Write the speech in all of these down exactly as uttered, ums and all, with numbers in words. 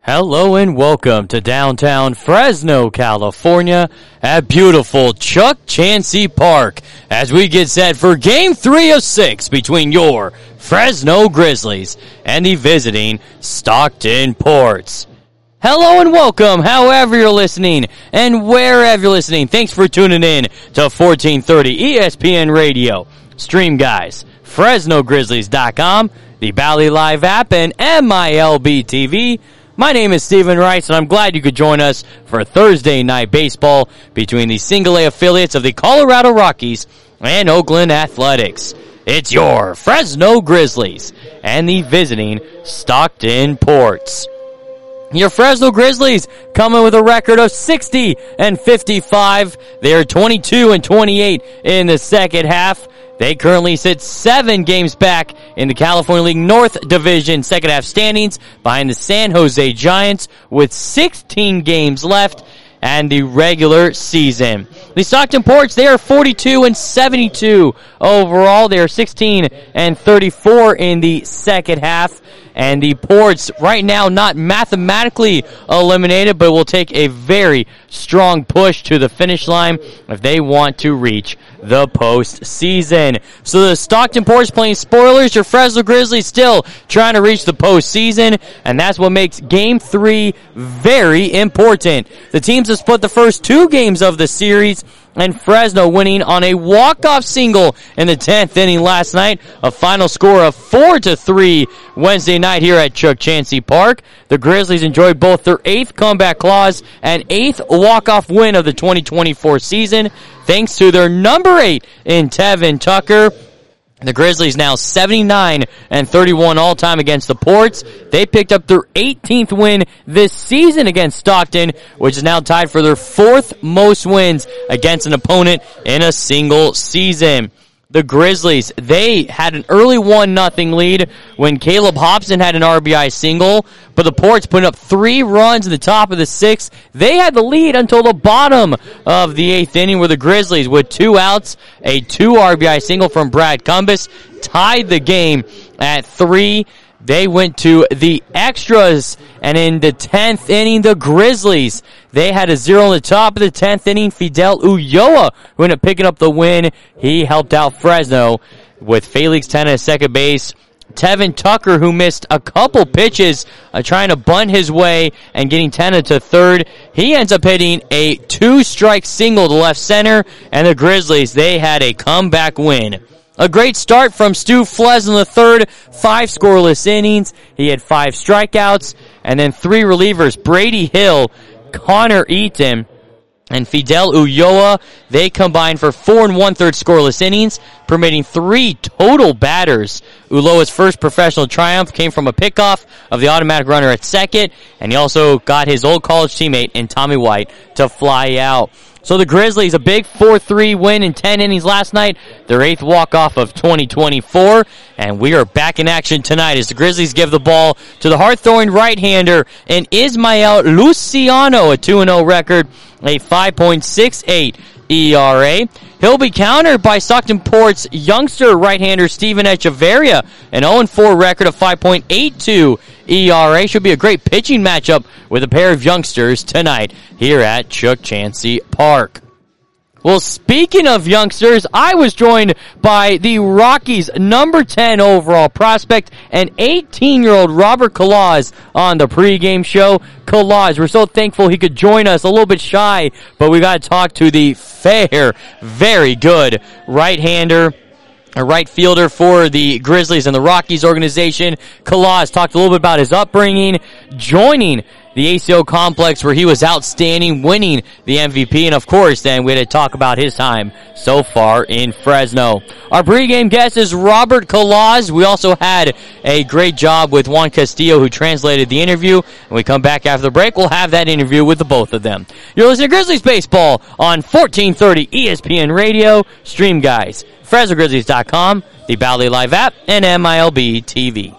Hello and welcome to downtown Fresno, California at beautiful Chuck Chansey Park as we get set for Game three of six between your Fresno Grizzlies and the visiting Stockton Ports. Hello and welcome, however you're listening and wherever you're listening. Thanks for tuning in to fourteen thirty E S P N Radio. Stream guys, Fresno Grizzlies dot com, the Bally Live app, and M I L B T V. My name is Stephen Rice, and I'm glad you could join us for Thursday night baseball between the single-A affiliates of the Colorado Rockies and Oakland Athletics. It's your Fresno Grizzlies and the visiting Stockton Ports. Your Fresno Grizzlies coming with a record of sixty and fifty-five. They are twenty-two and twenty-eight in the second half. They currently sit seven games back in the California League North Division second half standings behind the San Jose Giants with sixteen games left and the regular season. The Stockton Ports, they are forty-two and seventy-two overall. They are sixteen and thirty-four in the second half. And the Ports right now not mathematically eliminated, but will take a very strong push to the finish line if they want to reach the postseason. So the Stockton Ports playing spoilers. Your Fresno Grizzlies still trying to reach the postseason, and that's what makes Game three very important. The teams have split the first two games of the series, and Fresno winning on a walk-off single in the tenth inning last night. A final score of four to three Wednesday night here at Chuck Chansey Park. The Grizzlies enjoyed both their eighth comeback clause and eighth walk-off win of the twenty twenty-four season, thanks to their number eight in Tevin Tucker. The Grizzlies now seventy-nine and thirty-one all-time against the Ports. They picked up their eighteenth win this season against Stockton, which is now tied for their fourth most wins against an opponent in a single season. The Grizzlies, they had an early one nothing lead when Caleb Hobson had an R B I single, but the Ports put up three runs in the top of the sixth. They had the lead until the bottom of the eighth inning, where the Grizzlies, with two outs, a two R B I single from Brad Cumbus, tied the game at three. They went to the extras, and in the tenth inning, the Grizzlies, they had a zero in the top of the tenth inning. Fidel Ulloa, who ended up picking up the win. He helped out Fresno with Felix Tena at second base. Tevin Tucker, who missed a couple pitches uh, trying to bunt his way and getting Tena to third. He ends up hitting a two-strike single to left center, and the Grizzlies, they had a comeback win. A great start from Stu Flez in the third, five scoreless innings. He had five strikeouts, and then three relievers, Brady Hill, Connor Eaton, and Fidel Ulloa. They combined for four and one-third scoreless innings, permitting three total batters. Ulloa's first professional triumph came from a pickoff of the automatic runner at second, and he also got his old college teammate in Tommy White to fly out. So the Grizzlies, a big four three win in ten innings last night, their eighth walk-off of twenty twenty-four, and we are back in action tonight as the Grizzlies give the ball to the hard-throwing right-hander in Ismael Luciano, a two and oh record, a five point six eight E R A. He'll be countered by Stockton Ports youngster right-hander Steven Echeverria, an oh and four record of five point eight two E R A. Should be a great pitching matchup with a pair of youngsters tonight here at Chuck Chansey Park. Well, speaking of youngsters, I was joined by the Rockies' number ten overall prospect and eighteen-year-old Robert Kalaz on the pregame show. Kalaz, we're so thankful he could join us, a little bit shy, but we got to talk to the fair, very good right-hander, a right fielder for the Grizzlies and the Rockies organization. Kalaz talked a little bit about his upbringing, joining the A C O complex where he was outstanding, winning the M V P, and of course then we had to talk about his time so far in Fresno. Our pregame guest is Robert Kalaz. We also had a great job with Juan Castillo who translated the interview. When we come back after the break, we'll have that interview with the both of them. You're listening to Grizzlies Baseball on fourteen thirty E S P N Radio. Stream guys, Fresno Grizzlies dot com, the Bally Live app, and M I L B T V.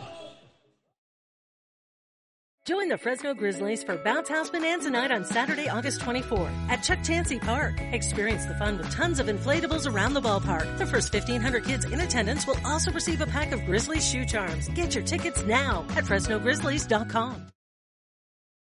Join the Fresno Grizzlies for Bounce House Bonanza Night on Saturday, August twenty-fourth at Chuck Chansey Park. Experience the fun with tons of inflatables around the ballpark. The first fifteen hundred kids in attendance will also receive a pack of Grizzlies shoe charms. Get your tickets now at Fresno Grizzlies dot com.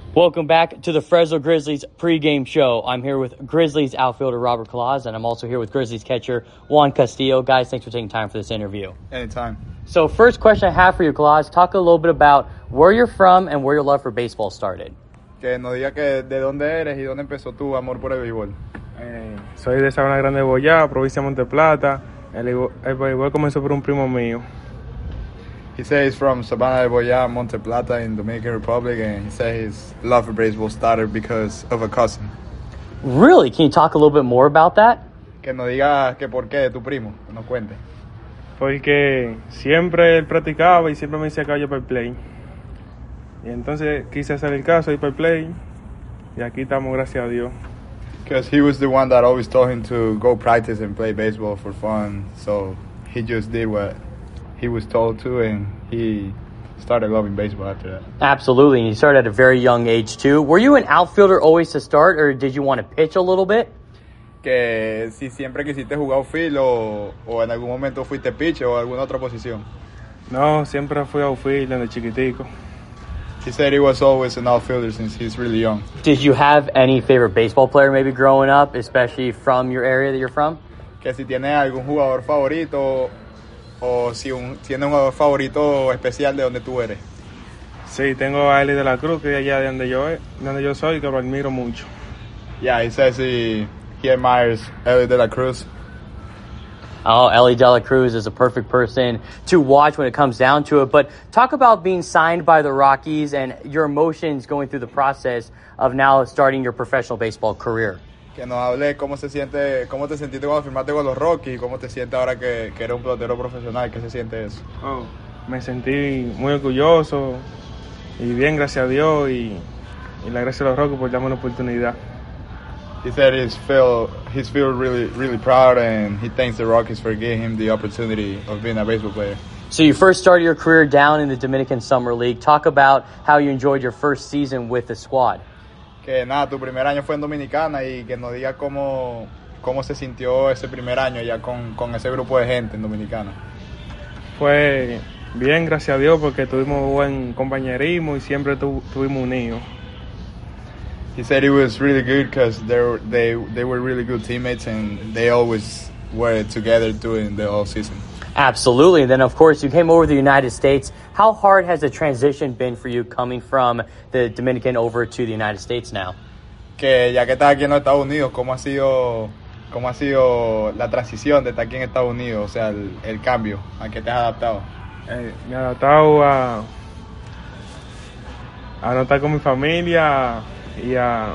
Welcome back to the Fresno Grizzlies pregame show. I'm here with Grizzlies outfielder Robert Claus, and I'm also here with Grizzlies catcher Juan Castillo. Guys, thanks for taking time for this interview. Anytime. So first question I have for you, Claus, talk a little bit about where you're from and where your love for baseball started. Que nos diga que de dónde eres y dónde empezó tu amor por el béisbol. Eh, soy de Sabana Grande de Boyá, provincia de Monteplata. El, el béisbol comenzó por un primo mío. He said he's from Sabana de Boyá, Monte Plata in Dominican Republic, and he said his love for baseball started because of a cousin. Really? Can you talk a little bit more about that? Que nos diga que por qué de tu primo, que nos cuente. Porque siempre él practicaba y siempre me decía que vaya para el play. Y entonces quise hacer el caso, ir para el play, y aquí estamos, gracias a Dios. Because he was the one that always told him to go practice and play baseball for fun, so he just did what he was told to, and he started loving baseball after that. Absolutely, and you started at a very young age too. Were you an outfielder always to start, or did you want to pitch a little bit? Que si siempre quisiste jugar outfield o, o en algún momento fuiste pitcher o alguna otra posición. No, siempre fui outfield desde chiquitico. He said he was always an outfielder since he's really young. Did you have any favorite baseball player maybe growing up, especially from your area that you're from? Que si tiene algún jugador favorito o si un, tiene un jugador favorito especial de donde tú eres. Sí, tengo a Eli de la Cruz, que es allá de donde yo, de donde yo soy, que lo admiro mucho. Yeah, he says he, he admires Eli de la Cruz. Oh, Ellie De La Cruz is a perfect person to watch when it comes down to it. But talk about being signed by the Rockies and your emotions going through the process of now starting your professional baseball career. Que nos hable cómo se siente, cómo te sentiste cuando firmaste con los Rockies y cómo te sientes ahora que, que eres un pelotero profesional. ¿Qué se siente eso? Oh, me sentí muy orgulloso y bien, gracias a Dios y, y la gracia a los Rockies por darme la oportunidad. He said he's feel he's feel really really proud, and he thanks the Rockies for giving him the opportunity of being a baseball player. So you first started your career down in the Dominican Summer League. Talk about how you enjoyed your first season with the squad. Que nada, tu primer año fue en Dominicana y que nos diga cómo cómo se sintió ese primer año ya con, con ese grupo de gente en Dominicana. Fue bien, gracias a Dios, porque tuvimos buen compañerismo y siempre tu, tuvimos unidos. He said it was really good because they were, they they were really good teammates and they always were together during the whole season. Absolutely. And then, of course, you came over to the United States. How hard has the transition been for you coming from the Dominican over to the United States now? Que ya que estás aquí en los Estados Unidos, ¿cómo ha sido cómo ha sido la transición de estar aquí en Estados Unidos? O sea, el, el cambio, ¿a qué te has adaptado? Eh, me he adaptado a, a no estar con mi familia y a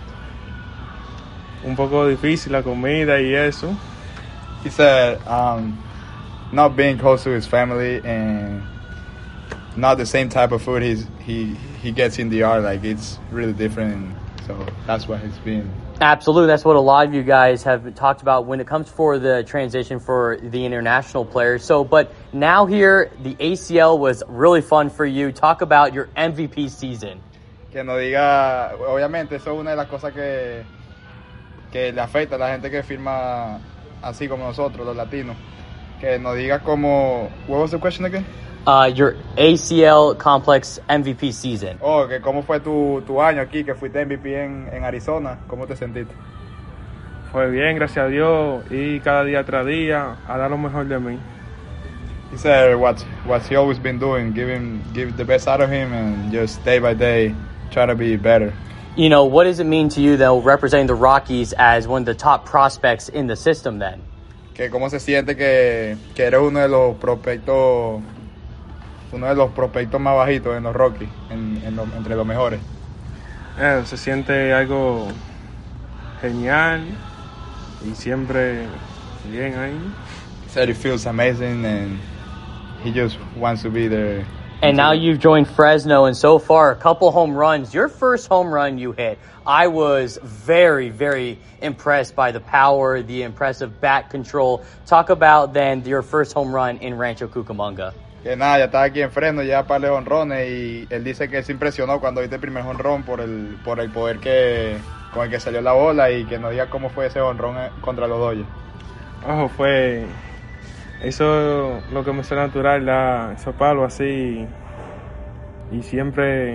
un poco difícil la comida y eso. He said um, not being close to his family and not the same type of food he's, he he gets in the yard, like it's really different, so that's what it's been. Absolutely, that's what a lot of you guys have talked about when it comes for the transition for the international players. So, but now here, the A C L was really fun for you. Talk about your M V P season. Que nos diga, obviamente eso es una de las cosas que, que le afecta a la gente que firma así como nosotros, los latinos. Que nos diga cómo, what was the question again? Uh, your A C L Complex M V P season. Oh, que cómo fue tu, tu año aquí, que fuiste M V P en, en Arizona, ¿cómo te sentiste? Fue bien, gracias a Dios, y cada día tras día a dar lo mejor de mí. He said what what's he always been doing, giving give the best out of him and just day by day try to be better. You know, what does it mean to you, though, representing the Rockies as one of the top prospects in the system then? Que cómo se siente que, que eres uno de los prospectos uno de los prospectos más bajitos en los Rockies, en, en lo, entre los mejores. Eh, se siente algo genial y siempre bien ahí. He said it feels amazing and he just wants to be there. And now you've joined Fresno, and so far, a couple home runs. Your first home run you hit, I was very, very impressed by the power, the impressive bat control. Talk about then your first home run in Rancho Cucamonga. Que nada, ya estaba aquí en Fresno, ya para los honrones, y él dice que se impresionó cuando viste el primer honrón por el, por el poder que, con el que salió la bola, y que nos diga cómo fue ese honrón contra los Dodgers. Ojo, fue... Eso lo que me sale natural, la, esos palos así, y siempre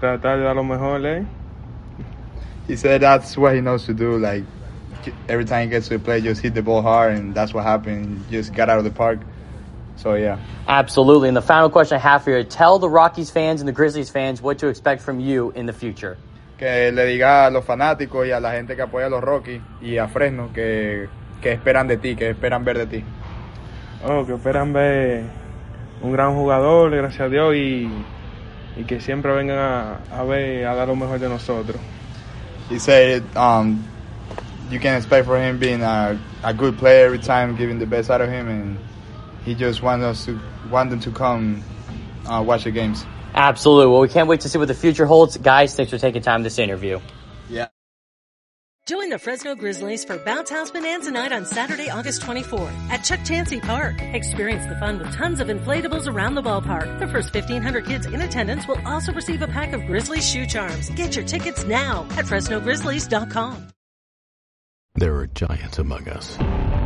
tratar de dar lo mejor, eh. He said that's what he knows to do. Like every time he gets to the plate, just hit the ball hard, and that's what happened. He just got out of the park. So yeah. Absolutely. And the final question I have for you: tell the Rockies fans and the Grizzlies fans what to expect from you in the future. Que le diga a los fanáticos y a la gente que apoya a los Rockies y a Fresno que que esperan de ti, que esperan ver de ti. Oh, que esperan ver un gran jugador, gracias a Dios, y, y que siempre vengan a, a ver, a dar lo mejor de nosotros. He said um, you can expect for him being a, a good player every time, giving the best out of him, and he just wants us to want them to come uh, watch the games. Absolutely. Well, we can't wait to see what the future holds. Guys, thanks for taking time this interview. Yeah. Join the Fresno Grizzlies for Bounce House Bonanza Night on Saturday, August twenty-fourth at Chuck Chansey Park. Experience the fun with tons of inflatables around the ballpark. The first fifteen hundred kids in attendance will also receive a pack of Grizzlies shoe charms. Get your tickets now at Fresno Grizzlies dot com. There are giants among us,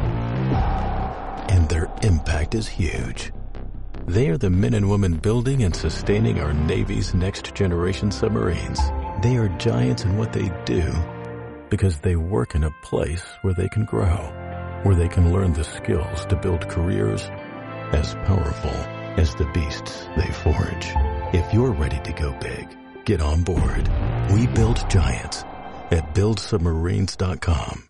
and their impact is huge. They are the men and women building and sustaining our Navy's next-generation submarines. They are giants in what they do, because they work in a place where they can grow, where they can learn the skills to build careers as powerful as the beasts they forge. If you're ready to go big, get on board. We build giants at build submarines dot com.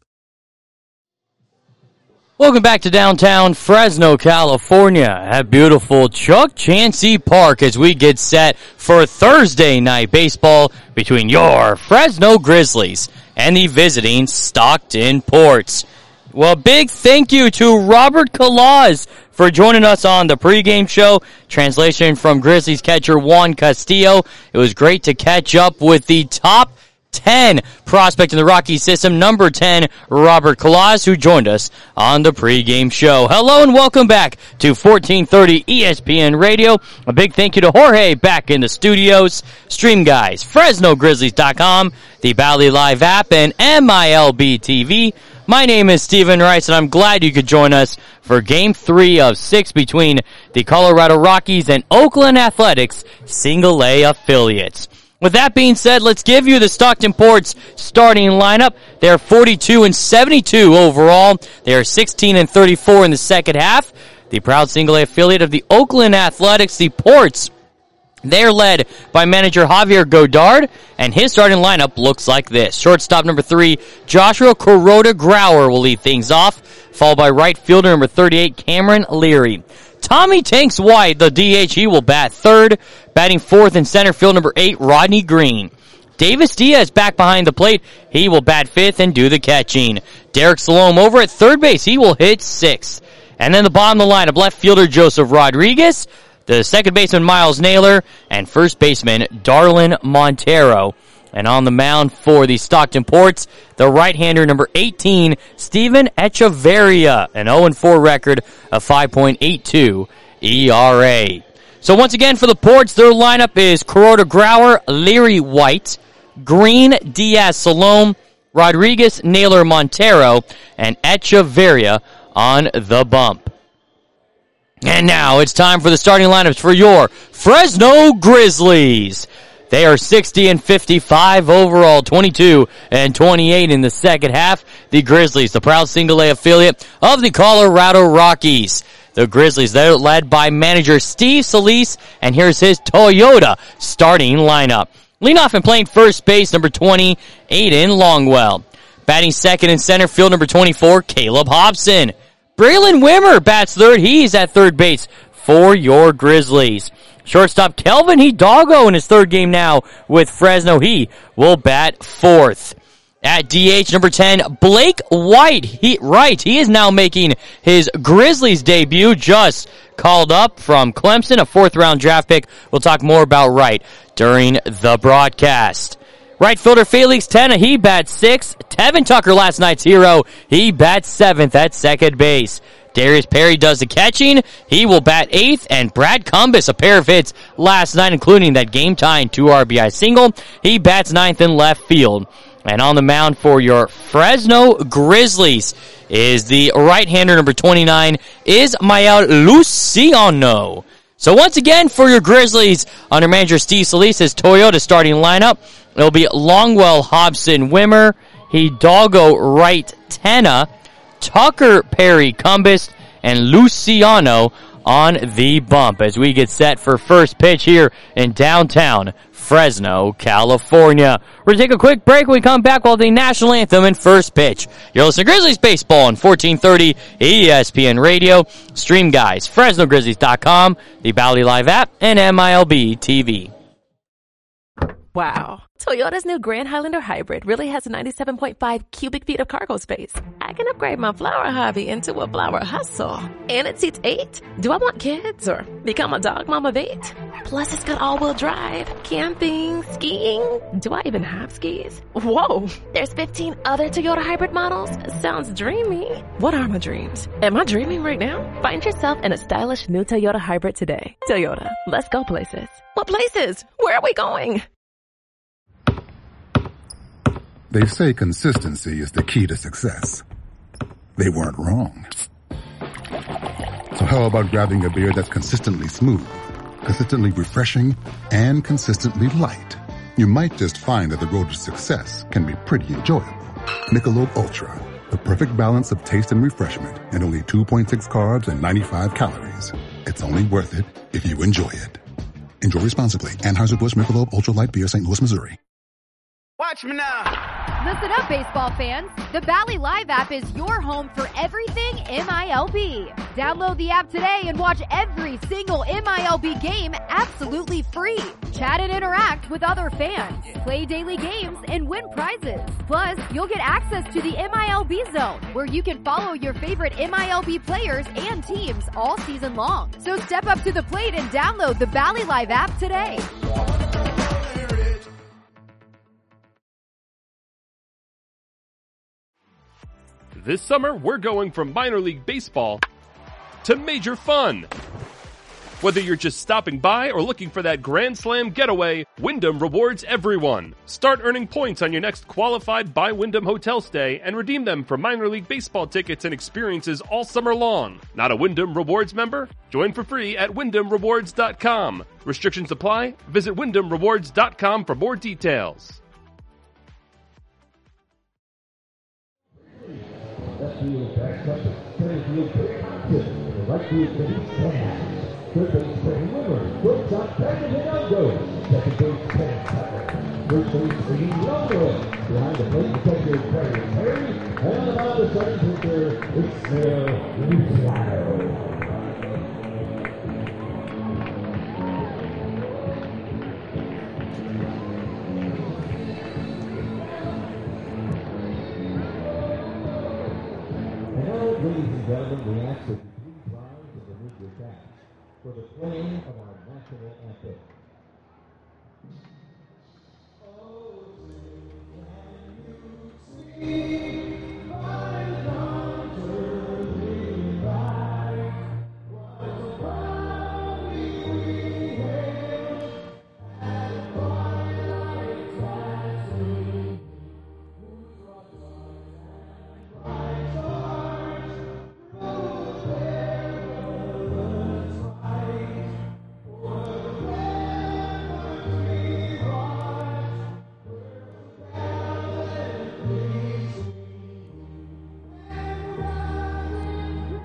Welcome back to downtown Fresno, California at beautiful Chuck Chansey Park as we get set for Thursday night baseball between your Fresno Grizzlies and the visiting Stockton Ports. Well, big thank you to Robert Kalaz for joining us on the pregame show. Translation from Grizzlies catcher Juan Castillo. It was great to catch up with the top ten prospect in the Rockies system, number ten, Robert Kalaz, who joined us on the pregame show. Hello and welcome back to fourteen thirty E S P N Radio. A big thank you to Jorge back in the studios, Stream Guys, Fresno Grizzlies dot com, the Bally Live app, and M I L B T V. My name is Stephen Rice, and I'm glad you could join us for Game three of six between the Colorado Rockies and Oakland Athletics Single A affiliates. With that being said, let's give you the Stockton Ports starting lineup. They are forty-two and seventy-two overall. They are sixteen and thirty-four in the second half. The proud single A affiliate of the Oakland Athletics, the Ports, they're led by manager Javier Godard, and his starting lineup looks like this. Shortstop number three, Joshua Kuroda Grauer will lead things off, followed by right fielder number thirty-eight, Cameron Leary. Tommy Tanks White, the D H, he will bat third. Batting fourth in center field, number eight, Rodney Green. Davis Diaz back behind the plate. He will bat fifth and do the catching. Derek Salome over at third base. He will hit sixth. And then the bottom of the lineup, left fielder Joseph Rodriguez, the second baseman Miles Naylor, and first baseman Darlin Montero. And on the mound for the Stockton Ports, the right-hander number eighteen, Steven Echeverria, an oh and four record, a five point eight two E R A. So once again for the Ports, their lineup is Kuroda Grauer, Leary White, Green, Diaz Salome, Rodriguez, Naylor Montero, and Echeverria on the bump. And now it's time for the starting lineups for your Fresno Grizzlies. They are sixty and fifty-five overall, twenty-two and twenty-eight in the second half. The Grizzlies, the proud single A affiliate of the Colorado Rockies. The Grizzlies, they're led by manager Steve Solis, and here's his Toyota starting lineup. Leading off and playing first base, number twenty, Aiden Longwell. Batting second in center field, number twenty-four, Caleb Hobson. Braylon Wimmer bats third. He's at third base for your Grizzlies. Shortstop Kelvin Hidalgo in his third game now with Fresno. He will bat fourth. At D H, number ten, Blake White. He, right, he is now making his Grizzlies debut, just called up from Clemson, a fourth-round draft pick. We'll talk more about Wright during the broadcast. Right fielder Felix Tena, he bats sixth. Tevin Tucker, last night's hero, he bats seventh at second base. Darius Perry does the catching. He will bat eighth. And Brad Cumbus, a pair of hits last night, including that game-tying two R B I single. He bats ninth in left field. And on the mound for your Fresno Grizzlies is the right-hander number twenty-nine, Ismael Luciano. So once again, for your Grizzlies, under manager Steve Solis's Toyota starting lineup, it'll be Longwell, Hobson, Wimmer, Hidalgo, Wright, Tenna, Tucker, Perry, Cumbest, and Luciano on the bump as we get set for first pitch here in downtown Fresno, California. We're going to take a quick break. When we come back, we'll have the national anthem and first pitch. You're listening to Grizzlies Baseball on fourteen thirty E S P N Radio. Stream guys, Fresno Grizzlies dot com, the Bally Live app, and M I L B T V. Wow. Toyota's new Grand Highlander Hybrid really has ninety-seven point five cubic feet of cargo space. I can upgrade my flower hobby into a flower hustle. And it seats eight. Do I want kids or become a dog mom of eight? Plus, it's got all-wheel drive, camping, skiing. Do I even have skis? Whoa. There's fifteen other Toyota hybrid models. Sounds dreamy. What are my dreams? Am I dreaming right now? Find yourself in a stylish new Toyota hybrid today. Toyota. Let's go places. What places? Where are we going? They say consistency is the key to success. They weren't wrong. So how about grabbing a beer that's consistently smooth, consistently refreshing, and consistently light? You might just find that the road to success can be pretty enjoyable. Michelob Ultra, the perfect balance of taste and refreshment, and only two point six carbs and ninety-five calories. It's only worth it if you enjoy it. Enjoy responsibly. Anheuser-Busch Michelob Ultra Light Beer, Saint Louis, Missouri. Watch me now. Listen up, baseball fans. The Bally Live app is your home for everything M I L B. Download the app today and watch every single M I L B game absolutely free. Chat and interact with other fans. Play daily games and win prizes. Plus, you'll get access to the M I L B Zone, where you can follow your favorite M I L B players and teams all season long. So step up to the plate and download the Bally Live app today. This summer, we're going from minor league baseball to major fun. Whether you're just stopping by or looking for that Grand Slam getaway, Wyndham rewards everyone. Start earning points on your next qualified by Wyndham hotel stay and redeem them for minor league baseball tickets and experiences all summer long. Not a Wyndham Rewards member? Join for free at Wyndham Rewards dot com. Restrictions apply. Visit Wyndham Rewards dot com for more details. Left field backs up to center field, Perry Thompson. The right field base, Tenna. Third base, Perry Wimmer. Short shot, back to Hidalgo. Second base, Tenna Tucker. First base, Green Longwood. Behind the plate, detective Perry Perry. And about the second pitcher, it's uh, Luciano. Ladies and gentlemen, we ask that you please rise and remove your caps for the playing of our national anthem. Oh, can you see my daughter by what proudly we hailed at twilight's passing, whose rock and bright stars rose there the fight for the reverence we brought, were gallantly seen, and running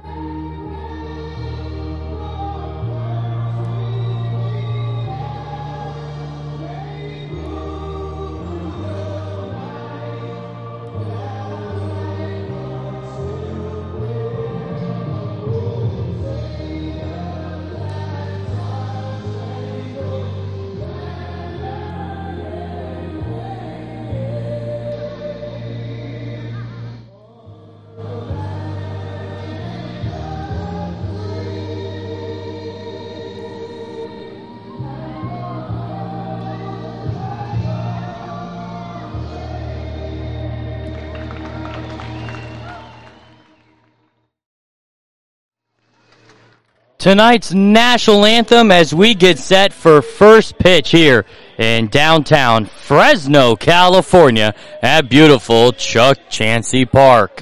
Tonight's national anthem as we get set for first pitch here in downtown Fresno, California at beautiful Chuck Chansey Park.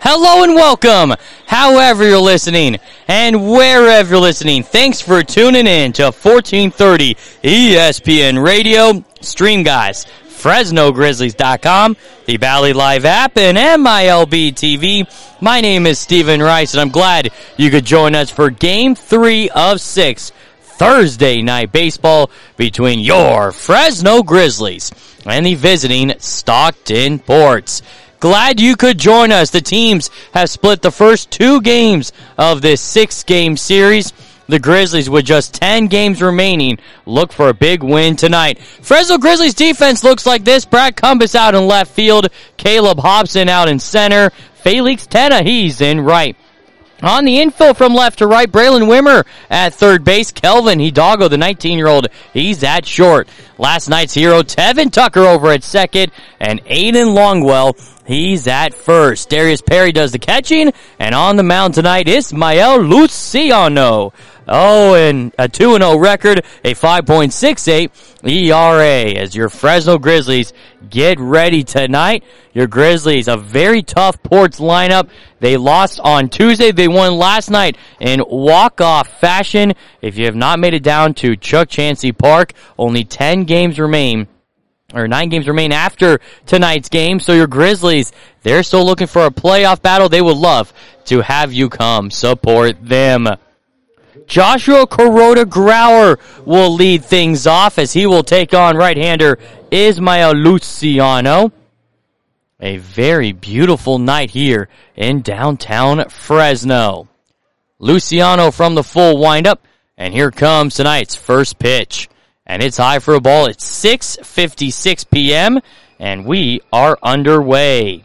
Hello and welcome, however you're listening, and wherever you're listening. Thanks for tuning in to fourteen thirty E S P N Radio. Stream guys, Fresno Grizzlies dot com, the Valley Live app, and M I L B T V. My name is Stephen Rice, and I'm glad you could join us for Game three of six, Thursday Night Baseball between your Fresno Grizzlies and the visiting Stockton Ports. Glad you could join us. The teams have split the first two games of this six-game series. The Grizzlies, with just ten games remaining, look for a big win tonight. Fresno Grizzlies defense looks like this. Brad Cumbas out in left field. Caleb Hobson out in center. Felix Tena, he's in right. On the infield from left to right, Braylon Wimmer at third base. Kelvin Hidalgo, the nineteen-year-old, he's at short. Last night's hero, Tevin Tucker over at second. And Aiden Longwell, he's at first. Darius Perry does the catching. And on the mound tonight, Ismael Luciano. Oh, and a two and oh record, a five point six eight E R A as your Fresno Grizzlies get ready tonight. Your Grizzlies, a very tough Ports lineup. They lost on Tuesday. They won last night in walk-off fashion. If you have not made it down to Chuck Chansey Park, only ten games remain, or nine games remain after tonight's game. So your Grizzlies, they're still looking for a playoff battle. They would love to have you come support them. Joshua Kuroda Grauer will lead things off as he will take on right-hander Ismael Luciano. A very beautiful night here in downtown Fresno. Luciano from the full windup, and here comes tonight's first pitch. And it's high for a ball. It's six fifty-six p.m., and we are underway.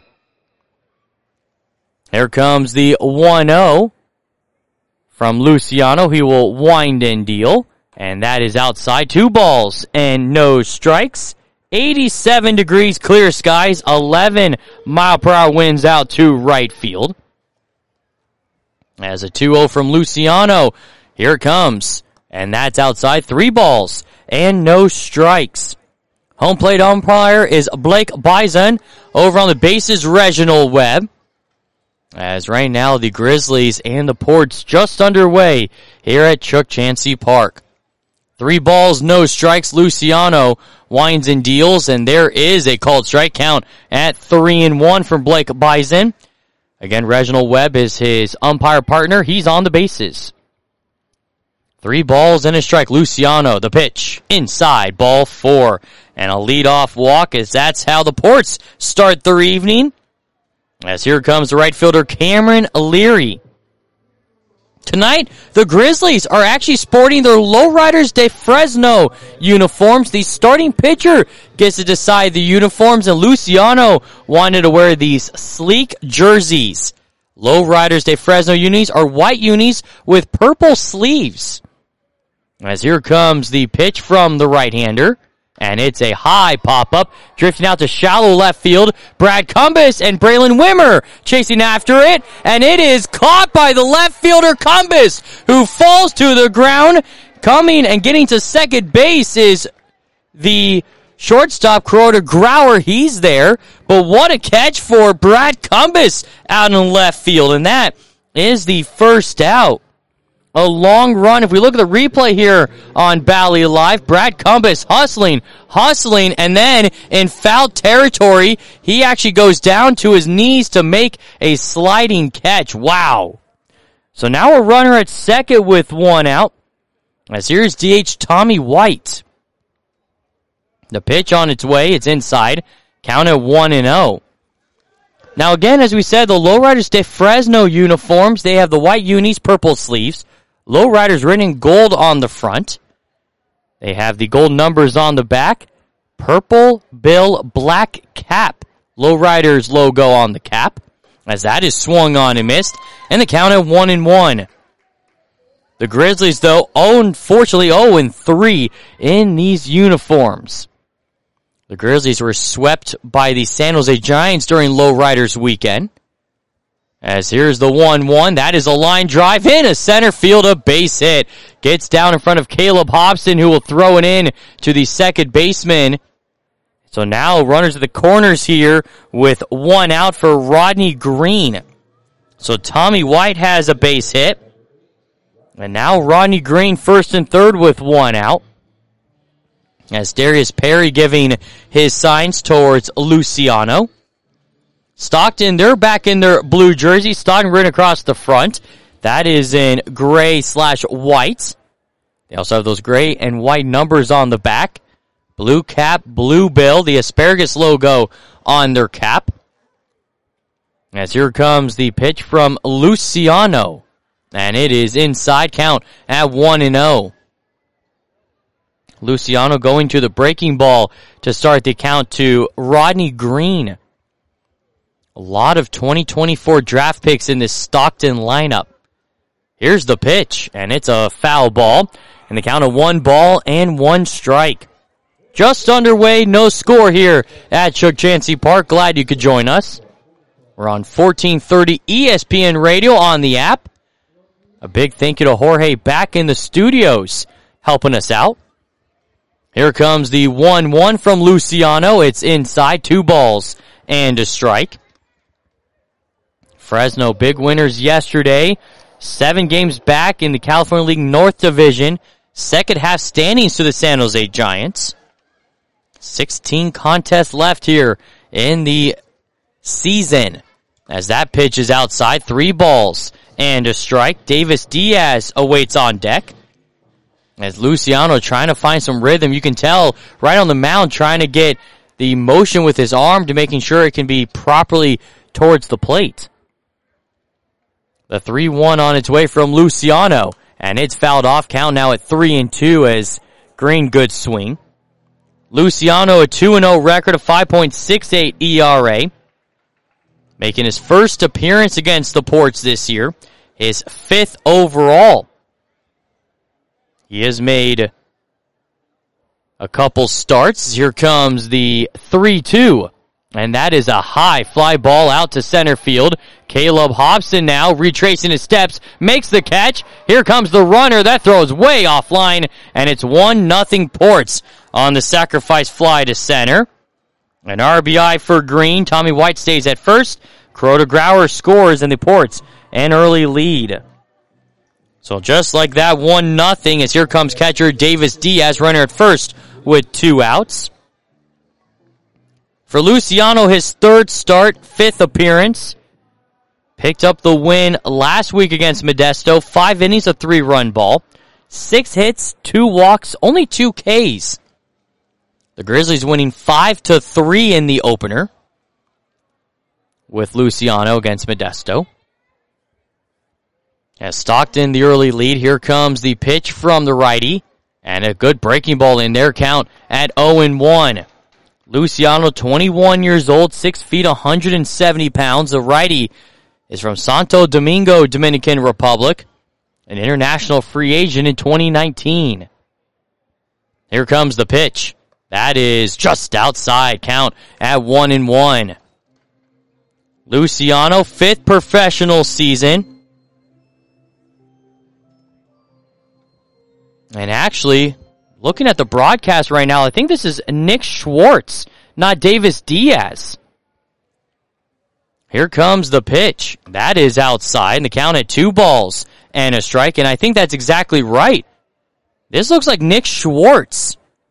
Here comes the one oh. From Luciano, he will wind and deal, and that is outside. Two balls and no strikes. eighty-seven degrees, clear skies, eleven mile per hour winds out to right field. As a two oh from Luciano, here it comes, and that's outside. Three balls and no strikes. Home plate umpire is Blake Bison. Over on the bases, Reginald Webb. As right now, the Grizzlies and the Ports just underway here at Chuck Chansey Park. Three balls, no strikes. Luciano winds and deals, and there is a called strike count at three and one from Blake Bison. Again, Reginald Webb is his umpire partner. He's on the bases. Three balls and a strike. Luciano, the pitch, inside, ball four. And a leadoff walk, as that's how the Ports start their evening. As here comes the right fielder, Cameron Leary. Tonight, the Grizzlies are actually sporting their Lowriders de Fresno uniforms. The starting pitcher gets to decide the uniforms, and Luciano wanted to wear these sleek jerseys. Lowriders de Fresno unis are white unis with purple sleeves. As here comes the pitch from the right-hander. And it's a high pop-up, drifting out to shallow left field. Brad Cumbas and Braylon Wimmer chasing after it, and it is caught by the left fielder Cumbas, who falls to the ground. Coming and getting to second base is the shortstop, Kuroda Grauer. He's there, but what a catch for Brad Cumbas out in left field, and that is the first out. A long run. If we look at the replay here on Valley Live, Brad Cumbas hustling, hustling, and then in foul territory, he actually goes down to his knees to make a sliding catch. Wow. So now a runner at second with one out. As here's D H Tommy White. The pitch on its way. It's inside. Count at one and oh. Now again, as we said, the Lowriders de Fresno uniforms, they have the white unis, purple sleeves. Lowriders written in gold on the front. They have the gold numbers on the back. Purple bill, black cap. Lowriders logo on the cap. As that is swung on and missed. And the count at one and one. The Grizzlies, though, unfortunately oh and three in these uniforms. The Grizzlies were swept by the San Jose Giants during Lowriders weekend. As here's the one one. That is a line drive in. A center field, a base hit. Gets down in front of Caleb Hobson, who will throw it in to the second baseman. So now runners at the corners here with one out for Rodney Green. So Tommy White has a base hit. And now Rodney Green first and third with one out. As Darius Perry giving his signs towards Luciano. Stockton, they're back in their blue jersey. Stockton written across the front. That is in gray slash white. They also have those gray and white numbers on the back. Blue cap, blue bill, the asparagus logo on their cap. As here comes the pitch from Luciano. And it is inside, count at one and oh. Luciano going to the breaking ball to start the count to Rodney Green. A lot of twenty twenty-four draft picks in this Stockton lineup. Here's the pitch, and it's a foul ball. And the count of one ball and one strike. Just underway, no score here at Chuck Chansey Park. Glad you could join us. We're on fourteen thirty E S P N Radio on the app. A big thank you to Jorge back in the studios helping us out. Here comes the one one from Luciano. It's inside, two balls and a strike. Fresno, big winners yesterday. Seven games back in the California League North Division. Second half standings to the San Jose Giants. sixteen contests left here in the season. As that pitch is outside, three balls and a strike. Davis Diaz awaits on deck. As Luciano trying to find some rhythm, you can tell right on the mound trying to get the motion with his arm to making sure it can be properly towards the plate. The three one on its way from Luciano, and it's fouled off. Count now at three and two as Green good swing. Luciano a two and oh record, a five point six eight E R A. Making his first appearance against the Ports this year, his fifth overall. He has made a couple starts. Here comes the three two. And that is a high fly ball out to center field. Caleb Hobson now retracing his steps, makes the catch. Here comes the runner. That throws way offline, and it's one nothing Ports on the sacrifice fly to center. An R B I for Green. Tommy White stays at first. Crota Grauer scores, and the Ports an early lead. So just like that, one nothing as here comes catcher Davis Diaz, runner at first with two outs. For Luciano, his third start, fifth appearance. Picked up the win last week against Modesto. Five innings, a three-run ball. Six hits, two walks, only two Ks. The Grizzlies winning five to three in the opener with Luciano against Modesto. As Stockton, the early lead, here comes the pitch from the righty. And a good breaking ball in their count at oh and one. Luciano, twenty-one years old, six feet, one hundred seventy pounds. The righty is from Santo Domingo, Dominican Republic, an international free agent in twenty nineteen. Here comes the pitch. That is just outside, count at one and one. Luciano, fifth professional season. And actually, looking at the broadcast right now, I think this is Nick Schwartz, not Davis Diaz. Here comes the pitch. That is outside, and the count at two balls and a strike, and I think that's exactly right. This looks like Nick Schwartz.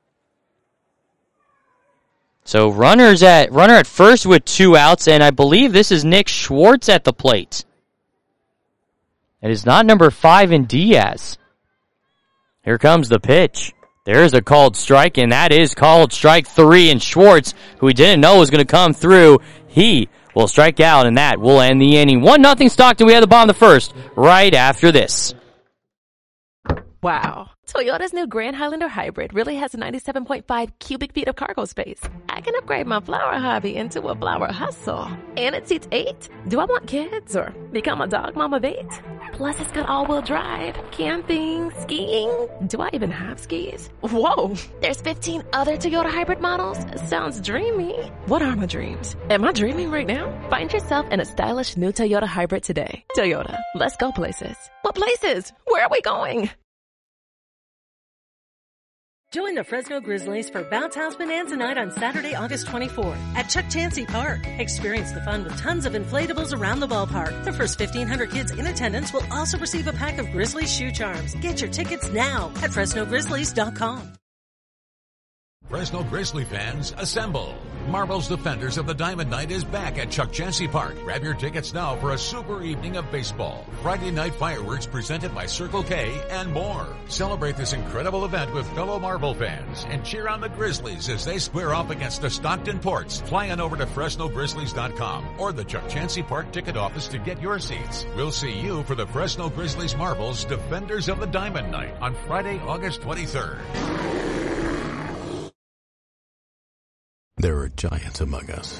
So runners at runner at first with two outs, and I believe this is Nick Schwartz at the plate. It is not number five in Diaz. Here comes the pitch. There's a called strike, and that is called strike three. And Schwartz, who we didn't know was going to come through, he will strike out, and that will end the inning. one nothing Stockton. We have the bottom of the first right after this. Wow. Toyota's new Grand Highlander Hybrid really has ninety-seven point five cubic feet of cargo space. I can upgrade my flower hobby into a flower hustle. And it seats eight. Do I want kids or become a dog mom of eight? Plus, it's got all-wheel drive, camping, skiing. Do I even have skis? Whoa, there's fifteen other Toyota hybrid models? Sounds dreamy. What are my dreams? Am I dreaming right now? Find yourself in a stylish new Toyota hybrid today. Toyota, let's go places. What places? Where are we going? Join the Fresno Grizzlies for Bounce House Bonanza Night on Saturday, August twenty-fourth at Chuck Chansey Park. Experience the fun with tons of inflatables around the ballpark. The first fifteen hundred kids in attendance will also receive a pack of Grizzlies shoe charms. Get your tickets now at Fresno Grizzlies dot com. Fresno Grizzly fans, assemble! Marvel's Defenders of the Diamond Night is back at Chuck Chansey Park. Grab your tickets now for a super evening of baseball, Friday night fireworks presented by Circle K, and more. Celebrate this incredible event with fellow Marvel fans and cheer on the Grizzlies as they square off against the Stockton Ports. Fly on over to Fresno Grizzlies dot com or the Chuck Chansey Park ticket office to get your seats. We'll see you for the Fresno Grizzlies Marvel's Defenders of the Diamond Night on Friday, August twenty-third. There are giants among us,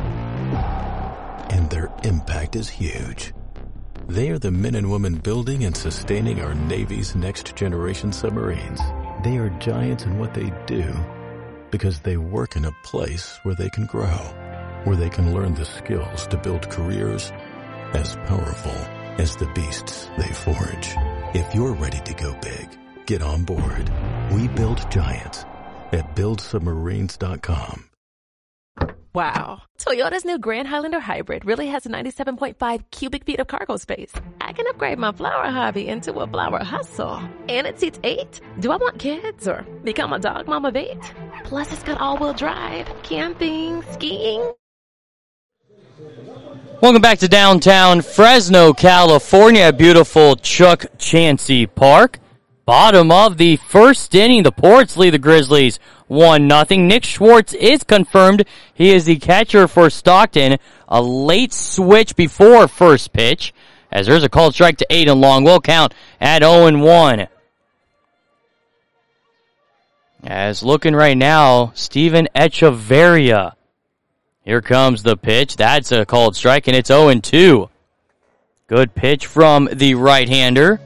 and their impact is huge. They are the men and women building and sustaining our Navy's next-generation submarines. They are giants in what they do because they work in a place where they can grow, where they can learn the skills to build careers as powerful as the beasts they forge. If you're ready to go big, get on board. We build giants at build submarines dot com. Wow. Toyota's new Grand Highlander Hybrid really has ninety-seven point five cubic feet of cargo space. I can upgrade my flower hobby into a flower hustle. And it seats eight. Do I want kids or become a dog mom of eight? Plus, it's got all-wheel drive, camping, skiing. Welcome back to downtown Fresno, California. Beautiful Chuck Chansey Park. Bottom of the first inning, the Ports lead the Grizzlies one nothing. Nick Schwartz is confirmed. He is the catcher for Stockton. A late switch before first pitch, as there's a called strike to Aiden Long. Will count at oh and one. As looking right now, Steven Echeverria. Here comes the pitch. That's a called strike, and it's oh and two. Good pitch from the right-hander.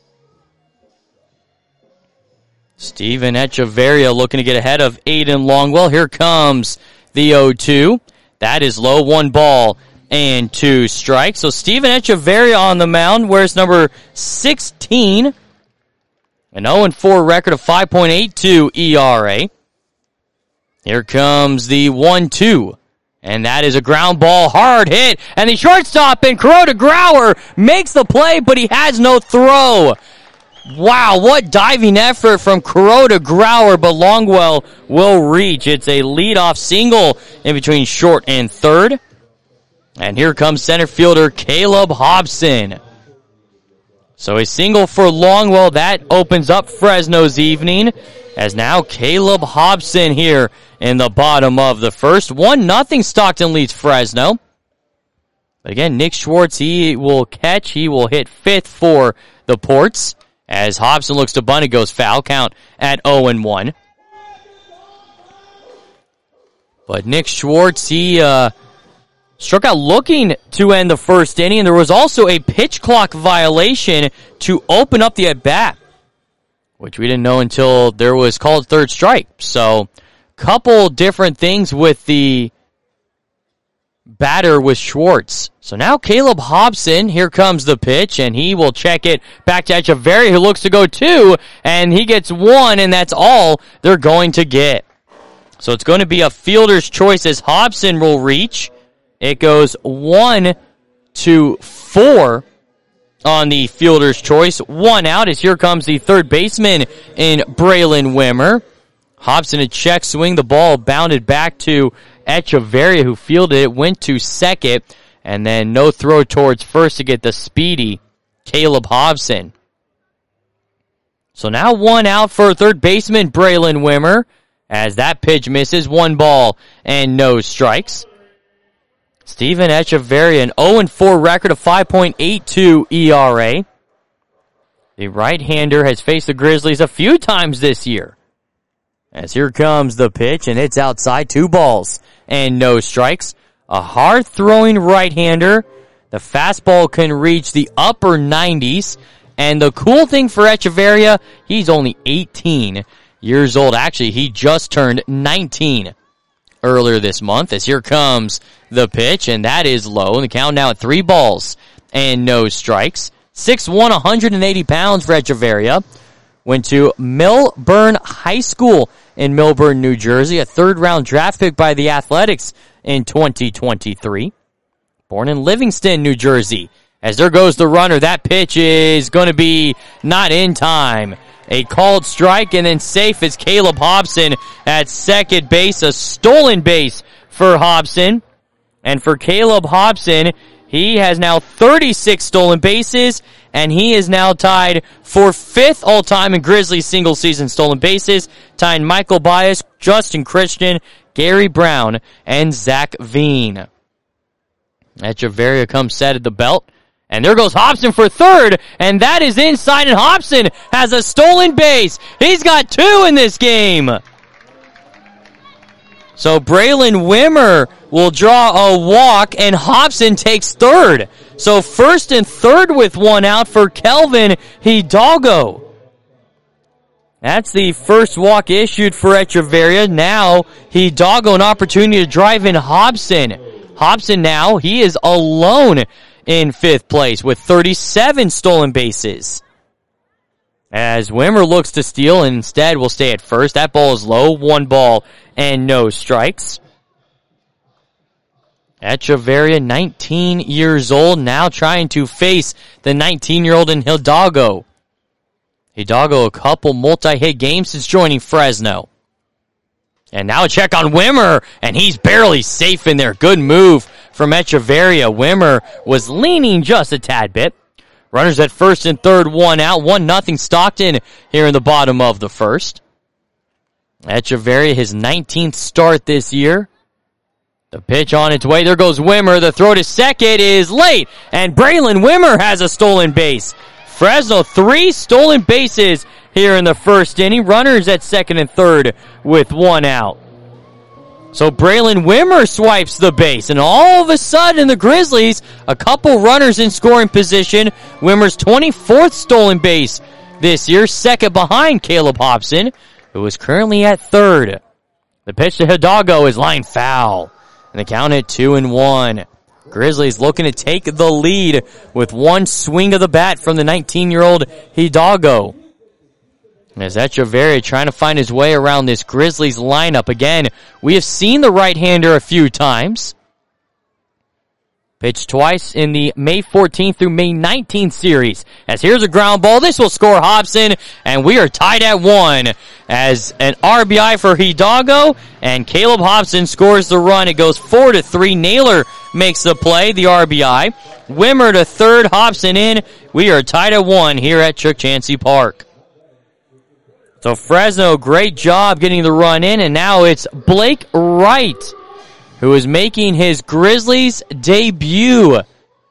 Steven Echeverria looking to get ahead of Aiden Longwell. Here comes the oh two. That is low. One ball and two strikes. So Steven Echeverria on the mound. Where's number sixteen? An oh and four record of five point eight two E R A. Here comes the one two. And that is a ground ball, hard hit. And the shortstop and Kuroda Grauer makes the play, but he has no throw. Wow, what diving effort from Kuroda Grauer, but Longwell will reach. It's a leadoff single in between short and third. And here comes center fielder Caleb Hobson. So a single for Longwell. That opens up Fresno's evening, as now Caleb Hobson here in the bottom of the first. one nothing Stockton leads Fresno. But again, Nick Schwartz, he will catch. He will hit fifth for the Ports. As Hobson looks to bunt, it goes foul. Count at oh and one. But Nick Schwartz, he uh, struck out looking to end the first inning. And there was also a pitch clock violation to open up the at-bat, which we didn't know until there was called third strike. So, couple different things with the batter with Schwartz. So now Caleb Hobson, here comes the pitch, and he will check it back to Echeverria, who looks to go two, and he gets one, and that's all they're going to get. So it's going to be a fielder's choice as Hobson will reach. It goes one to four on the fielder's choice. One out as here comes the third baseman in Braylon Wimmer. Hobson, a check swing. The ball bounded back to Echeverria, who fielded it, went to second, and then no throw towards first to get the speedy Caleb Hobson. So now one out for third baseman Braylon Wimmer, as that pitch misses. One ball and no strikes. Steven Echeverria, an oh and four record of five point eight two E R A. The right-hander has faced the Grizzlies a few times this year. As here comes the pitch, and it's outside. Two balls and no strikes. A hard-throwing right-hander. The fastball can reach the upper nineties. And the cool thing for Echeverria, he's only eighteen years old. Actually, he just turned nineteen earlier this month. As here comes the pitch, and that is low. And the count now at three balls and no strikes. six one, one hundred eighty pounds for Echeverria, went to Millburn High School in Millburn, New Jersey, a third-round draft pick by the Athletics in twenty twenty-three. Born in Livingston, New Jersey. As there goes the runner, that pitch is going to be not in time. A called strike and then safe is Caleb Hobson at second base. A stolen base for Hobson. And for Caleb Hobson, he has now thirty-six stolen bases, and he is now tied for fifth all-time in Grizzlies single-season stolen bases, tying Michael Bias, Justin Christian, Gary Brown, and Zach Veen. Echeverria comes set at the belt. And there goes Hobson for third, and that is inside, and Hobson has a stolen base. He's got two in this game. So Braylon Wimmer will draw a walk, and Hobson takes third. So first and third with one out for Kelvin Hidalgo. That's the first walk issued for Echeverria. Now Hidalgo an opportunity to drive in Hobson. Hobson now, he is alone in fifth place with thirty-seven stolen bases. As Wimmer looks to steal and instead will stay at first. That ball is low, one ball and no strikes. Echeverria, nineteen years old, now trying to face the nineteen-year-old in Hidalgo. Hidalgo, a couple multi-hit games since joining Fresno. And now a check on Wimmer, and he's barely safe in there. Good move from Echeverria. Wimmer was leaning just a tad bit. Runners at first and third, one out. One nothing Stockton here in the bottom of the first. Echeverria, his nineteenth start this year. The pitch on its way. There goes Wimmer. The throw to second is late, and Braylon Wimmer has a stolen base. Fresno, three stolen bases here in the first inning. Runners at second and third with one out. So Braylon Wimmer swipes the base, and all of a sudden the Grizzlies, a couple runners in scoring position. Wimmer's twenty-fourth stolen base this year, second behind Caleb Hobson, who is currently at third. The pitch to Hidalgo is line foul, and the count at two and one. Grizzlies looking to take the lead with one swing of the bat from the nineteen-year-old Hidalgo. As Echeverria trying to find his way around this Grizzlies lineup. Again, we have seen the right-hander a few times. Pitched twice in the May fourteenth through May nineteenth series. As here's a ground ball. This will score Hobson, and we are tied at one. As an R B I for Hidalgo, and Caleb Hobson scores the run. It goes four to three. Naylor makes the play, the R B I. Wimmer to third, Hobson in. We are tied at one here at Chuck Chansey Park. So Fresno, great job getting the run in, and now it's Blake Wright who is making his Grizzlies debut.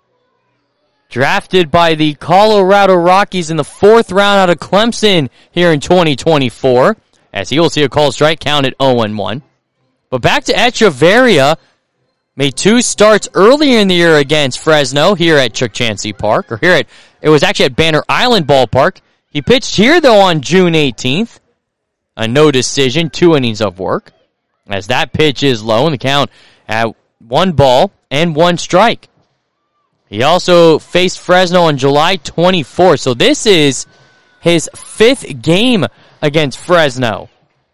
Drafted by the Colorado Rockies in the fourth round out of Clemson here in twenty twenty-four, as he will see a called strike count at oh and one. But back to Echeverria, made two starts earlier in the year against Fresno here at Chuck Chansey Park, or here at, it was actually at Banner Island Ballpark. He pitched here, though, on June eighteenth. A no decision, two innings of work. As that pitch is low in the count at one ball and one strike. He also faced Fresno on July twenty-fourth. So this is his fifth game against Fresno.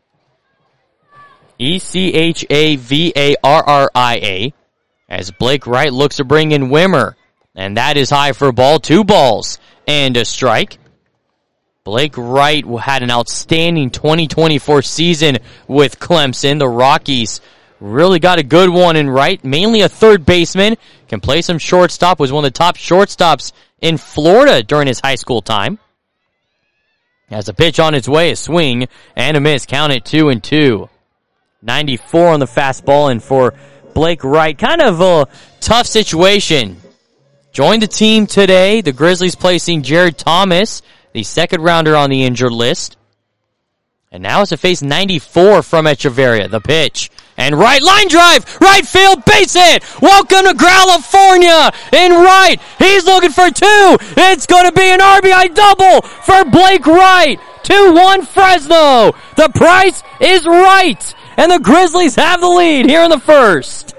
E C H A V A R R I A. As Blake Wright looks to bring in Wimmer. And that is high for a ball. Two balls and a strike. Blake Wright had an outstanding twenty twenty-four season with Clemson. The Rockies really got a good one in Wright, mainly a third baseman. Can play some shortstop, was one of the top shortstops in Florida during his high school time. As a pitch on its way, a swing and a miss, count it two and two. ninety-four on the fastball, and for Blake Wright, kind of a tough situation. Joined the team today, the Grizzlies placing Jared Thomas, the second rounder on the injured list. And now it's a face ninety-four from Echeverria. The pitch. And right line drive. Right field base hit. Welcome to California. In right. He's looking for two. It's going to be an R B I double for Blake Wright. two one Fresno. The price is right. And the Grizzlies have the lead here in the first.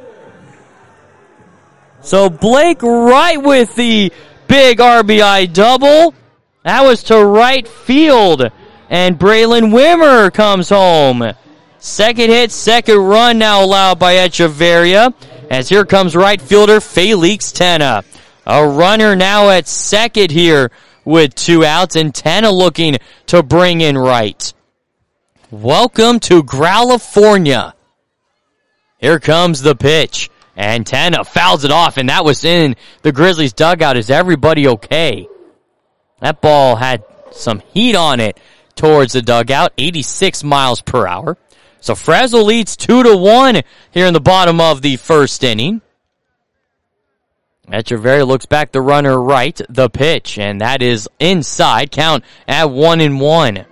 So Blake Wright with the big R B I double. That was to right field and Braylon Wimmer comes home. Second hit, second run now allowed by Echeverria, as here comes right fielder Felix Tena. A runner now at second here with two outs, and Tena looking to bring in right. Welcome to California. Here comes the pitch, and Tena fouls it off, and that was in the Grizzlies dugout. Is everybody okay? That ball had some heat on it towards the dugout, eighty-six miles per hour. So Fresno leads two to one here in the bottom of the first inning. Echeverria looks back, the runner right, the pitch, and that is inside. Count at one and one.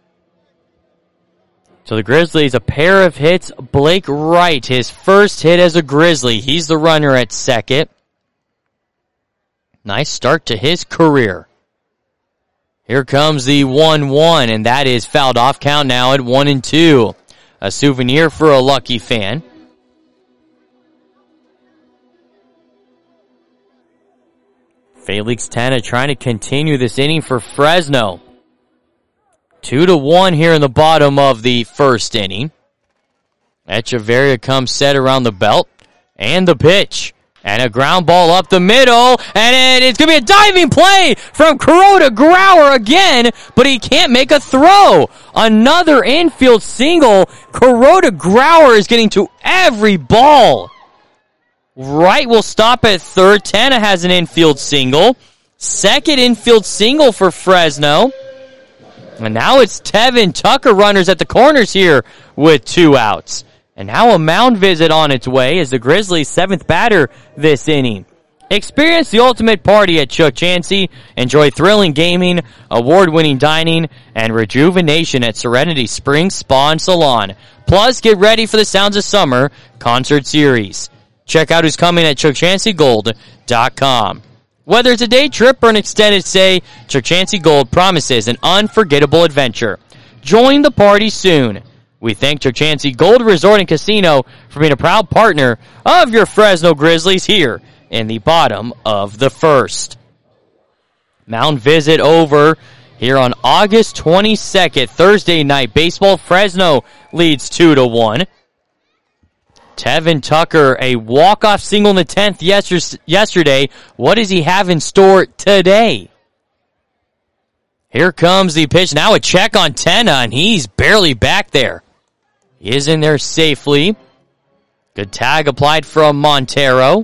So the Grizzlies, a pair of hits. Blake Wright, his first hit as a Grizzly. He's the runner at second. Nice start to his career. Here comes the one one, and that is fouled off. Count now at one and two. A souvenir for a lucky fan. Felix Tena trying to continue this inning for Fresno. Two to one here in the bottom of the first inning. Echeverria comes set around the belt. And the pitch. And a ground ball up the middle. And it's going to be a diving play from Kuroda Grauer again. But he can't make a throw. Another infield single. Kuroda Grauer is getting to every ball. Wright will stop at third. Tena has an infield single. Second infield single for Fresno. And now it's Tevin Tucker runners at the corners here with two outs. And now a mound visit on its way as the Grizzlies' seventh batter this inning. Experience the ultimate party at Chuck Chansey. Enjoy thrilling gaming, award-winning dining, and rejuvenation at Serenity Spring Spa and Salon. Plus, get ready for the Sounds of Summer concert series. Check out who's coming at chuck chansey gold dot com. Whether it's a day trip or an extended stay, Chuck Chansey Gold promises an unforgettable adventure. Join the party soon. We thank Chuck Chansey Gold Resort and Casino for being a proud partner of your Fresno Grizzlies here in the bottom of the first. Mound visit over here on August twenty-second, Thursday night baseball. Fresno leads two to one. Tevin Tucker, a walk-off single in the tenth yesterday. What does he have in store today? Here comes the pitch. Now a check on Tena, and he's barely back there. He is in there safely. Good tag applied from Montero.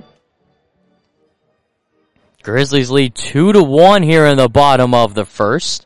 Grizzlies lead two to one here in the bottom of the first.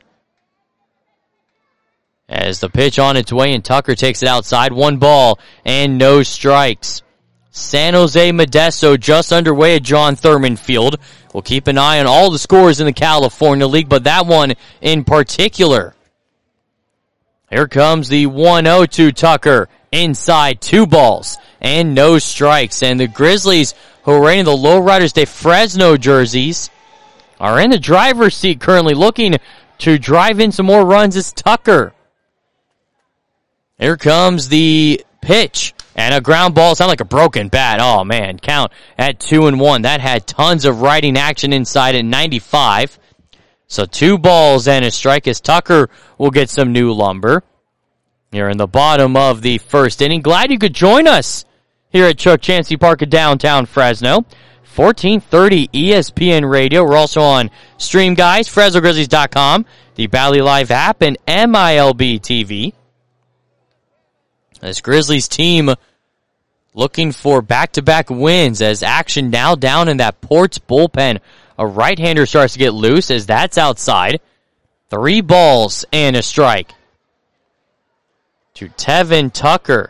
As the pitch on its way and Tucker takes it outside. One ball and no strikes. San Jose Modesto just underway at John Thurman Field. We'll keep an eye on all the scores in the California League, but that one in particular. Here comes the one oh to Tucker. Inside, two balls and no strikes. And the Grizzlies, who are wearing the Lowriders de Fresno jerseys, are in the driver's seat currently, looking to drive in some more runs as Tucker. Here comes the pitch. And a ground ball. Sound like a broken bat. Oh, man. Count at two and one. That had tons of riding action inside at ninety-five. So two balls and a strike as Tucker will get some new lumber. Here in the bottom of the first inning. Glad you could join us here at Chuck Chansey Park of downtown Fresno. fourteen thirty E S P N Radio. We're also on Stream Guys, Fresno Grizzlies dot com, the Bally Live app, and M I L B T V. This Grizzlies team looking for back-to-back wins as action now down in that Ports bullpen. A right-hander starts to get loose as that's outside. Three balls and a strike to Tevin Tucker.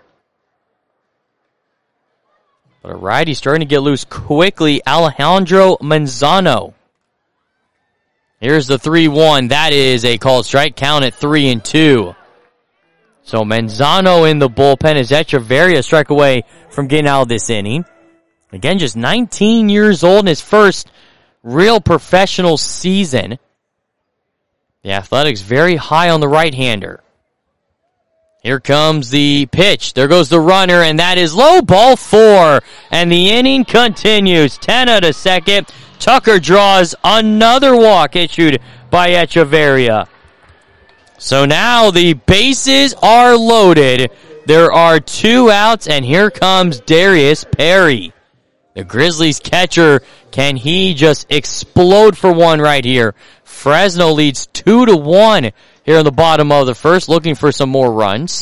But a righty starting to get loose quickly, Alejandro Manzano. Here's the three one. That is a called strike. Count at three and two. So Manzano in the bullpen as Echeverria strike away from getting out of this inning. Again, just nineteen years old in his first real professional season. The Athletics very high on the right-hander. Here comes the pitch. There goes the runner, and that is low, ball four. And the inning continues. Tena to second. Tucker draws another walk issued by Echeverria. So now the bases are loaded. There are two outs, and here comes Darius Perry. The Grizzlies catcher, can he just explode for one right here? Fresno leads two to one here in the bottom of the first, looking for some more runs.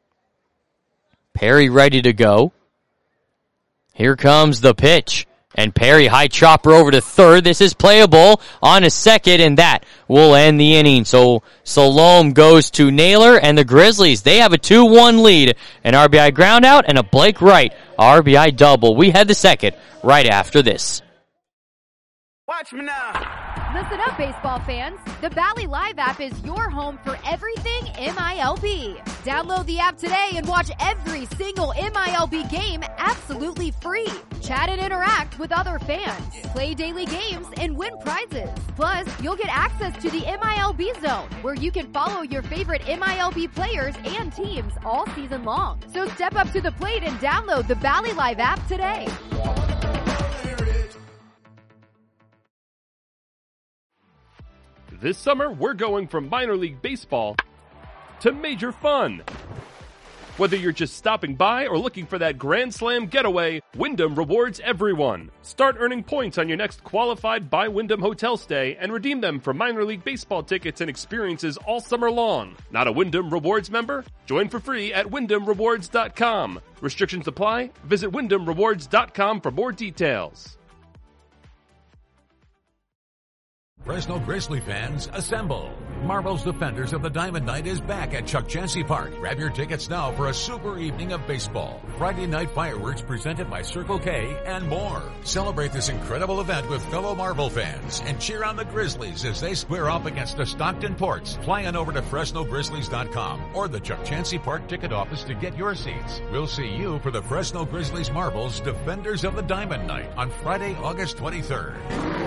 Perry ready to go. Here comes the pitch. And Perry, high chopper over to third. This is playable on a second, and that will end the inning. So Salome goes to Naylor, and the Grizzlies, they have a two one lead. An R B I ground out and a Blake Wright R B I double. We head the second right after this. Watch me now. Listen up, baseball fans. The Bally Live app is your home for everything M I L B. Download the app today and watch every single M I L B game absolutely free. Chat and interact with other fans. Play daily games and win prizes. Plus, you'll get access to the M I L B Zone, where you can follow your favorite M I L B players and teams all season long. So step up to the plate and download the Bally Live app today. This summer, we're going from minor league baseball to major fun. Whether you're just stopping by or looking for that Grand Slam getaway, Wyndham rewards everyone. Start earning points on your next qualified by Wyndham hotel stay and redeem them for minor league baseball tickets and experiences all summer long. Not a Wyndham Rewards member? Join for free at wyndham rewards dot com. Restrictions apply. Visit wyndham rewards dot com for more details. Fresno Grizzly fans, assemble! Marvel's Defenders of the Diamond Night is back at Chuck Chansey Park. Grab your tickets now for a super evening of baseball. Friday night fireworks presented by Circle K and more. Celebrate this incredible event with fellow Marvel fans and cheer on the Grizzlies as they square up against the Stockton Ports. Fly on over to Fresno Grizzlies dot com or the Chuck Chansey Park ticket office to get your seats. We'll see you for the Fresno Grizzlies Marvel's Defenders of the Diamond Night on Friday, August twenty-third.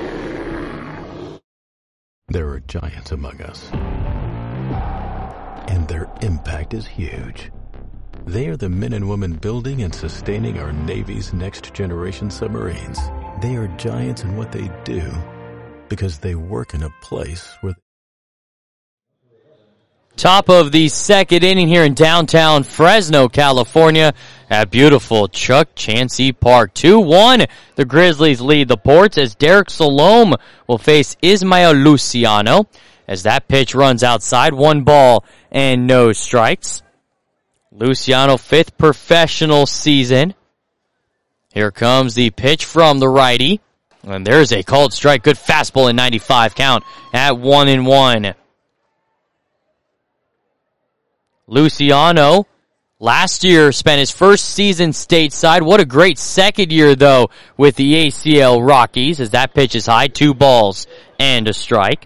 There are giants among us, and their impact is huge. They are the men and women building and sustaining our Navy's next generation submarines. They are giants in what they do because they work in a place where... Top of the second inning here in downtown Fresno, California at beautiful Chuck Chansey Park. two one, the Grizzlies lead the Ports as Derek Salome will face Ismael Luciano as that pitch runs outside. One ball and no strikes. Luciano, fifth professional season. Here comes the pitch from the righty. And there's a called strike. Good fastball in ninety-five count at one and one. Luciano, last year, spent his first season stateside. What a great second year, though, with the A C L Rockies, as that pitch is high. Two balls and a strike.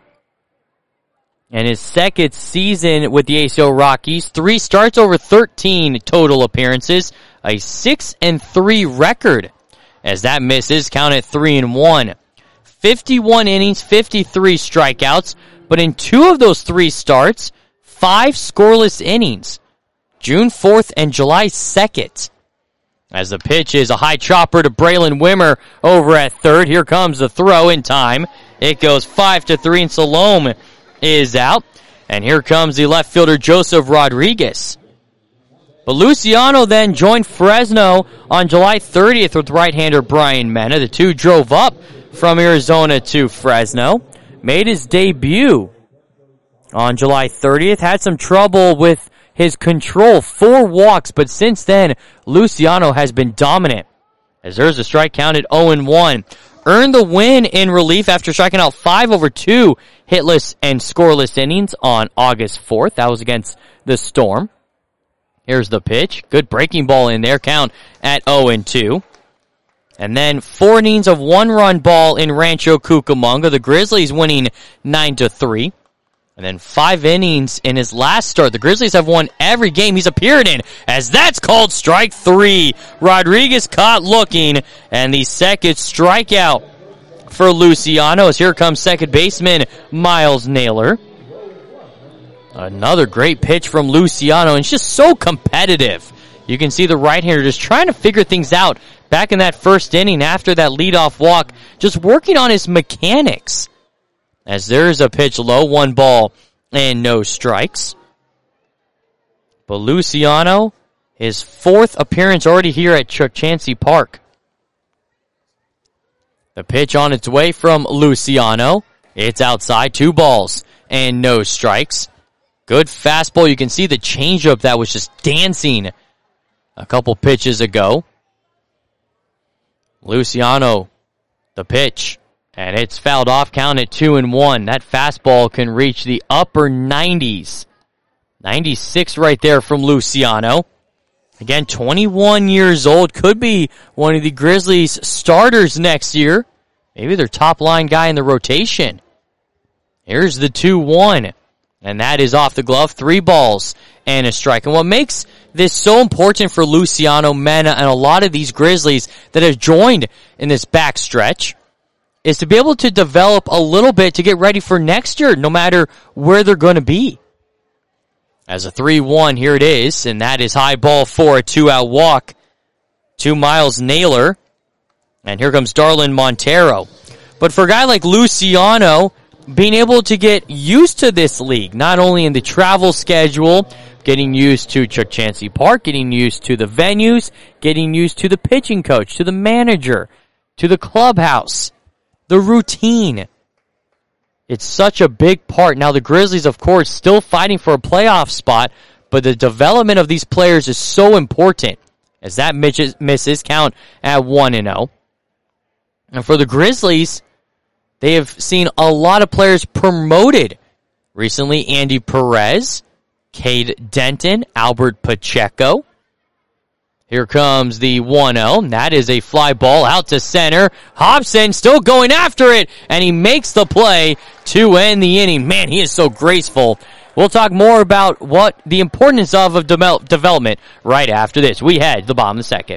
And his second season with the A C L Rockies, three starts over thirteen total appearances, a six and three record, as that misses, count at three and one. fifty-one innings, fifty-three strikeouts, but in two of those three starts, five scoreless innings, June fourth and July second. As the pitch is a high chopper to Braylon Wimmer over at third. Here comes the throw in time. It goes five to three, and Salome is out. And here comes the left fielder Joseph Rodriguez. But Luciano then joined Fresno on July thirtieth with right-hander Brian Mena. The two drove up from Arizona to Fresno. Made his debut on July thirtieth, had some trouble with his control, four walks, but since then, Luciano has been dominant. As there's a strike count at oh and one. Earned the win in relief after striking out five over two hitless and scoreless innings on August fourth. That was against the Storm. Here's the pitch. Good breaking ball in there, count at oh and two. And then four innings of one-run ball in Rancho Cucamonga. The Grizzlies winning nine to three. And then five innings in his last start. The Grizzlies have won every game he's appeared in, as that's called strike three. Rodriguez caught looking, and the second strikeout for Luciano, as here comes second baseman Miles Naylor. Another great pitch from Luciano, and it's just so competitive. You can see the right-hander just trying to figure things out back in that first inning after that leadoff walk, just working on his mechanics. As there's a pitch low, one ball and no strikes. But Luciano, his fourth appearance already here at Chuck Chansey Park. The pitch on its way from Luciano. It's outside, two balls and no strikes. Good fastball. You can see the changeup that was just dancing a couple pitches ago. Luciano, the pitch, and it's fouled off, count at two and one. That fastball can reach the upper nineties. ninety-six right there from Luciano. Again, twenty-one years old, could be one of the Grizzlies starters next year. Maybe their top line guy in the rotation. Here's the two one, and that is off the glove. Three balls and a strike. And what makes this so important for Luciano, Mena, and a lot of these Grizzlies that have joined in this backstretch is to be able to develop a little bit to get ready for next year, no matter where they're going to be. As a three one, here it is, and that is high ball for a two-out walk to Miles Naylor. And here comes Darlin Montero. But for a guy like Luciano, being able to get used to this league, not only in the travel schedule, getting used to Chuck Chansey Park, getting used to the venues, getting used to the pitching coach, to the manager, to the clubhouse, the routine. It's such a big part. Now the Grizzlies, of course, still fighting for a playoff spot, but the development of these players is so important, as that misses count at one and oh. And for the Grizzlies, they have seen a lot of players promoted. Recently, Andy Perez, Cade Denton, Albert Pacheco. Here comes the one oh. That is a fly ball out to center. Hobson still going after it, and he makes the play to end the inning. Man, he is so graceful. We'll talk more about what the importance of, of de- development right after this. We head to the bottom of the second.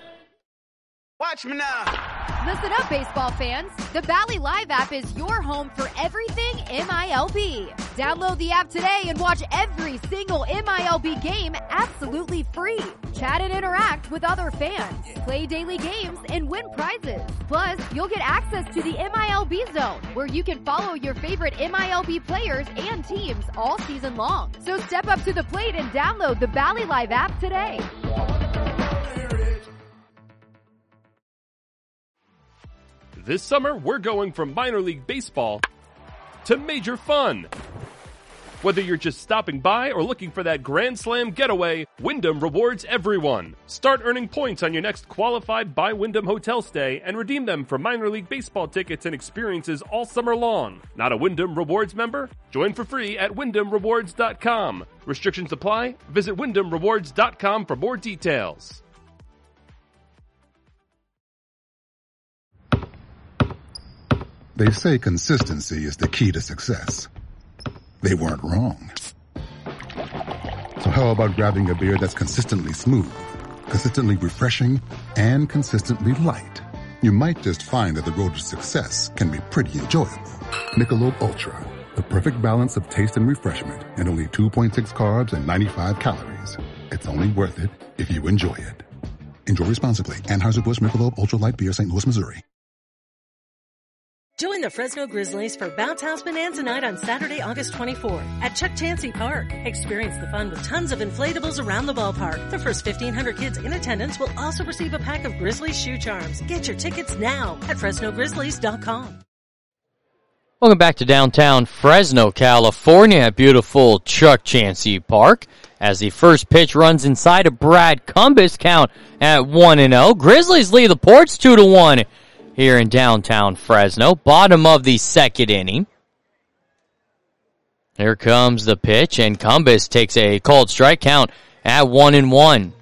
Watch me now. Listen up, baseball fans. The Bally Live app is your home for everything M I L B. Download the app today and watch every single M I L B game absolutely free. Chat and interact with other fans. Play daily games and win prizes. Plus, you'll get access to the M I L B Zone, where you can follow your favorite M I L B players and teams all season long. So step up to the plate and download the Bally Live app today. This summer, we're going from minor league baseball to major fun. Whether you're just stopping by or looking for that Grand Slam getaway, Wyndham rewards everyone. Start earning points on your next qualified by Wyndham hotel stay and redeem them for minor league baseball tickets and experiences all summer long. Not a Wyndham Rewards member? Join for free at wyndham rewards dot com. Restrictions apply. Visit wyndham rewards dot com for more details. They say consistency is the key to success. They weren't wrong. So how about grabbing a beer that's consistently smooth, consistently refreshing, and consistently light? You might just find that the road to success can be pretty enjoyable. Michelob Ultra, the perfect balance of taste and refreshment, and only two point six carbs and ninety-five calories. It's only worth it if you enjoy it. Enjoy responsibly. Anheuser-Busch Michelob Ultra Light Beer, Saint Louis, Missouri. Join the Fresno Grizzlies for Bounce House Bonanza Night on Saturday, August twenty-fourth at Chuck Chansey Park. Experience the fun with tons of inflatables around the ballpark. The first fifteen hundred kids in attendance will also receive a pack of Grizzlies shoe charms. Get your tickets now at fresno grizzlies dot com. Welcome back to downtown Fresno, California at beautiful Chuck Chansey Park. As the first pitch runs inside of Brad Cumbas, count at one and oh. Grizzlies lead the Ports two to one. Here in downtown Fresno, bottom of the second inning. Here comes the pitch, and Cumbas takes a called strike, count at one and one.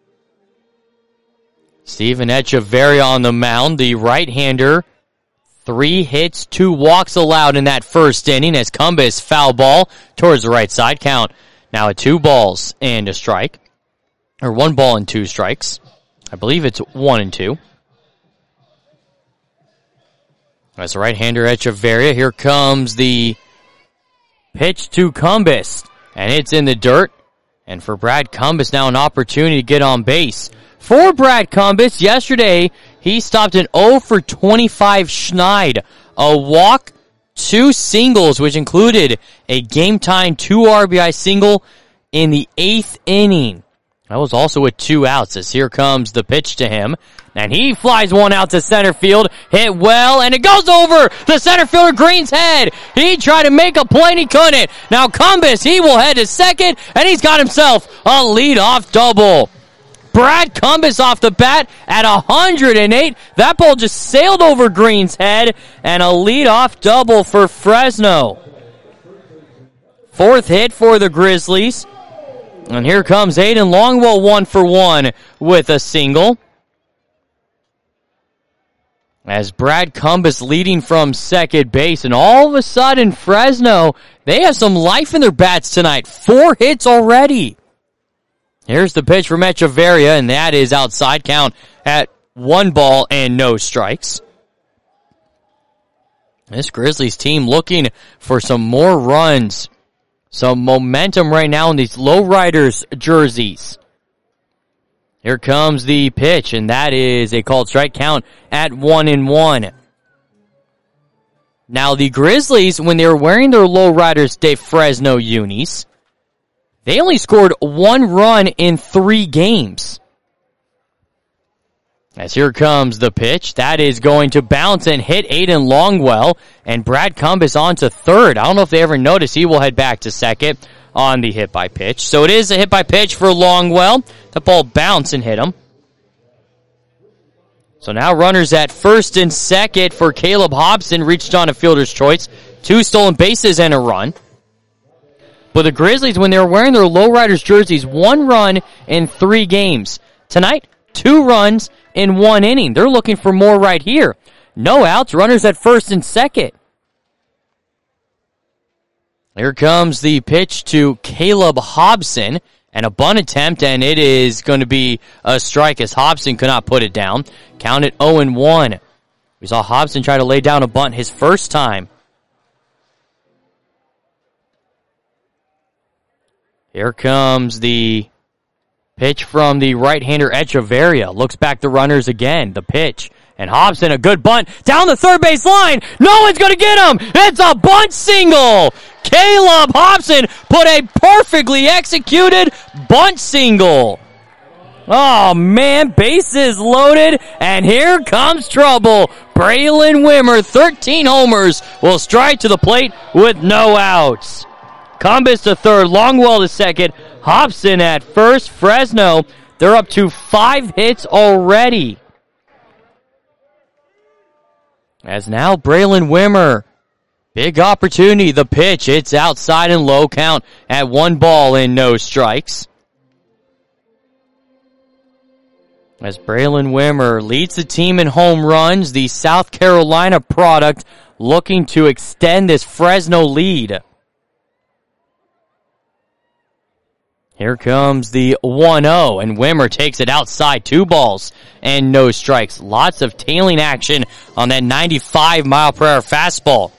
Steven Echeverria on the mound, the right-hander. Three hits, two walks allowed in that first inning as Cumbas foul ball towards the right side. Count now at two balls and a strike. Or one ball and two strikes. I believe it's one and two. As the right-hander Echeverria, here comes the pitch to Cumbas, and it's in the dirt. And for Brad Cumbas, now an opportunity to get on base. For Brad Cumbas, yesterday, he stopped an oh for twenty-five Schneid. A walk, two singles, which included a game-time two R B I single in the eighth inning. That was also with two outs, as here comes the pitch to him. And he flies one out to center field, hit well, and it goes over the center fielder Green's head. He tried to make a play and he couldn't. Now Cumbas, he will head to second, and he's got himself a leadoff double. Brad Cumbas off the bat at one hundred eight. That ball just sailed over Green's head, and a leadoff double for Fresno. Fourth hit for the Grizzlies. And here comes Aiden Longwell, one for one with a single. As Brad Cumbas leading from second base, and all of a sudden Fresno, they have some life in their bats tonight. Four hits already. Here's the pitch from Echeverria, and that is outside, count at one ball and no strikes. This Grizzlies team looking for some more runs, some momentum right now in these lowriders jerseys. Here comes the pitch, and that is a called strike, count at one and one. Now the Grizzlies, when they were wearing their lowriders de Fresno unis, they only scored one run in three games. As here comes the pitch, that is going to bounce and hit Aiden Longwell, and Brad Cumbas on to third. I don't know if they ever noticed, he will head back to second on the hit by pitch. So it is a hit by pitch for Longwell. The ball bounced and hit him. So now runners at first and second for Caleb Hobson reached on a fielder's choice. Two stolen bases and a run. But the Grizzlies, when they were wearing their lowriders jerseys, one run in three games. Tonight, two runs in one inning. They're looking for more right here. No outs, runners at first and second. Here comes the pitch to Caleb Hobson, and a bunt attempt, and it is going to be a strike as Hobson could not put it down. Count it oh and one. We saw Hobson try to lay down a bunt his first time. Here comes the pitch from the right-hander Echeverria. Looks back the runners again. The pitch. And Hobson, a good bunt down the third base line. No one's going to get him. It's a bunt single. Caleb Hobson put a perfectly executed bunt single. Oh, man, bases loaded, and here comes trouble. Braylon Wimmer, thirteen homers, will strike to the plate with no outs. Cumbas to third, Longwell to second, Hobson at first. Fresno, they're up to five hits already. As now Braylon Wimmer, big opportunity, the pitch, it's outside and low, count at one ball and no strikes. As Braylon Wimmer leads the team in home runs, the South Carolina product looking to extend this Fresno lead. Here comes the one oh, and Wimmer takes it outside, two balls and no strikes. Lots of tailing action on that ninety-five mile per hour fastball.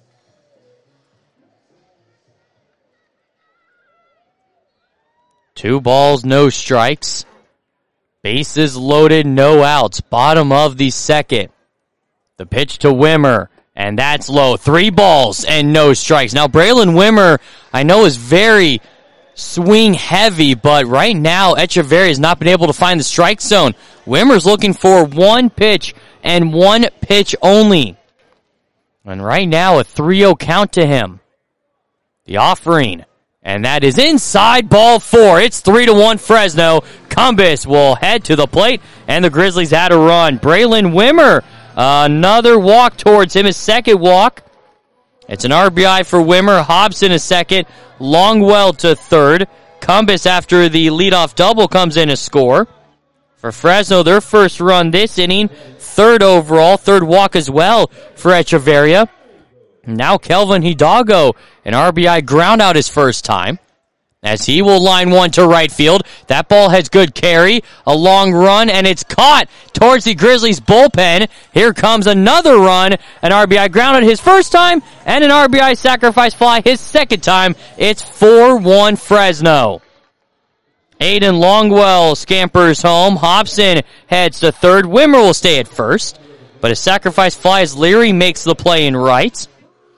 Two balls, no strikes. Bases loaded, no outs. Bottom of the second. The pitch to Wimmer, and that's low. Three balls and no strikes. Now Braylon Wimmer, I know, is very swing heavy, but right now Echeverria has not been able to find the strike zone. Wimmer's looking for one pitch and one pitch only. And right now a three oh count to him. The offering, and that is inside, ball four. It's three to one Fresno. Cumbas will head to the plate, and the Grizzlies had a run. Braylon Wimmer, uh, another walk towards him, his second walk. It's an R B I for Wimmer. Hobson a second. Longwell to third. Cumbas, after the leadoff double, comes in to score. For Fresno, their first run this inning. Third overall. Third walk as well for Echeverria. Now Kelvin Hidalgo, an R B I ground out his first time, as he will line one to right field. That ball has good carry, a long run, and it's caught towards the Grizzlies bullpen. Here comes another run, an R B I ground out his first time, and an R B I sacrifice fly his second time. It's four one Fresno. Aiden Longwell scampers home. Hobson heads to third. Wimmer will stay at first, but a sacrifice fly as Leary makes the play in right.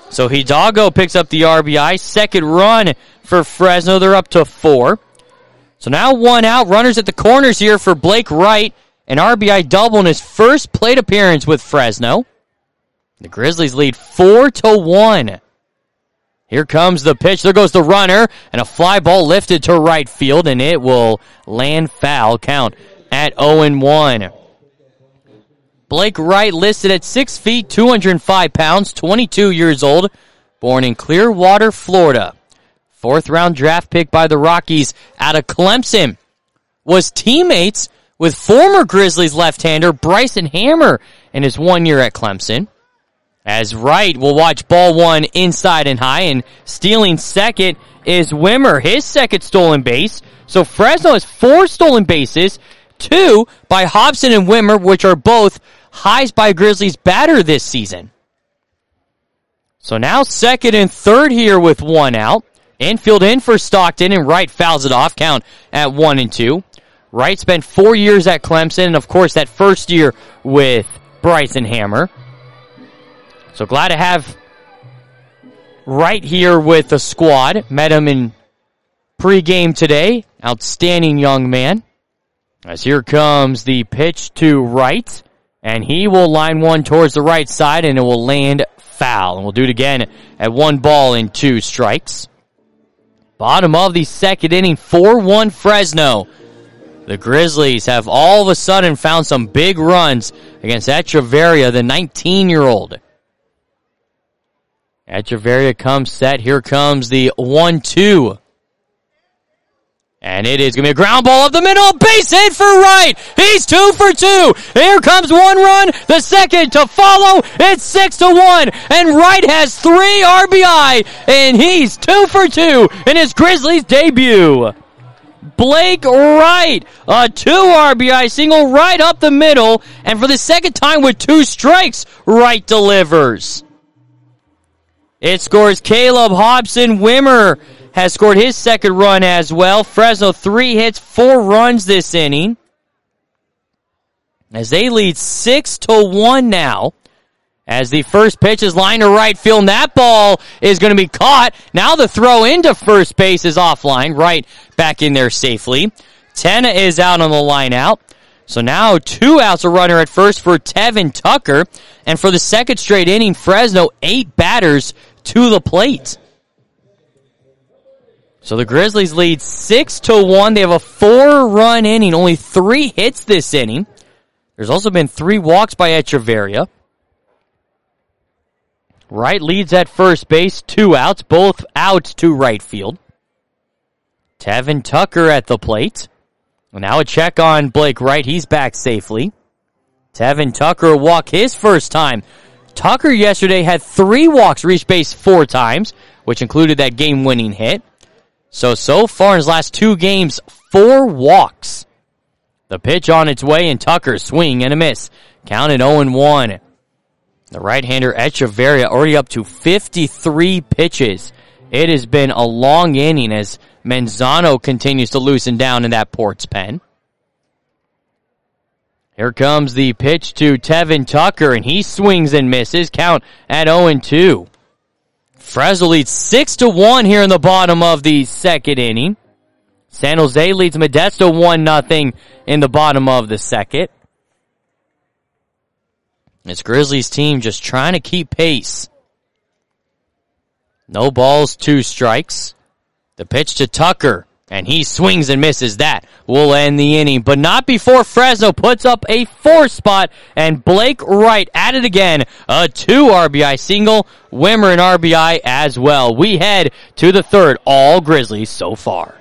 So Hidalgo picks up the R B I. Second run for Fresno. They're up to four. So now one out. Runners at the corners here for Blake Wright. An R B I double in his first plate appearance with Fresno. The Grizzlies lead four to one. Here comes the pitch. There goes the runner. And a fly ball lifted to right field. And it will land foul. Count at oh and one. Blake Wright listed at six feet, two hundred five pounds, twenty-two years old. Born in Clearwater, Florida. Fourth round draft pick by the Rockies out of Clemson. Was teammates with former Grizzlies left-hander Bryson Hammer in his one year at Clemson. As Wright will watch ball one inside and high, and stealing second is Wimmer, his second stolen base. So Fresno has four stolen bases, two by Hobson and Wimmer, which are both highs by Grizzlies batter this season. So now second and third here with one out. Infield in for Stockton, and Wright fouls it off. Count at one and two. Wright spent four years at Clemson, and of course that first year with Bryson Hammer. So glad to have Wright here with the squad. Met him in pregame today. Outstanding young man. As here comes the pitch to Wright, and he will line one towards the right side, and it will land foul. And we'll do it again at one ball and two strikes. Bottom of the second inning, four one Fresno. The Grizzlies have all of a sudden found some big runs against Echeverria, the nineteen-year-old. Echeverria comes set. Here comes the one two. And it is going to be a ground ball up the middle. Base hit for Wright. He's two for two. Here comes one run. The second to follow. It's six to one. And Wright has three R B I. And he's two for two in his Grizzlies debut. Blake Wright, a two R B I single right up the middle. And for the second time with two strikes, Wright delivers. It scores Caleb Hobson. Wimmer has scored his second run as well. Fresno, three hits, four runs this inning. As they lead six to one now. As the first pitch is lined to right field, and that ball is going to be caught. Now the throw into first base is offline. Wright back in there safely. Tena is out on the line out. So now two outs, a runner at first for Tevin Tucker. And for the second straight inning, Fresno, eight batters to the plate. So the Grizzlies lead six to one. They have a four-run inning, only three hits this inning. There's also been three walks by Echeverria. Wright leads at first base, two outs, both out to right field. Tevin Tucker at the plate. Now a check on Blake Wright. He's back safely. Tevin Tucker walk his first time. Tucker yesterday had three walks, reached base four times, which included that game-winning hit. So, so far in his last two games, four walks. The pitch on its way, and Tucker swing and a miss. Counted oh and one. The right-hander Echeverria already up to fifty-three pitches. It has been a long inning as Manzano continues to loosen down in that Ports pen. Here comes the pitch to Tevin Tucker, and he swings and misses. Count at oh and two. Fresno leads six to one here in the bottom of the second inning. San Jose leads Modesto one nothing in the bottom of the second. This Grizzlies team just trying to keep pace. No balls, two strikes. The pitch to Tucker, and he swings and misses. That will end the inning, but not before Fresno puts up a four spot, and Blake Wright at it again. A two R B I single, Wimmer an R B I as well. We head to the third, all Grizzlies so far.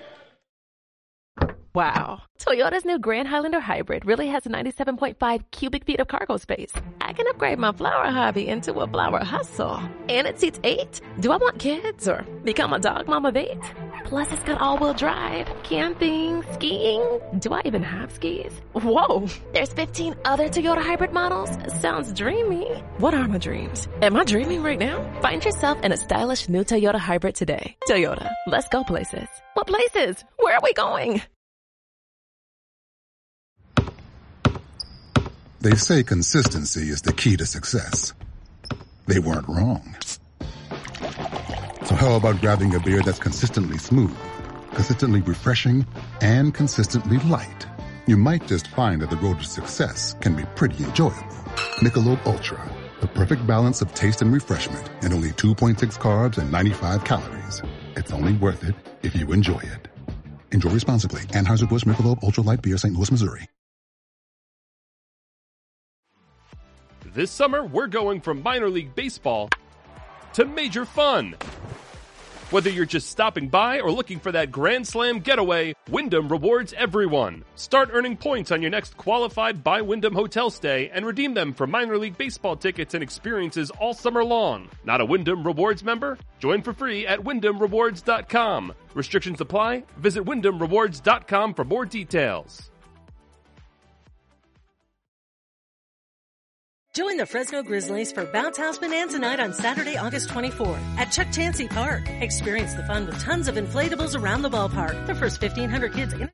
Wow. Toyota's new Grand Highlander Hybrid really has ninety-seven point five cubic feet of cargo space. I can upgrade my flower hobby into a flower hustle. And it seats eight. Do I want kids or become a dog mom of eight? Plus, it's got all-wheel drive, camping, skiing. Do I even have skis? Whoa. There's fifteen other Toyota hybrid models. Sounds dreamy. What are my dreams? Am I dreaming right now? Find yourself in a stylish new Toyota hybrid today. Toyota. Let's go places. What places? Where are we going? They say consistency is the key to success. They weren't wrong. how about grabbing a beer that's consistently smooth, consistently refreshing, and consistently light? You might just find that the road to success can be pretty enjoyable. Michelob Ultra, the perfect balance of taste and refreshment, and only two point six carbs and ninety-five calories. It's only worth it if you enjoy it. Enjoy responsibly. Anheuser-Busch Michelob Ultra Light Beer, Saint Louis, Missouri. This summer, we're going from minor league baseball to major fun. Whether you're just stopping by or looking for that Grand Slam getaway, Wyndham rewards everyone. Start earning points on your next qualified by Wyndham hotel stay and redeem them for minor league baseball tickets and experiences all summer long. Not a Wyndham Rewards member? Join for free at wyndham rewards dot com. Restrictions apply. Visit wyndham rewards dot com for more details. Join the Fresno Grizzlies for Bounce House Bonanza Night on Saturday, August twenty-fourth at Chuck Chansey Park. Experience the fun with tons of inflatables around the ballpark. The first fifteen hundred kids in...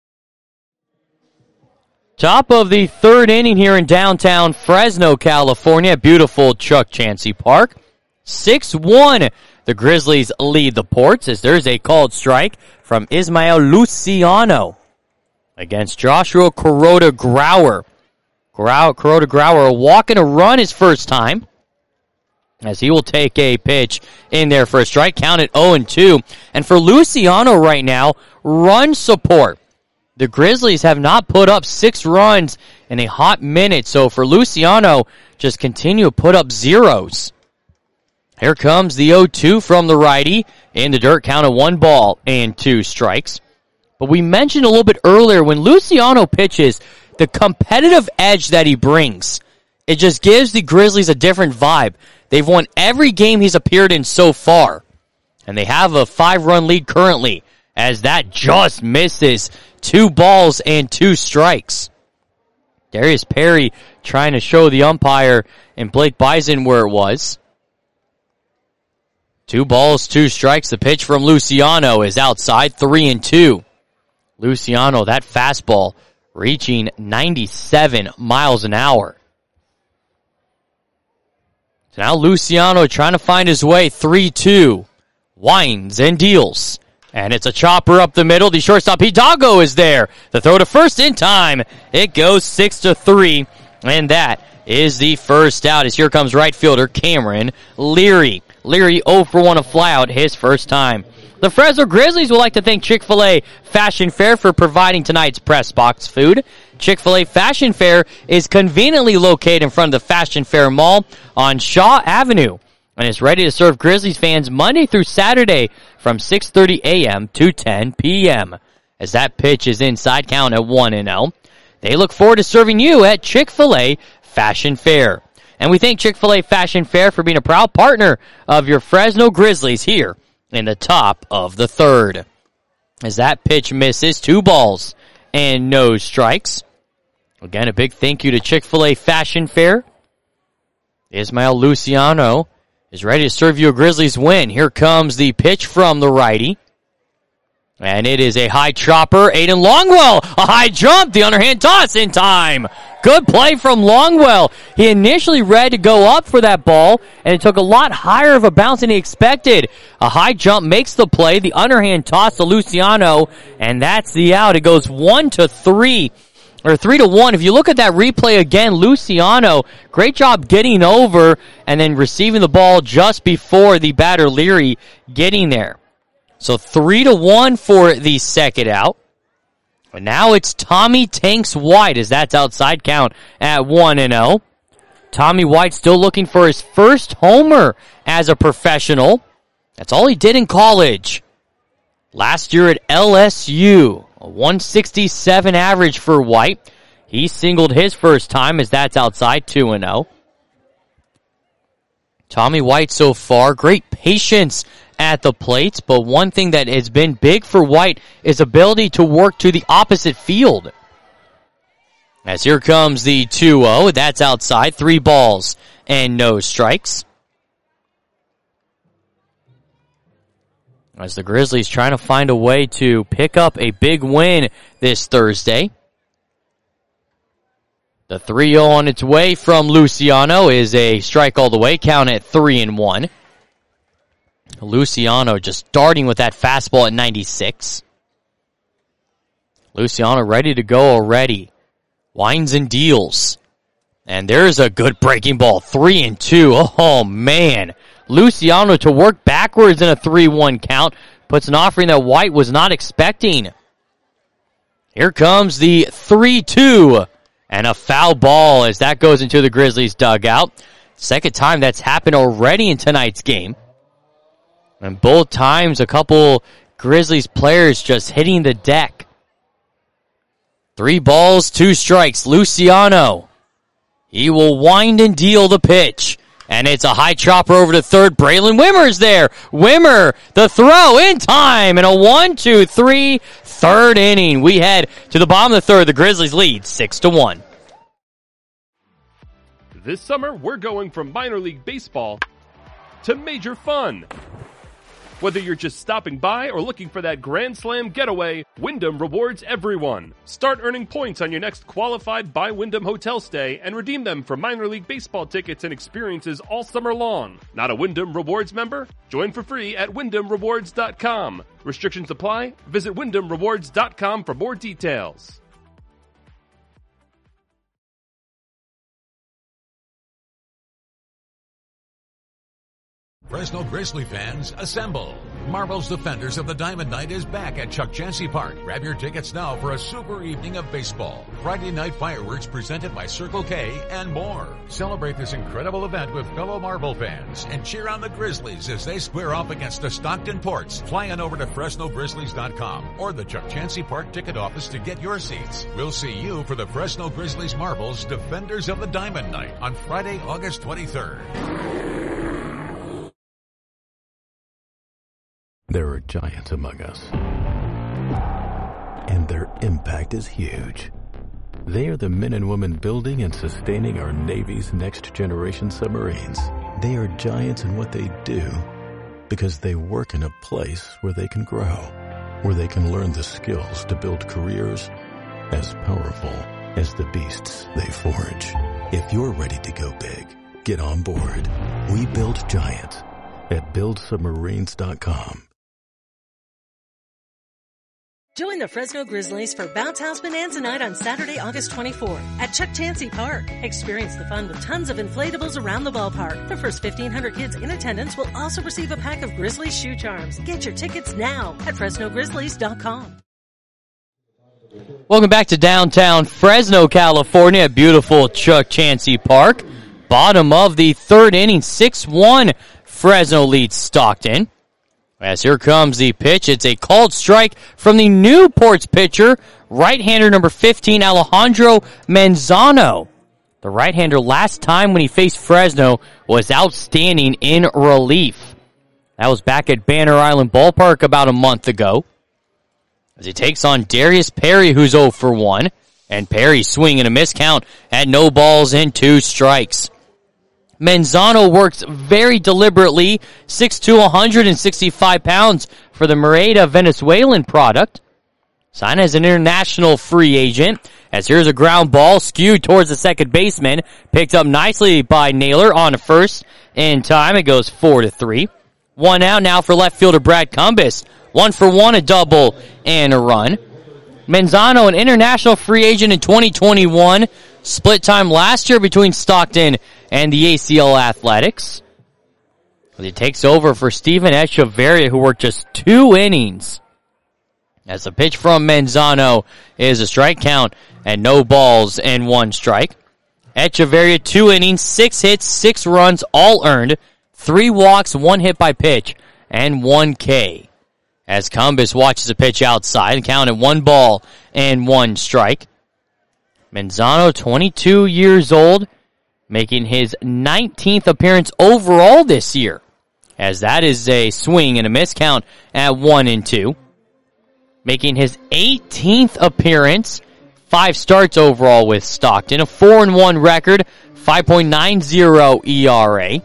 Top of the third inning here in downtown Fresno, California. Beautiful Chuck Chansey Park. six one. The Grizzlies lead the Ports as there's a called strike from Ismael Luciano against Joshua Kuroda Grauer. Grau- Kuroda Grauer walking a run his first time as he will take a pitch in there for a strike, count at oh and two. And for Luciano right now, run support. The Grizzlies have not put up six runs in a hot minute, so for Luciano, just continue to put up zeros. Here comes the oh two from the righty in the dirt, count of one ball and two strikes. But we mentioned a little bit earlier, when Luciano pitches, the competitive edge that he brings, it just gives the Grizzlies a different vibe. They've won every game he's appeared in so far, and they have a five-run lead currently, as that just misses. Two balls and two strikes. Darius Perry trying to show the umpire and Blake Bison where it was. Two balls, two strikes. The pitch from Luciano is outside, three and two. Luciano, that fastball, reaching ninety-seven miles an hour. So now Luciano trying to find his way, three two. Winds and deals. And it's a chopper up the middle. The shortstop Hidalgo is there. The throw to first in time. It goes six to three. And that is the first out as here comes right fielder Cameron Leary. Leary oh for one, a flyout his first time. The Fresno Grizzlies would like to thank Chick-fil-A Fashion Fair for providing tonight's press box food. Chick-fil-A Fashion Fair is conveniently located in front of the Fashion Fair Mall on Shaw Avenue and is ready to serve Grizzlies fans Monday through Saturday from six thirty a.m. to ten p.m. As that pitch is inside, count at one and oh. They look forward to serving you at Chick-fil-A Fashion Fair. And we thank Chick-fil-A Fashion Fair for being a proud partner of your Fresno Grizzlies here in the top of the third. As that pitch misses, two balls and no strikes. Again, a big thank you to Chick-fil-A Fashion Fair. Ismael Luciano is ready to serve you a Grizzlies win. Here comes the pitch from the righty. And it is a high chopper. Aiden Longwell, a high jump, the underhand toss in time. Good play from Longwell. He initially ready to go up for that ball, and it took a lot higher of a bounce than he expected. A high jump makes the play, the underhand toss to Luciano, and that's the out. It goes one to three, or three to one. If you look at that replay again, Luciano, great job getting over and then receiving the ball just before the batter Leary getting there. So three to one for the second out. But now it's Tommy Tanks White as that's outside, count at one and oh. Tommy White still looking for his first homer as a professional. That's all he did in college. Last year at L S U, a one sixty-seven average for White. He singled his first time as that's outside, two and oh. Tommy White so far, great patience at the plate, but one thing that has been big for White is ability to work to the opposite field. As here comes the two oh, that's outside, three balls and no strikes. As the Grizzlies trying to find a way to pick up a big win this Thursday. The three oh on its way from Luciano is a strike all the way, count at three and one. Luciano just starting with that fastball at ninety-six. Luciano ready to go already. Winds and deals. And there's a good breaking ball. Three and two. Oh, man. Luciano to work backwards in a three one count. Puts an offering that White was not expecting. Here comes the three two. And a foul ball as that goes into the Grizzlies dugout. Second time that's happened already in tonight's game. And both times a couple Grizzlies players just hitting the deck. Three balls, two strikes. Luciano. He will wind and deal the pitch. And it's a high chopper over to third. Braylon Wimmer's there. Wimmer, the throw in time. And a one, two, three, third inning. We head to the bottom of the third. The Grizzlies lead six to one. This summer, we're going from minor league baseball to major fun. Whether you're just stopping by or looking for that Grand Slam getaway, Wyndham rewards everyone. Start earning points on your next qualified by Wyndham hotel stay and redeem them for minor league baseball tickets and experiences all summer long. Not a Wyndham Rewards member? Join for free at wyndham rewards dot com. Restrictions apply. Visit wyndham rewards dot com for more details. Fresno Grizzly fans, assemble! Marvel's Defenders of the Diamond Night is back at Chuck Chansey Park. Grab your tickets now for a super evening of baseball. Friday night fireworks presented by Circle K and more. Celebrate this incredible event with fellow Marvel fans and cheer on the Grizzlies as they square off against the Stockton Ports. Fly on over to Fresno Grizzlies dot com or the Chuck Chansey Park ticket office to get your seats. We'll see you for the Fresno Grizzlies Marvel's Defenders of the Diamond Night on Friday, August twenty-third. There are giants among us, and their impact is huge. They are the men and women building and sustaining our Navy's next-generation submarines. They are giants in what they do because they work in a place where they can grow, where they can learn the skills to build careers as powerful as the beasts they forge. If you're ready to go big, get on board. We build giants at build submarines dot com. Join the Fresno Grizzlies for Bounce House Bonanza Night on Saturday, August twenty-fourth at Chuck Chansey Park. Experience the fun with tons of inflatables around the ballpark. The first fifteen hundred kids in attendance will also receive a pack of Grizzlies shoe charms. Get your tickets now at Fresno Grizzlies dot com. Welcome back to downtown Fresno, California at beautiful Chuck Chansey Park. Bottom of the third inning, six one. Fresno leads Stockton. As here comes the pitch, it's a called strike from the Newport's pitcher, right-hander number fifteen, Alejandro Manzano. The right-hander last time when he faced Fresno was outstanding in relief. That was back at Banner Island Ballpark about a month ago. As he takes on Darius Perry, who's oh for one, and Perry swinging a miscount at no balls and two strikes. Manzano works very deliberately, six foot two, one hundred sixty-five pounds for the Merida Venezuelan product. Signed as an international free agent, as here's a ground ball skewed towards the second baseman, picked up nicely by Naylor on first. In time, it goes four to three. One out now for left fielder Brad Cumbas. One for one, a double and a run. Manzano, an international free agent in twenty twenty-one, split time last year between Stockton and the A C L Athletics. He takes over for Steven Echeverria, who worked just two innings. As the pitch from Manzano is a strike count and no balls and one strike. Echeverria, two innings, six hits, six runs, all earned, three walks, one hit by pitch, and one K. As Cumbas watches the pitch outside and counted one ball and one strike. Manzano, twenty-two years old, making his nineteenth appearance overall this year, as that is a swing and a miscount at one and two. Making his eighteenth appearance, five starts overall with Stockton, a four and one record, five point nine oh E R A.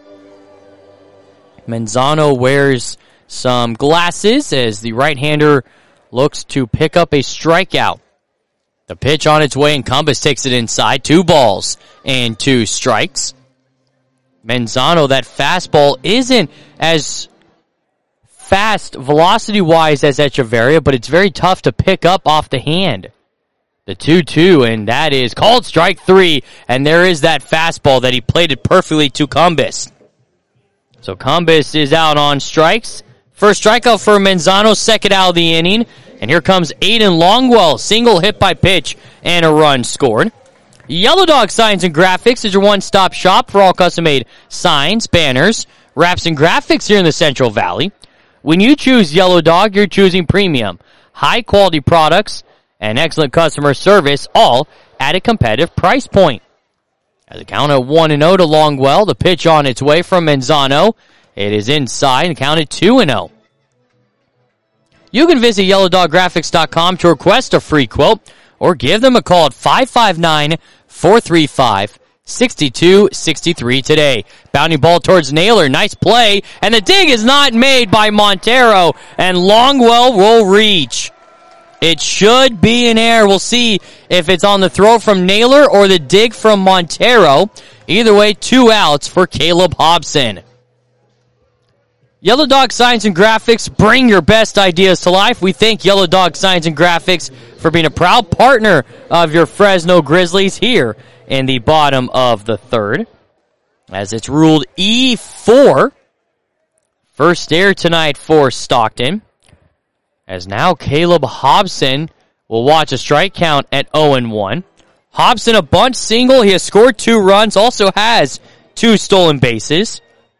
Manzano wears some glasses as the right-hander looks to pick up a strikeout. The pitch on its way, and Cumbas takes it inside. Two balls and two strikes. Manzano, that fastball isn't as fast velocity-wise as Echeverria, but it's very tough to pick up off the hand. The two two, and that is called strike three, and there is that fastball that he played it perfectly to Cumbas. So Cumbas is out on strikes. First strikeout for Manzano, second out of the inning. And here comes Aiden Longwell, single hit by pitch, and a run scored. Yellow Dog Signs and Graphics is your one-stop shop for all custom-made signs, banners, wraps, and graphics here in the Central Valley. When you choose Yellow Dog, you're choosing premium, high-quality products, and excellent customer service, all at a competitive price point. As a count of one and oh to Longwell, the pitch on its way from Manzano. It is inside and counted two and oh. You can visit yellow dog graphics dot com to request a free quote or give them a call at five five nine, four three five, six two six three today. Bounding ball towards Naylor. Nice play. And the dig is not made by Montero. And Longwell will reach. It should be in air. We'll see if it's on the throw from Naylor or the dig from Montero. Either way, two outs for Caleb Hobson. Yellow Dog Signs and Graphics, bring your best ideas to life. We thank Yellow Dog Signs and Graphics for being a proud partner of your Fresno Grizzlies here in the bottom of the third. As it's ruled E four. First air tonight for Stockton. As now Caleb Hobson will watch a strike count at oh and one. Hobson, a bunt single. He has scored two runs, also has two stolen bases.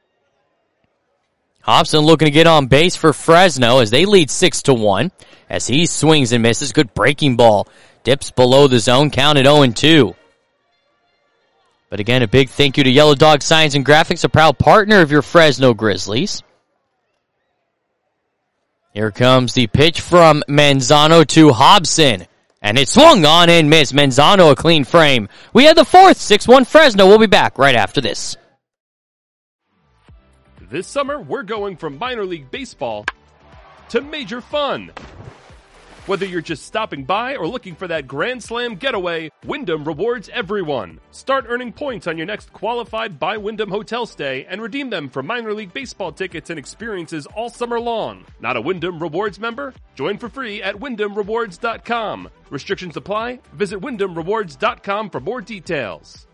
Hobson looking to get on base for Fresno as they lead six to one. As he swings and misses. Good breaking ball. Dips below the zone, counted oh and two. But again, a big thank you to Yellow Dog Signs and Graphics, a proud partner of your Fresno Grizzlies. Here comes the pitch from Manzano to Hobson. And it swung on and missed. Manzano a clean frame. We had the fourth, six one Fresno. We'll be back right after this. This summer, we're going from minor league baseball to major fun. Whether you're just stopping by or looking for that Grand Slam getaway, Wyndham rewards everyone. Start earning points on your next qualified by Wyndham hotel stay and redeem them for minor league baseball tickets and experiences all summer long. Not a Wyndham Rewards member? Join for free at wyndham rewards dot com. Restrictions apply. Visit wyndham rewards dot com for more details.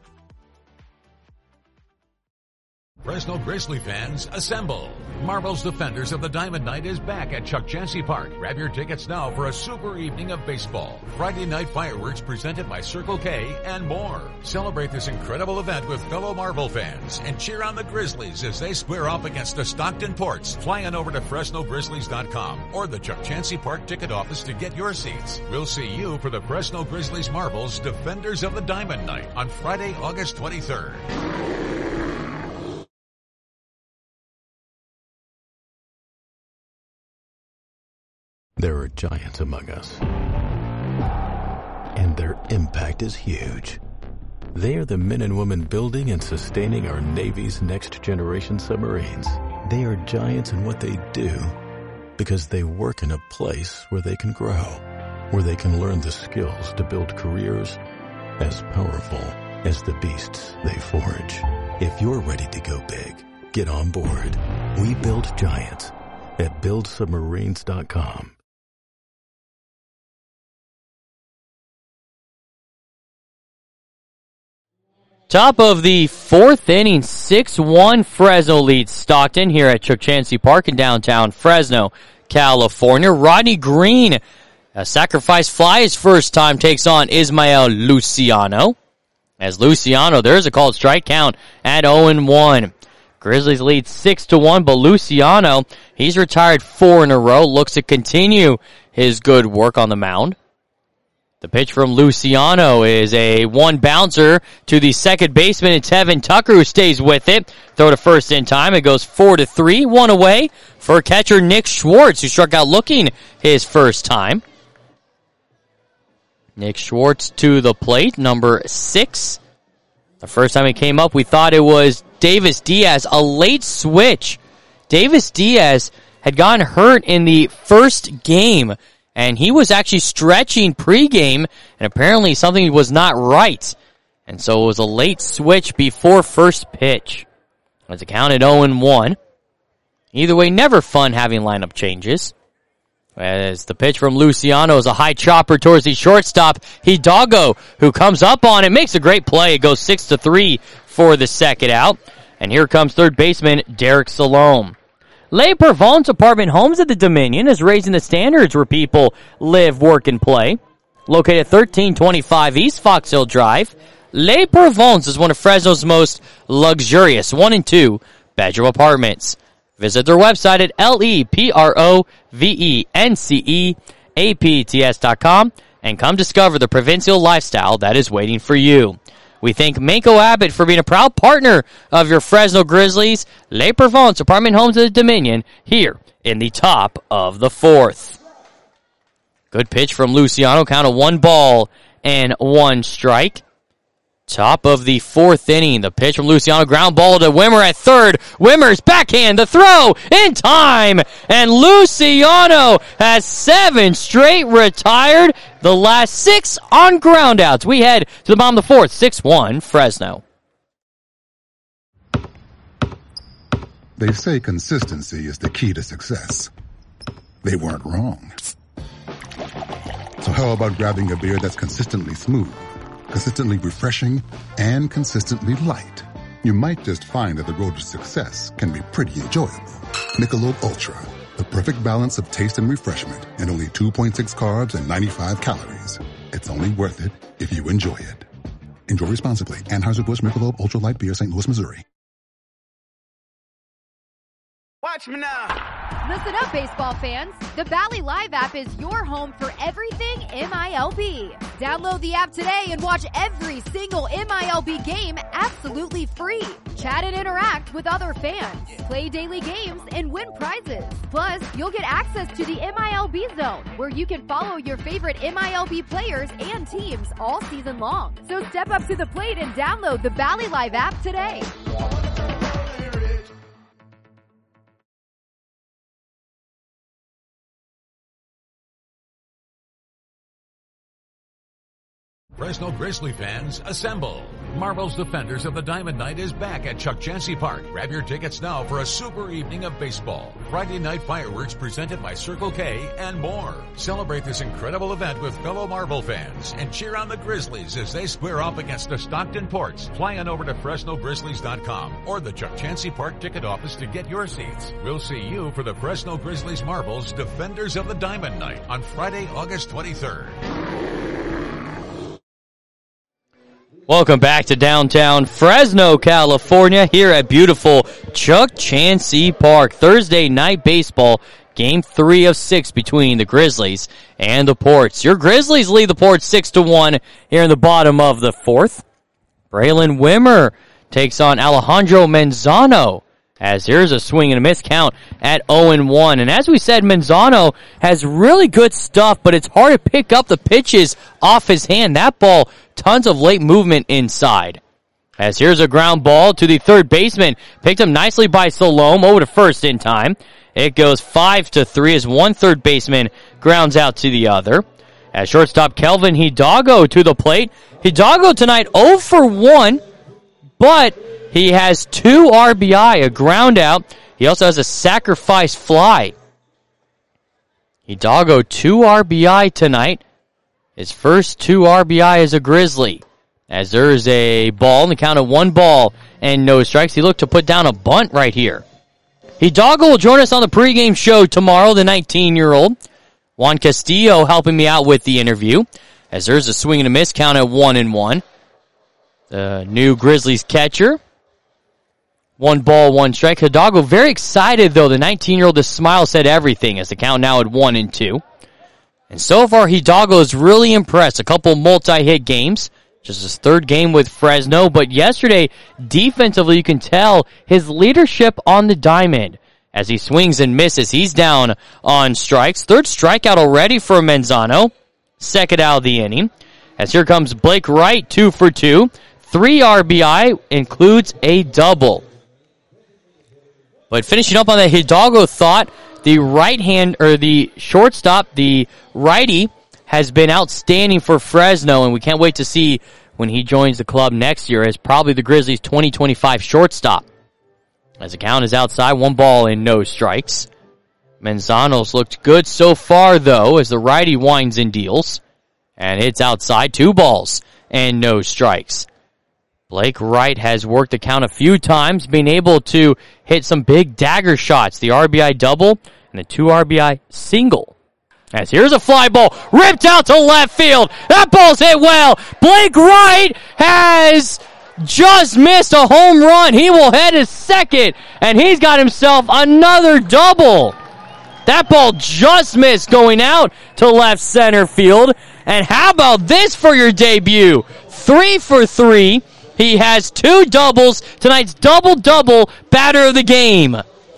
Fresno Grizzly fans, assemble! Marvel's Defenders of the Diamond Night is back at Chuck Chansey Park. Grab your tickets now for a super evening of baseball. Friday night fireworks presented by Circle K and more. Celebrate this incredible event with fellow Marvel fans and cheer on the Grizzlies as they square up against the Stockton Ports. Fly on over to Fresno Grizzlies dot com or the Chuck Chansey Park ticket office to get your seats. We'll see you for the Fresno Grizzlies Marvel's Defenders of the Diamond Night on Friday, August twenty-third. There are giants among us, and their impact is huge. They are the men and women building and sustaining our Navy's next-generation submarines. They are giants in what they do because they work in a place where they can grow, where they can learn the skills to build careers as powerful as the beasts they forge. If you're ready to go big, get on board. We build giants at build submarines dot com. Top of the fourth inning, six one Fresno leads Stockton here at Chuck Chansey Park in downtown Fresno, California. Rodney Green, a sacrifice fly his first time, takes on Ismael Luciano. As Luciano, there's a called strike count at oh and one. Grizzlies lead six to one, but Luciano, he's retired four in a row, looks to continue his good work on the mound. The pitch from Luciano is a one bouncer to the second baseman. It's Tevin Tucker who stays with it. Throw to first in time. It goes four to three. One away for catcher Nick Schwartz, who struck out looking his first time. Nick Schwartz to the plate, number six. The first time he came up, we thought it was Davis Diaz. A late switch. Davis Diaz had gotten hurt in the first game, and he was actually stretching pregame, and apparently something was not right. And so it was a late switch before first pitch. As it counted oh and one. Either way, never fun having lineup changes. As the pitch from Luciano is a high chopper towards the shortstop, Hidalgo, who comes up on it, makes a great play. It goes six to three for the second out. And here comes third baseman Derek Salome. Le Provence Apartment Homes at the Dominion is raising the standards where people live, work, and play. Located at thirteen twenty-five East Fox Hill Drive, Le Provence is one of Fresno's most luxurious one and two bedroom apartments. Visit their website at L E P R O V E N C E A P T S dot com and come discover the provincial lifestyle that is waiting for you. We thank Mako Abbott for being a proud partner of your Fresno Grizzlies. Le Provence Apartment Homes of the Dominion here in the top of the fourth. Good pitch from Luciano. Count of one ball and one strike. Top of the fourth inning. The pitch from Luciano. Ground ball to Wimmer at third. Wimmer's backhand. The throw in time. And Luciano has seven straight retired. The last six on groundouts. We head to the bottom of the fourth. six one Fresno. They say consistency is the key to success. They weren't wrong. So how about grabbing a beer that's consistently smooth, consistently refreshing, and consistently light? You might just find that the road to success can be pretty enjoyable. Michelob Ultra, the perfect balance of taste and refreshment, and only two point six carbs and ninety-five calories. It's only worth it if you enjoy it. Enjoy responsibly. Anheuser-Busch Michelob Ultra Light Beer, Saint Louis, Missouri. Watch me now. Listen up, baseball fans. The Bally Live app is your home for everything M I L B. Download the app today and watch every single M I L B game absolutely free. Chat and interact with other fans. Play daily games and win prizes. Plus, you'll get access to the M I L B Zone, where you can follow your favorite M I L B players and teams all season long. So step up to the plate and download the Bally Live app today. Fresno Grizzly fans, assemble! Marvel's Defenders of the Diamond Night is back at Chuck Chansey Park. Grab your tickets now for a super evening of baseball. Friday night fireworks presented by Circle K and more. Celebrate this incredible event with fellow Marvel fans and cheer on the Grizzlies as they square up against the Stockton Ports. Fly on over to Fresno Grizzlies dot com or the Chuck Chansey Park ticket office to get your seats. We'll see you for the Fresno Grizzlies Marvel's Defenders of the Diamond Night on Friday, August twenty-third. Welcome back to downtown Fresno, California, here at beautiful Chuck Chansey Park. Thursday night baseball, game three of six between the Grizzlies and the Ports. Your Grizzlies lead the Ports six to one here in the bottom of the fourth. Braylon Wimmer takes on Alejandro Manzano, as here's a swing and a miss count at oh and one. And as we said, Manzano has really good stuff, but it's hard to pick up the pitches off his hand. That ball, tons of late movement inside. As here's a ground ball to the third baseman, picked up nicely by Salome over to first in time. It goes five to three as one third baseman grounds out to the other. As shortstop Kelvin Hidalgo to the plate. Hidalgo tonight oh for one, but he has two R B I, a ground out. He also has a sacrifice fly. Hidalgo, two R B I tonight. His first two R B I as a Grizzly. As there's a ball in the count of one ball and no strikes. He looked to put down a bunt right here. Hidalgo will join us on the pregame show tomorrow, the nineteen-year-old. Juan Castillo helping me out with the interview. As there's a swing and a miss count at one and one. The new Grizzlies catcher. One ball, one strike. Hidalgo very excited, though. The nineteen-year-old, the smile said everything as the count now at one and two. And so far, Hidalgo has really impressed. A couple multi-hit games. Just his third game with Fresno. But yesterday, defensively, you can tell his leadership on the diamond. As he swings and misses, he's down on strikes. Third strikeout already for Manzano. Second out of the inning. As here comes Blake Wright, two for two. Three R B I, includes a double. But finishing up on that Hidalgo thought, the right hand, or the shortstop, the righty, has been outstanding for Fresno, and we can't wait to see when he joins the club next year as probably the Grizzlies' twenty twenty-five shortstop. As the count is outside, one ball and no strikes. Manzano's looked good so far, though, as the righty winds and deals. And hits outside, two balls and no strikes. Blake Wright has worked the count a few times, being able to hit some big dagger shots. The R B I double and the two R B I single. As here's a fly ball ripped out to left field. That ball's hit well. Blake Wright has just missed a home run. He will head to second, and he's got himself another double. That ball just missed going out to left center field. And how about this for your debut? Three for three. He has two doubles. Tonight's double-double batter of the game.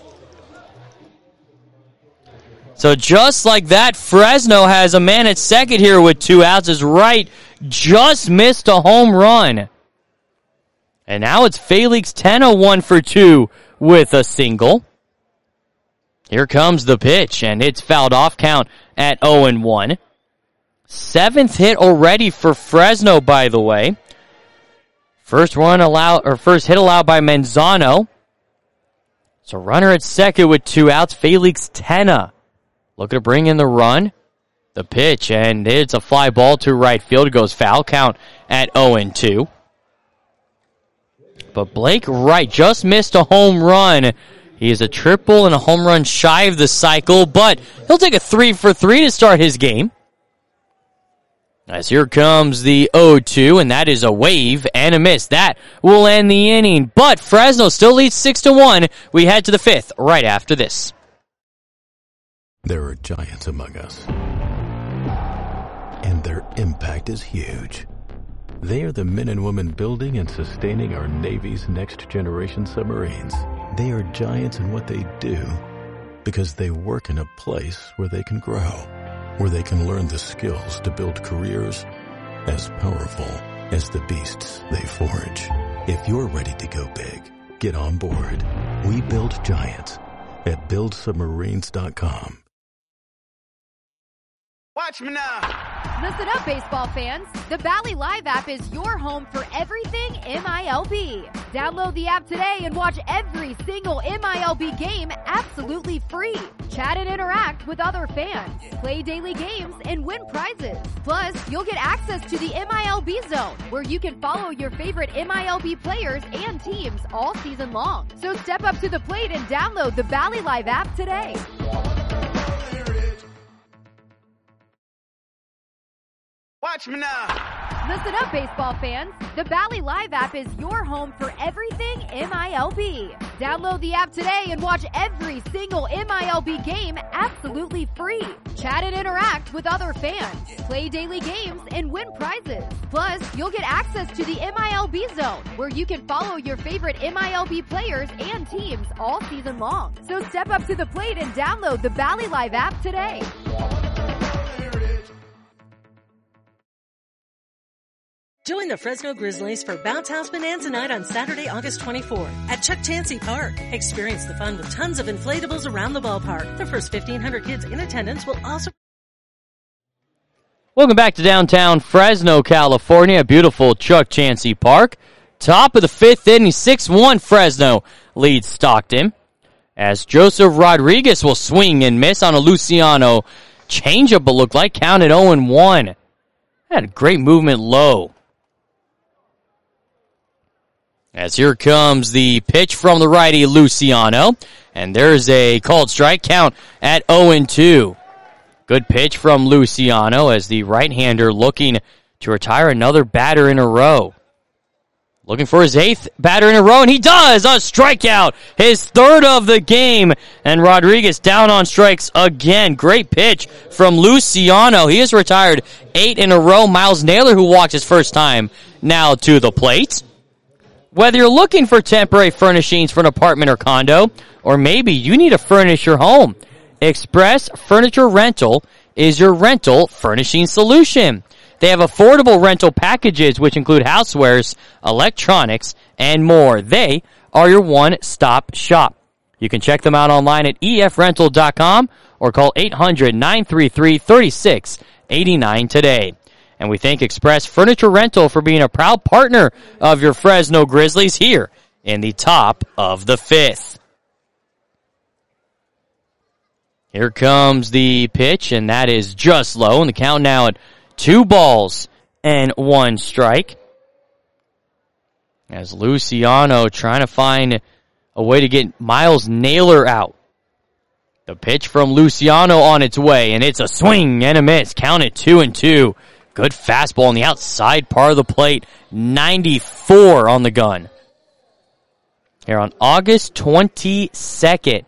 So just like that, Fresno has a man at second here with two outs as Wright just missed a home run. And now it's Felix Tena, one for two with a single. Here comes the pitch, and it's fouled off, count at oh and one. Seventh hit already for Fresno, by the way. First run allowed, or first hit allowed by Manzano. So runner at second with two outs, Felix Tena. Looking to bring in the run. The pitch, and it's a fly ball to right field. It goes foul, count at oh and two. But Blake Wright just missed a home run. He is a triple and a home run shy of the cycle, but he'll take a three for three to start his game. As here comes the oh two, and that is a wave and a miss. That will end the inning, but Fresno still leads six to one. We head to the fifth right after this. There are giants among us, and their impact is huge. They are the men and women building and sustaining our Navy's next-generation submarines. They are giants in what they do because they work in a place where they can grow, where they can learn the skills to build careers as powerful as the beasts they forge. If you're ready to go big, get on board. We build giants at build submarines dot com. Watch me now. Listen up, baseball fans. The Bally Live app is your home for everything M I L B. Download the app today and watch every single M I L B game absolutely free. Chat and interact with other fans. Play daily games and win prizes. Plus, you'll get access to the M I L B Zone, where you can follow your favorite M I L B players and teams all season long. So step up to the plate and download the Bally Live app today. Watch me now. Listen up, baseball fans. The Bally Live app is your home for everything M I L B. Download the app today and watch every single M I L B game absolutely free. Chat and interact with other fans. Play daily games and win prizes. Plus, you'll get access to the M I L B Zone, where you can follow your favorite M I L B players and teams all season long. So step up to the plate and download the Bally Live app today. Join the Fresno Grizzlies for Bounce House Bonanza Night on Saturday, August twenty-fourth at Chuck Chansey Park. Experience the fun with tons of inflatables around the ballpark. The first fifteen hundred kids in attendance will also... Welcome back to downtown Fresno, California. Beautiful Chuck Chansey Park. Top of the fifth inning, six one Fresno leads Stockton. As Joseph Rodriguez will swing and miss on a Luciano changeup, but looked like counted oh and one. Had great movement low. As here comes the pitch from the righty Luciano. And there's a called strike, count at oh and two. Good pitch from Luciano as the right-hander looking to retire another batter in a row. Looking for his eighth batter in a row, and he does! A strikeout! His third of the game. And Rodriguez down on strikes again. Great pitch from Luciano. He has retired eight in a row. Miles Naylor, who walked his first time, now to the plate. Whether you're looking for temporary furnishings for an apartment or condo, or maybe you need to furnish your home, Express Furniture Rental is your rental furnishing solution. They have affordable rental packages which include housewares, electronics, and more. They are your one-stop shop. You can check them out online at E F rental dot com or call eight hundred, nine three three, three six eight nine today. And we thank Express Furniture Rental for being a proud partner of your Fresno Grizzlies here in the top of the fifth. Here comes the pitch, and that is just low. And the count now at two balls and one strike. As Luciano trying to find a way to get Miles Naylor out. The pitch from Luciano on its way, and it's a swing and a miss. Count it two and two. Good fastball on the outside part of the plate. ninety-four on the gun. Here on August twenty-second.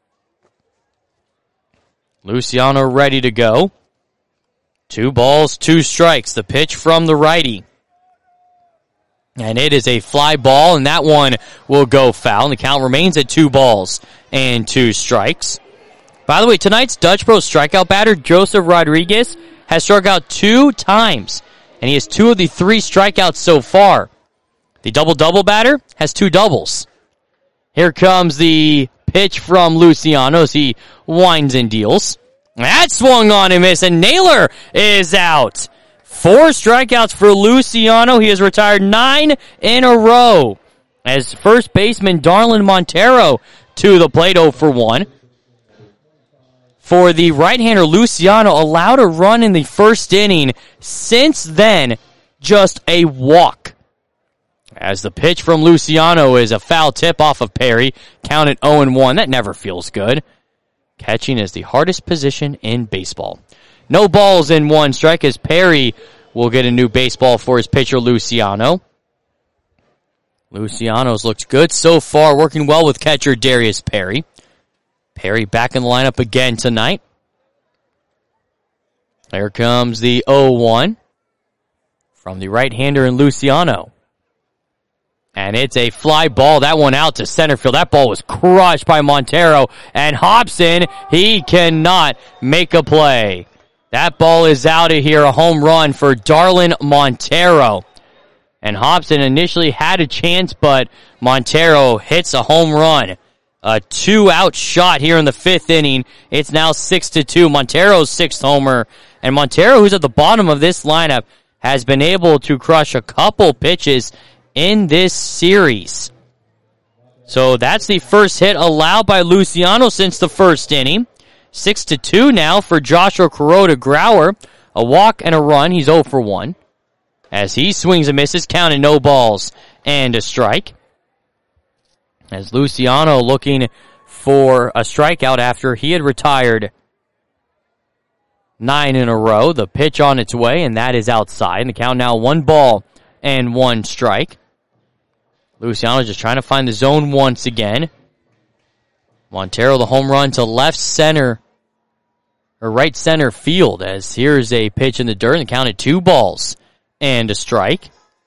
Luciano ready to go. Two balls, two strikes. The pitch from the righty. And it is a fly ball, and that one will go foul. And the count remains at two balls and two strikes. By the way, tonight's Dutch Bros strikeout batter, Joseph Rodriguez, has struck out two times. And he has two of the three strikeouts so far. The double-double batter has two doubles. Here comes the pitch from Luciano as he winds and deals. That swung on and missed, and Naylor is out. Four strikeouts for Luciano. He has retired nine in a row. As first baseman Darlin Montero to the plate, oh for one. For the right-hander, Luciano allowed a run in the first inning. Since then, just a walk. As the pitch from Luciano is a foul tip off of Perry, counted oh and one. That never feels good. Catching is the hardest position in baseball. No balls in one strike as Perry will get a new baseball for his pitcher, Luciano. Luciano's looked good so far, working well with catcher Darius Perry. Perry back in the lineup again tonight. There comes the oh one from the right-hander in Luciano. And it's a fly ball. That one out to center field. That ball was crushed by Montero. And Hobson, he cannot make a play. That ball is out of here. A home run for Darlin Montero. And Hobson initially had a chance, but Montero hits a home run. A two-out shot here in the fifth inning. It's now six to two. Montero's sixth homer. And Montero, who's at the bottom of this lineup, has been able to crush a couple pitches in this series. So that's the first hit allowed by Luciano since the first inning. Six to two now for Joshua Kuroda Grauer. A walk and a run. He's oh for one. As he swings and misses, counting no balls and a strike. As Luciano looking for a strikeout after he had retired nine in a row. The pitch on its way, and that is outside. And the count now one ball and one strike. Luciano just trying to find the zone once again. Montero, the home run to left center, or right center field, as here's a pitch in the dirt and counted two balls and a strike.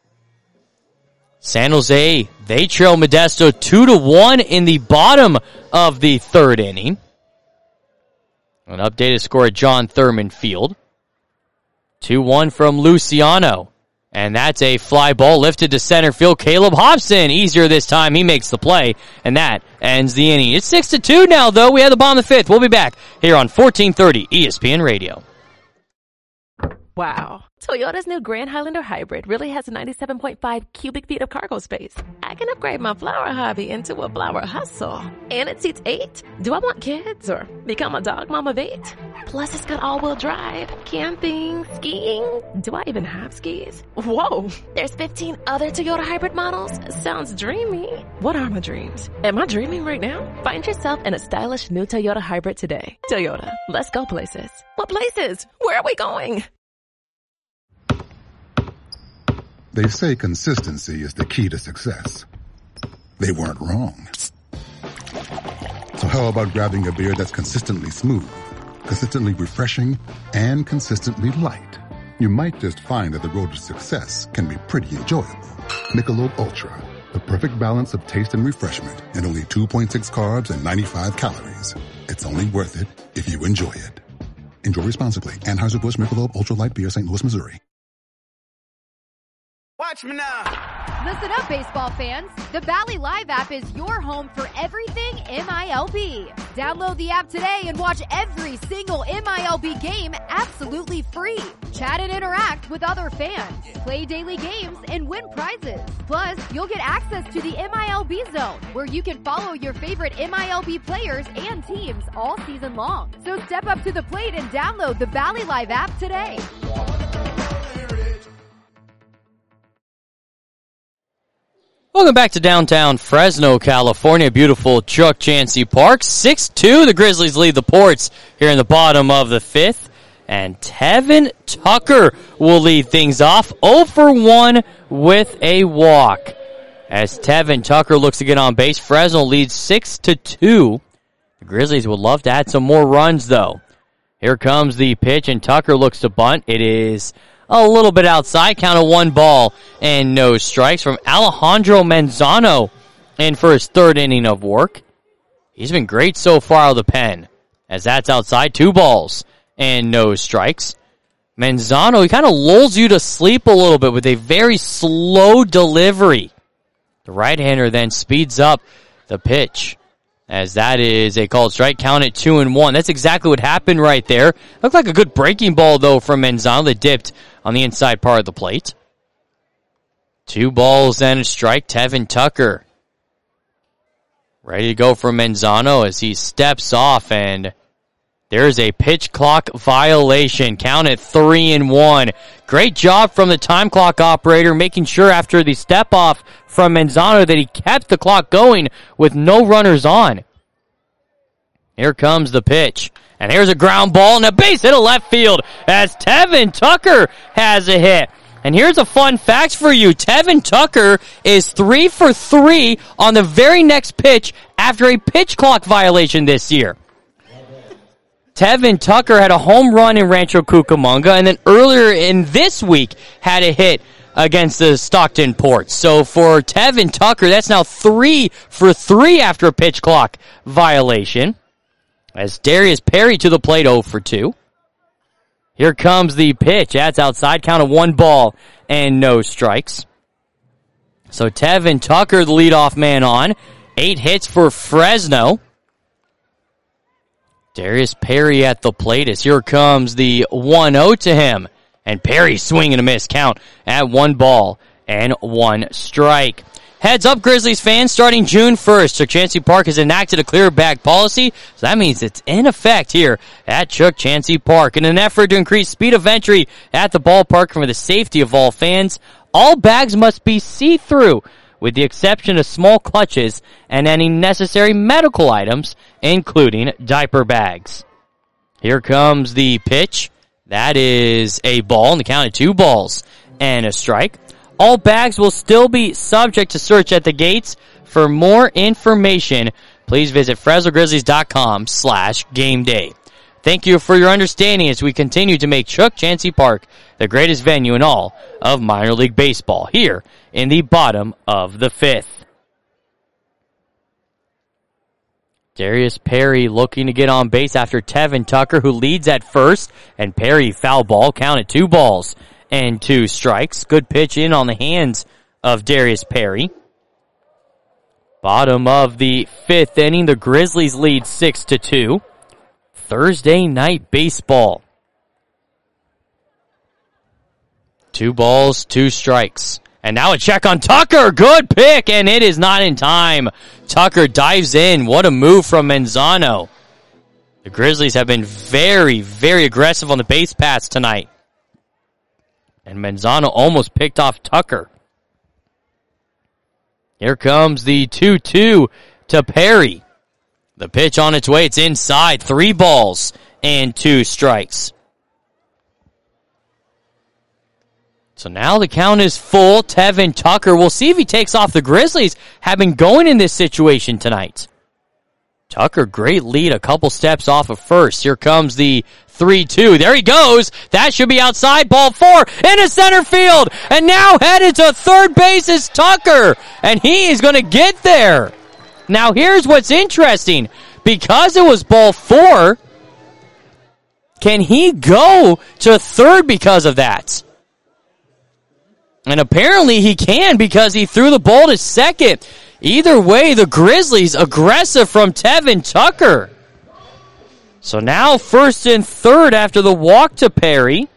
San Jose, they trail Modesto two to one in the bottom of the third inning. An updated score at John Thurman Field. two one from Luciano. And that's a fly ball lifted to center field. Caleb Hobson, easier this time. He makes the play, and that ends the inning. It's six to two now, though. We have the bottom of the fifth. We'll be back here on fourteen thirty E S P N Radio. Wow. Toyota's new Grand Highlander Hybrid really has ninety-seven point five cubic feet of cargo space. I can upgrade my flower hobby into a flower hustle. And it seats eight. Do I want kids or become a dog mom of eight? Plus, it's got all-wheel drive, camping, skiing. Do I even have skis? Whoa. There's fifteen other Toyota hybrid models. Sounds dreamy. What are my dreams? Am I dreaming right now? Find yourself in a stylish new Toyota hybrid today. Toyota, let's go places. What places? Where are we going? They say consistency is the key to success. They weren't wrong. So how about grabbing a beer that's consistently smooth, consistently refreshing, and consistently light? You might just find that the road to success can be pretty enjoyable. Michelob Ultra, the perfect balance of taste and refreshment, and only two point six carbs and ninety-five calories. It's only worth it if you enjoy it. Enjoy responsibly. Anheuser-Busch Michelob Ultra Light Beer, Saint Louis, Missouri. Watch Watch me now. Listen up, baseball fans. The Bally Live app is your home for everything M I L B. Download the app today and watch every single M I L B game absolutely free. Chat and interact with other fans. Play daily games and win prizes. Plus, you'll get access to the M I L B Zone, where you can follow your favorite M I L B players and teams all season long. So step up to the plate and download the Bally Live app today. Welcome back to downtown Fresno, California. Beautiful Chuck Chansey Park. six two, the Grizzlies lead the Ports here in the bottom of the fifth. And Tevin Tucker will lead things off, oh for one with a walk. As Tevin Tucker looks to get on base, Fresno leads six to two. The Grizzlies would love to add some more runs, though. Here comes the pitch, and Tucker looks to bunt. It is a little bit outside. Count of one ball and no strikes from Alejandro Manzano in for his third inning of work. He's been great so far out of the pen, as that's outside. Two balls and no strikes. Manzano, he kind of lulls you to sleep a little bit with a very slow delivery. The right-hander then speeds up the pitch, as that is a called strike. Count at two and one. That's exactly what happened right there. Looked like a good breaking ball, though, from Manzano that dipped on the inside part of the plate. Two balls and a strike. Tevin Tucker ready to go for Manzano as he steps off, and there's a pitch clock violation. Count at three and one. Great job from the time clock operator, making sure after the step off from Manzano that he kept the clock going with no runners on. Here comes the pitch. And here's a ground ball and a base hit to left field as Tevin Tucker has a hit. And here's a fun fact for you. Tevin Tucker is three for three on the very next pitch after a pitch clock violation this year. Tevin Tucker had a home run in Rancho Cucamonga, and then earlier in this week had a hit against the Stockton Ports. So for Tevin Tucker, that's now three for three after a pitch clock violation. As Darius Perry to the plate, oh for two. Here comes the pitch. That's outside. Count of one ball and no strikes. So Tevin Tucker, the leadoff man on. Eight hits for Fresno. Darius Perry at the plate as here comes the one oh to him. And Perry swing and a miss. Count at one ball and one strike. Heads up, Grizzlies fans, starting June first, Chuck Chansey Park has enacted a clear bag policy, so that means it's in effect here at Chuck Chansey Park. In an effort to increase speed of entry at the ballpark for the safety of all fans, all bags must be see-through, with the exception of small clutches and any necessary medical items, including diaper bags. Here comes the pitch. That is a ball, and the count of two balls and a strike. All bags will still be subject to search at the gates. For more information, please visit Fresno Grizzlies dot com slash game day. Thank you for your understanding as we continue to make Chuck Chansey Park the greatest venue in all of minor league baseball here in the bottom of the fifth. Darius Perry looking to get on base after Tevin Tucker, who leads at first, and Perry foul ball, counted two balls and two strikes. Good pitch in on the hands of Darius Perry. Bottom of the fifth inning, the Grizzlies lead six to two. Thursday night baseball. Two balls, two strikes. And now a check on Tucker. Good pick, and it is not in time. Tucker dives in. What a move from Manzano. The Grizzlies have been very, very aggressive on the base paths tonight. And Manzano almost picked off Tucker. Here comes the two two to Perry. The pitch on its way. It's inside. Three balls and two strikes. So now the count is full. Tevin Tucker. We'll see if he takes off. The Grizzlies have been going in this situation tonight. Tucker, great lead, a couple steps off of first. Here comes the three two. There he goes. That should be outside. Ball four into center field. And now headed to third base is Tucker. And he is going to get there. Now here's what's interesting. Because it was ball four, can he go to third because of that? And apparently he can because he threw the ball to second. Either way, the Grizzlies aggressive from Tevin Tucker. So now first and third after the walk to Perry.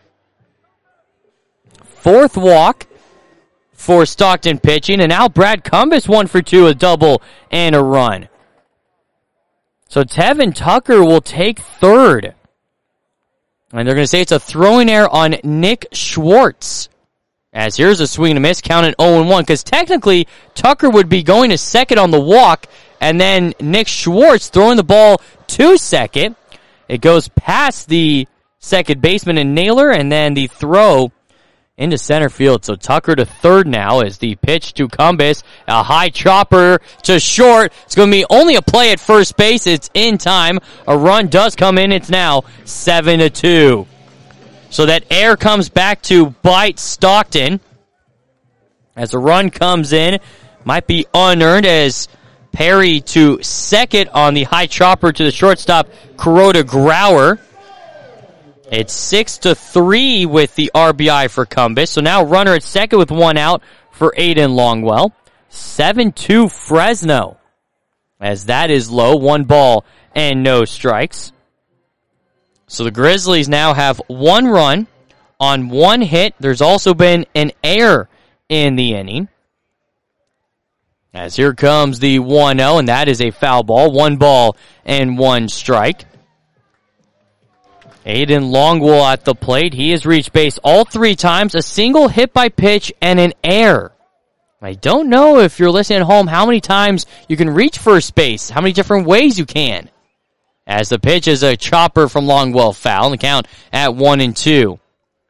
Fourth walk for Stockton pitching. And now Brad Cumbas one for two, a double and a run. So Tevin Tucker will take third. And they're going to say it's a throwing error on Nick Schwartz. As here's a swing and a miss, counted oh and one, because technically Tucker would be going to second on the walk, and then Nick Schwartz throwing the ball to second. It goes past the second baseman and Naylor, and then the throw into center field. So Tucker to third now as the pitch to Cumbas. A high chopper to short. It's going to be only a play at first base. It's in time. A run does come in. It's now seven to two. So that air comes back to bite Stockton. As a run comes in. Might be unearned as Perry to second on the high chopper to the shortstop, Kuroda Grauer. It's six to three with the R B I for Cumbas. So now runner at second with one out for Aiden Longwell. seven two Fresno. As that is low. One ball and no strikes. So the Grizzlies now have one run on one hit. There's also been an error in the inning. As here comes the one oh, and that is a foul ball. One ball and one strike. Aiden Longwell at the plate. He has reached base all three times. A single hit by pitch and an error. I don't know if you're listening at home how many times you can reach first base. How many different ways you can. As the pitch is a chopper from Longwell foul. And the count at one and two.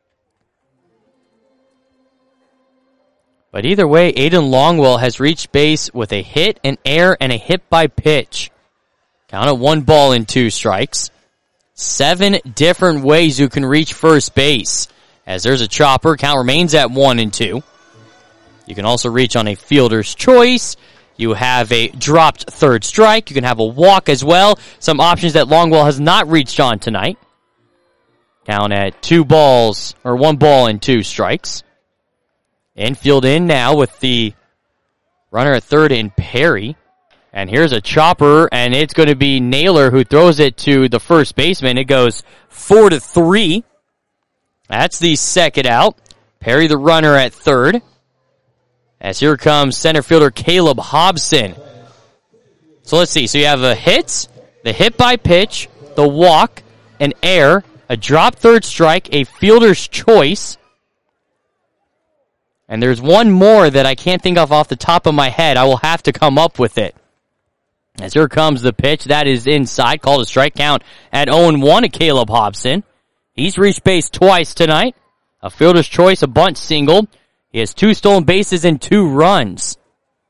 But either way, Aiden Longwell has reached base with a hit, an error, and a hit by pitch. Count at one ball and two strikes. Seven different ways you can reach first base. As there's a chopper, count remains at one and two. You can also reach on a fielder's choice. You have a dropped third strike. You can have a walk as well. Some options that Longwell has not reached on tonight. Count at two balls, or one ball and two strikes. Infield in now with the runner at third in Perry. And here's a chopper, and it's going to be Naylor who throws it to the first baseman. It goes four to three. That's the second out. Perry the runner at third. As here comes center fielder Caleb Hobson. So let's see. So you have a hit, the hit by pitch, the walk, an error, a drop third strike, a fielder's choice. And there's one more that I can't think of off the top of my head. I will have to come up with it. As here comes the pitch. That is inside. Called a strike, count at oh and one to Caleb Hobson. He's reached base twice tonight. A fielder's choice, a bunt single. He has two stolen bases and two runs.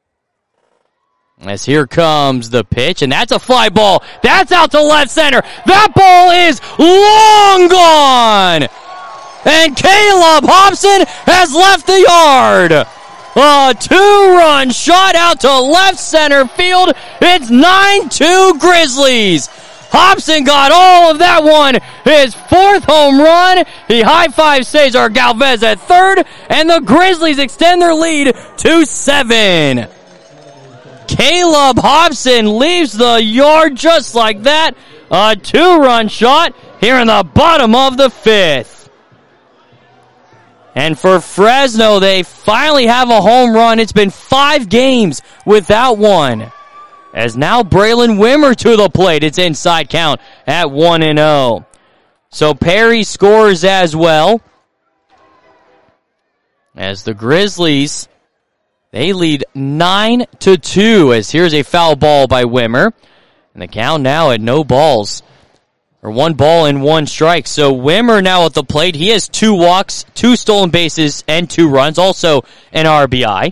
As here comes the pitch, and that's a fly ball. That's out to left center. That ball is long gone. And Caleb Hobson has left the yard. A two-run shot out to left center field. It's nine two Grizzlies. Hobson got all of that one. His fourth home run. He high-fives Cesar Galvez at third. And the Grizzlies extend their lead to seven. Caleb Hobson leaves the yard just like that. A two-run shot here in the bottom of the fifth. And for Fresno, they finally have a home run. It's been five games without one. As now Braylon Wimmer to the plate. It's inside count at one and oh. So Perry scores as well. As the Grizzlies, they lead nine to two. As here's a foul ball by Wimmer. And the count now at no balls. Or one ball and one strike. So Wimmer now at the plate. He has two walks, two stolen bases, and two runs. Also an R B I.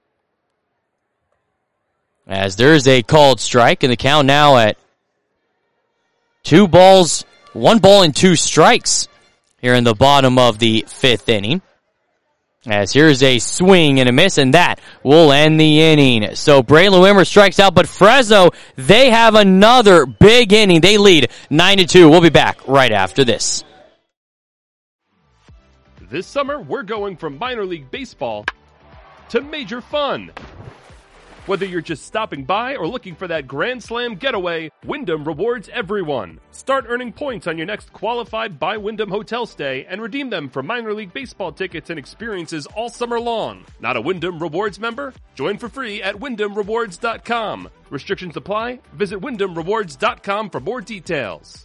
As there's a called strike, and the count now at two balls, one ball and two strikes here in the bottom of the fifth inning. As here's a swing and a miss, and that will end the inning. So Braylon Wimmer strikes out, but Fresno, they have another big inning. They lead nine to two. We'll be back right after this. This summer, we're going from minor league baseball to major fun. Whether you're just stopping by or looking for that Grand Slam getaway, Wyndham rewards everyone. Start earning points on your next qualified by Wyndham hotel stay and redeem them for minor league baseball tickets and experiences all summer long. Not a Wyndham Rewards member? Join for free at wyndham rewards dot com. Restrictions apply. Visit wyndham rewards dot com for more details.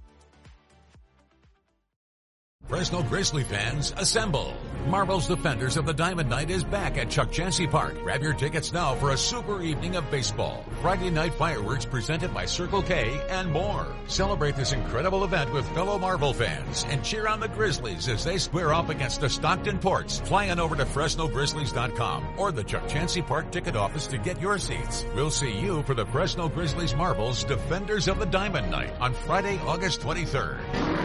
Fresno Grizzly fans, assemble! Marvel's Defenders of the Diamond Night is back at Chuck Chansey Park. Grab your tickets now for a super evening of baseball. Friday night fireworks presented by Circle K and more. Celebrate this incredible event with fellow Marvel fans and cheer on the Grizzlies as they square up against the Stockton Ports. Fly on over to Fresno Grizzlies dot com or the Chuck Chansey Park ticket office to get your seats. We'll see you for the Fresno Grizzlies Marvel's Defenders of the Diamond Night on Friday, August twenty-third.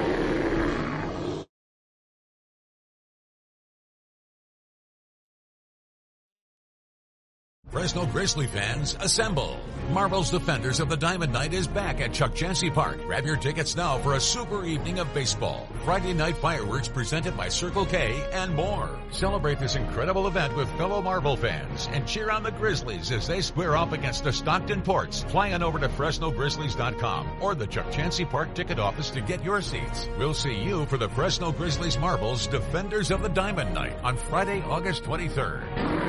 Fresno Grizzly fans, assemble! Marvel's Defenders of the Diamond Night is back at Chuck Chansey Park. Grab your tickets now for a super evening of baseball. Friday night fireworks presented by Circle K and more. Celebrate this incredible event with fellow Marvel fans and cheer on the Grizzlies as they square up against the Stockton Ports. Fly on over to Fresno Grizzlies dot com or the Chuck Chansey Park ticket office to get your seats. We'll see you for the Fresno Grizzlies Marvel's Defenders of the Diamond Night on Friday, August twenty-third.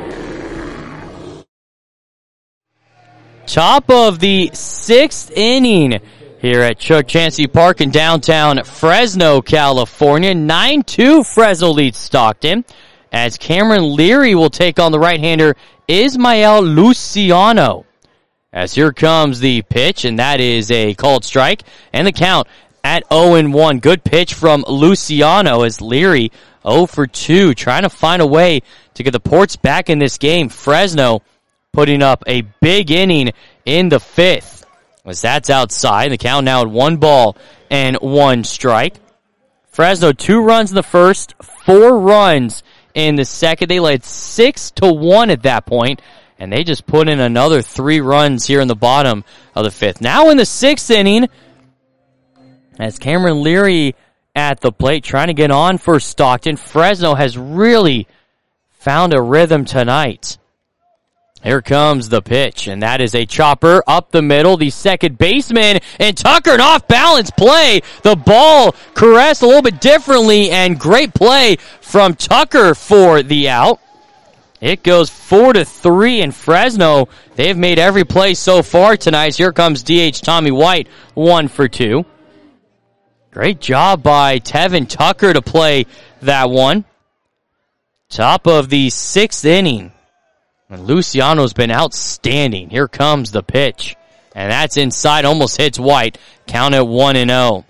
Top of the sixth inning here at Chuck Chansey Park in downtown Fresno, California. nine two Fresno leads Stockton as Cameron Leary will take on the right-hander Ismael Luciano. As here comes the pitch, and that is a called strike, and the count at oh and one. Good pitch from Luciano as Leary oh for two, trying to find a way to get the Ports back in this game. Fresno putting up a big inning in the fifth. As that's outside, the count now at one ball and one strike. Fresno, two runs in the first, four runs in the second. They led six to one at that point, and they just put in another three runs here in the bottom of the fifth. Now in the sixth inning, as Cameron Leary at the plate trying to get on for Stockton. Fresno has really found a rhythm tonight. Here comes the pitch, and that is a chopper up the middle. The second baseman, and Tucker, an off-balance play. The ball caressed a little bit differently, and great play from Tucker for the out. It goes four to three, and Fresno, they've made every play so far tonight. Here comes D H Tommy White, one for two. Great job by Tevin Tucker to play that one. Top of the sixth inning. And Luciano's been outstanding. Here comes the pitch. And that's inside, almost hits White. Count at one and oh.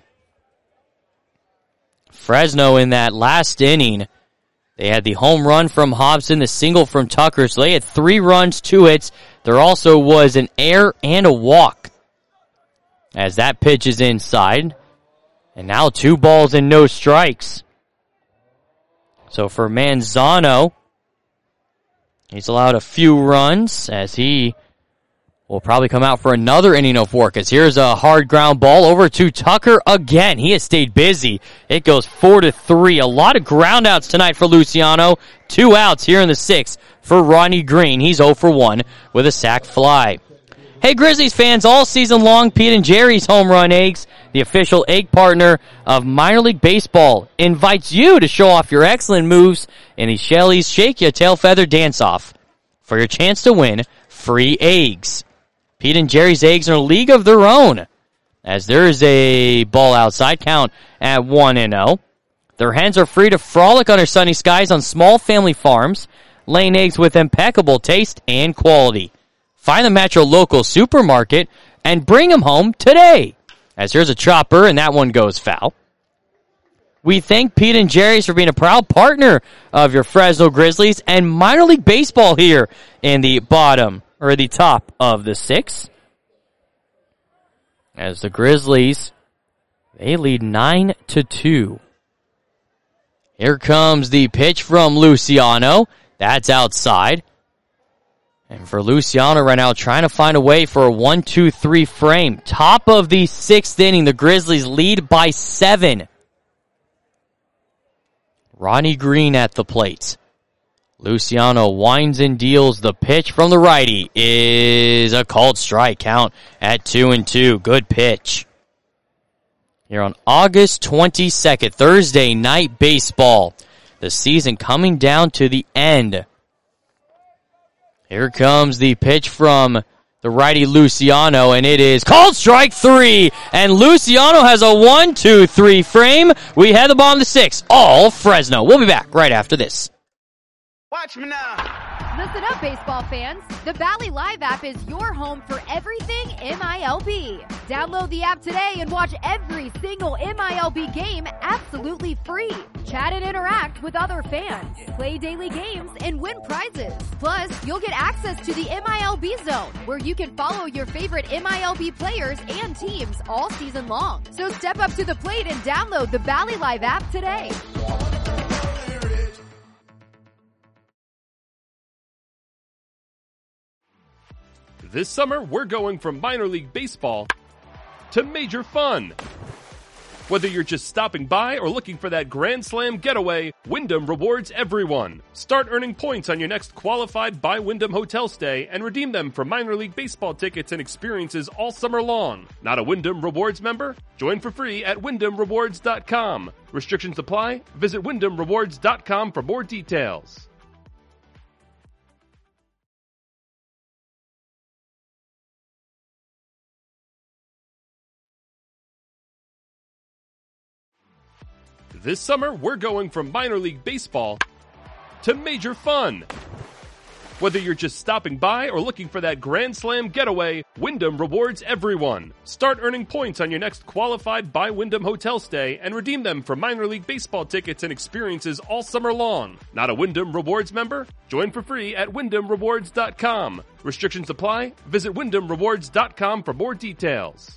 Fresno in that last inning, they had the home run from Hobson, the single from Tucker. So they had three runs, two hits. There also was an error and a walk. As that pitch is inside. And now two balls and no strikes. So for Manzano, he's allowed a few runs as he will probably come out for another inning of work. As here's a hard ground ball over to Tucker again. He has stayed busy. It goes four to three. A lot of ground outs tonight for Luciano. Two outs here in the sixth for Ronnie Green. He's oh for one with a sac fly. Hey Grizzlies fans, all season long, Pete and Jerry's Home Run Eggs, the official egg partner of minor league baseball, invites you to show off your excellent moves in the Shelly's Shake Ya Tail Feather Dance-Off for your chance to win free eggs. Pete and Jerry's Eggs are a league of their own, as there is a ball outside, count at one and oh. Their hens are free to frolic under sunny skies on small family farms, laying eggs with impeccable taste and quality. Find them at your local supermarket and bring them home today. As here's a chopper, and that one goes foul. We thank Pete and Jerry's for being a proud partner of your Fresno Grizzlies and minor league baseball here in the bottom, or the top of the sixth. As the Grizzlies, they lead nine to two. Here comes the pitch from Luciano. That's outside. And for Luciano right now, trying to find a way for a one two three frame. Top of the sixth inning, the Grizzlies lead by seven. Ronnie Green at the plate. Luciano winds and deals. The pitch from the righty is a called strike. Count at two and two. Good pitch. Here on August twenty-second, Thursday night baseball. The season coming down to the end. Here comes the pitch from the righty Luciano, and it is called strike three. And Luciano has a one, two, three frame. We head the bottom of the sixth. All Fresno. We'll be back right after this. Watch me now. Listen up, baseball fans. The Bally Live app is your home for everything M I L B. Download the app today and watch every single M I L B game absolutely free. Chat and interact with other fans. Play daily games and win prizes. Plus, you'll get access to the M I L B Zone, where you can follow your favorite M I L B players and teams all season long. So step up to the plate and download the Bally Live app today. This summer, we're going from minor league baseball to major fun. Whether you're just stopping by or looking for that Grand Slam getaway, Wyndham rewards everyone. Start earning points on your next qualified by Wyndham hotel stay and redeem them for minor league baseball tickets and experiences all summer long. Not a Wyndham Rewards member? Join for free at wyndham rewards dot com. Restrictions apply. Visit wyndham rewards dot com for more details. This summer, we're going from minor league baseball to major fun. Whether you're just stopping by or looking for that Grand Slam getaway, Wyndham rewards everyone. Start earning points on your next qualified by Wyndham hotel stay and redeem them for minor league baseball tickets and experiences all summer long. Not a Wyndham Rewards member? Join for free at wyndham rewards dot com. Restrictions apply. Visit wyndham rewards dot com for more details.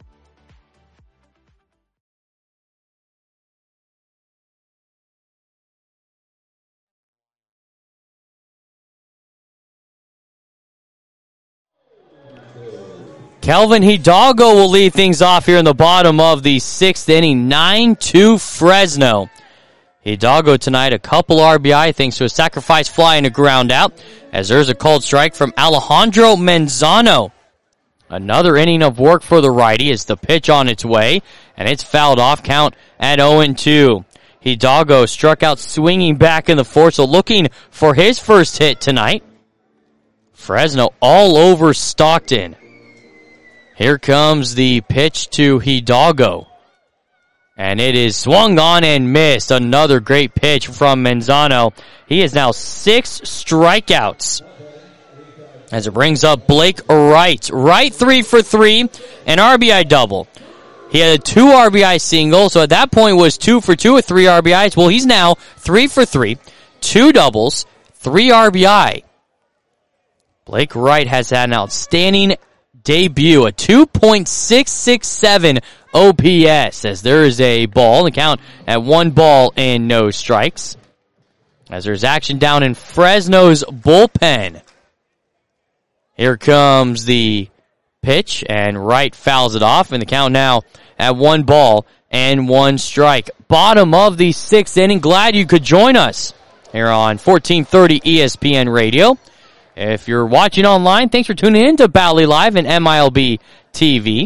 Kelvin Hidalgo will lead things off here in the bottom of the sixth inning, nine two Fresno. Hidalgo tonight, a couple R B I thanks to a sacrifice fly and a ground out, as there's a called strike from Alejandro Manzano. Another inning of work for the righty as the pitch on its way, and it's fouled off. Count at oh and two. Hidalgo struck out swinging back in the fourth, so looking for his first hit tonight. Fresno all over Stockton. Here comes the pitch to Hidalgo. And it is swung on and missed. Another great pitch from Manzano. He has now six strikeouts. As it brings up Blake Wright. Wright three for three, an R B I double. He had a two R B I single, so at that point was two for two with three R B Is. Well, he's now three for three, two doubles, three R B I. Blake Wright has had an outstanding debut, a two point six six seven O P S, as there is a ball, the count at one ball and no strikes. As there's action down in Fresno's bullpen. Here comes the pitch, and Wright fouls it off, and the count now at one ball and one strike. Bottom of the sixth inning. Glad you could join us here on fourteen thirty E S P N Radio. If you're watching online, thanks for tuning in to Bally Live and M I L B T V.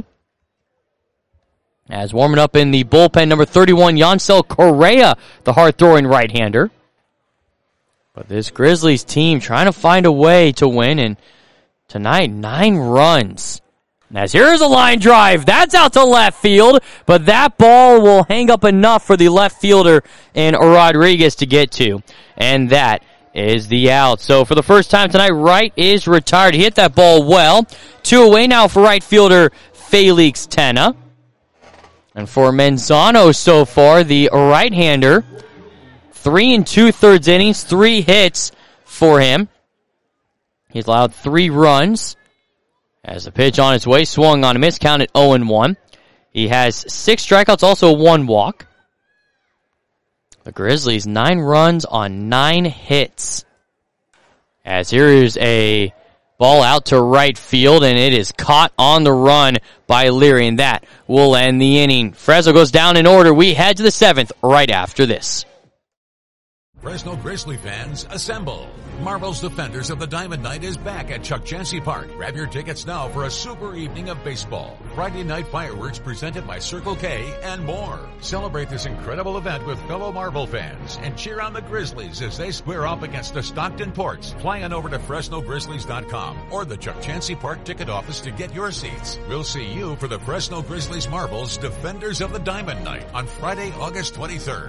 As warming up in the bullpen, number thirty-one, Yancel Correa, the hard-throwing right-hander. But this Grizzlies team trying to find a way to win, and tonight, nine runs. As here's a line drive. That's out to left field, but that ball will hang up enough for the left fielder in Rodriguez to get to. And that is the out. So for the first time tonight, Wright is retired. He hit that ball well. Two away now for right fielder Felix Tena. And for Manzano so far, the right-hander, three and two-thirds innings, three hits for him. He's allowed three runs. As the pitch on its way, swung on a miss, counted oh and one. He has six strikeouts, also one walk. The Grizzlies, nine runs on nine hits. As here is a ball out to right field, and it is caught on the run by Leary, and that will end the inning. Fresno goes down in order. We head to the seventh right after this. Fresno Grizzly fans, assemble! Marvel's Defenders of the Diamond Night is back at Chuck Chansey Park. Grab your tickets now for a super evening of baseball. Friday night fireworks presented by Circle K and more. Celebrate this incredible event with fellow Marvel fans and cheer on the Grizzlies as they square up against the Stockton Ports. Fly on over to Fresno Grizzlies dot com or the Chuck Chansey Park ticket office to get your seats. We'll see you for the Fresno Grizzlies Marvel's Defenders of the Diamond Night on Friday, August twenty-third.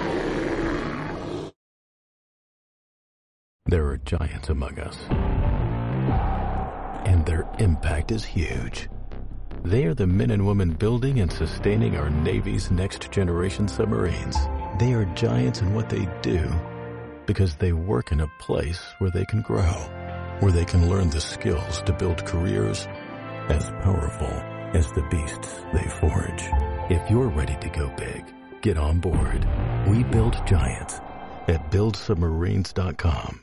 There are giants among us, and their impact is huge. They are the men and women building and sustaining our Navy's next-generation submarines. They are giants in what they do because they work in a place where they can grow, where they can learn the skills to build careers as powerful as the beasts they forge. If you're ready to go big, get on board. We build giants at build submarines dot com.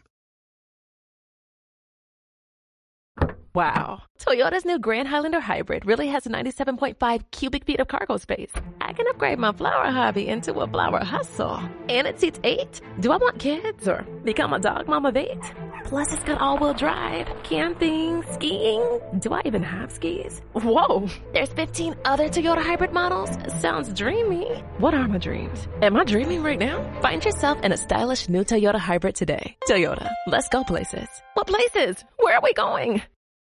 Wow. Toyota's new Grand Highlander Hybrid really has ninety-seven point five cubic feet of cargo space. I can upgrade my flower hobby into a flower hustle. And it seats eight. Do I want kids or become a dog mom of eight? Plus, it's got all-wheel drive, camping, skiing. Do I even have skis? Whoa. There's fifteen other Toyota hybrid models? Sounds dreamy. What are my dreams? Am I dreaming right now? Find yourself in a stylish new Toyota hybrid today. Toyota. Let's go places. What places? Where are we going?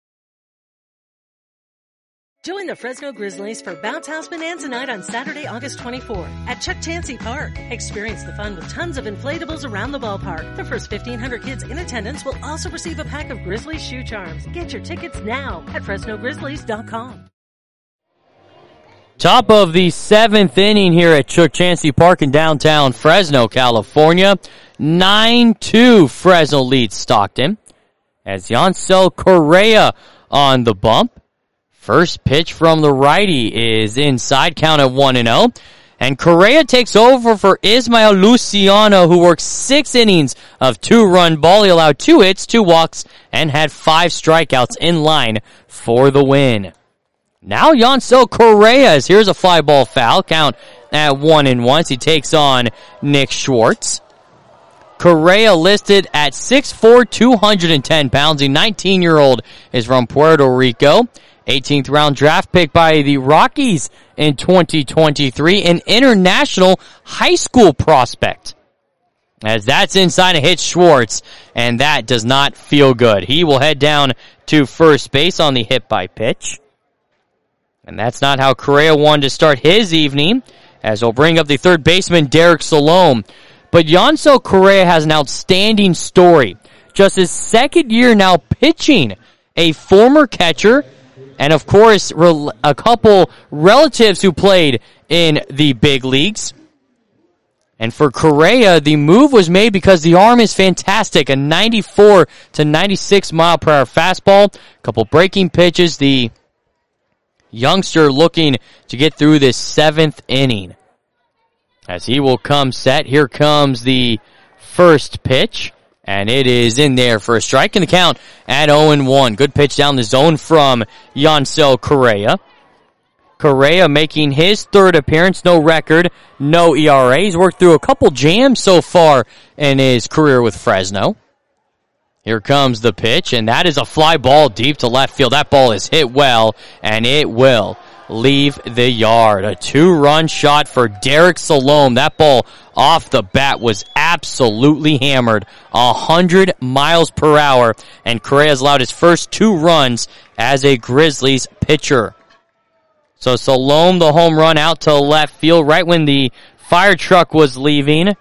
Join the Fresno Grizzlies for Bounce House Bonanza Night on Saturday, August twenty-fourth at Chuck Chansey Park. Experience the fun with tons of inflatables around the ballpark. The first fifteen hundred kids in attendance will also receive a pack of Grizzlies shoe charms. Get your tickets now at Fresno Grizzlies dot com. Top of the seventh inning here at Chuck Chansey Park in downtown Fresno, California. nine two Fresno leads Stockton as Yancel Correa on the bump. First pitch from the righty is inside, count at one and oh. And Correa takes over for Ismael Luciano, who worked six innings of two-run ball. He allowed two hits, two walks, and had five strikeouts in line for the win. Now Yancel Correa, here's a fly ball foul, count at one and one. He takes on Nick Schwartz. Correa listed at six foot four, two hundred ten pounds. The nineteen-year-old is from Puerto Rico. eighteenth round draft pick by the Rockies in twenty twenty-three. An international high school prospect. As that's inside a hit Schwartz, and that does not feel good. He will head down to first base on the hit by pitch. And that's not how Correa wanted to start his evening, as he'll bring up the third baseman Derek Salome. But Yancel Correa has an outstanding story. Just his second year now pitching, a former catcher, and of course a couple relatives who played in the big leagues. And for Correa, the move was made because the arm is fantastic. A ninety-four to ninety-six mile per hour fastball, a couple breaking pitches. The youngster looking to get through this seventh inning. As he will come set, here comes the first pitch, and it is in there for a strike in the count at oh and one. Good pitch down the zone from Yancel Correa. Correa making his third appearance, no record, no E R A. He's worked through a couple jams so far in his career with Fresno. Here comes the pitch, and that is a fly ball deep to left field. That ball is hit well, and it will leave the yard. A two-run shot for Derek Salome. That ball off the bat was absolutely hammered. one hundred miles per hour, and Correa has allowed his first two runs as a Grizzlies pitcher. So Salome, the home run out to left field right when the fire truck was leaving.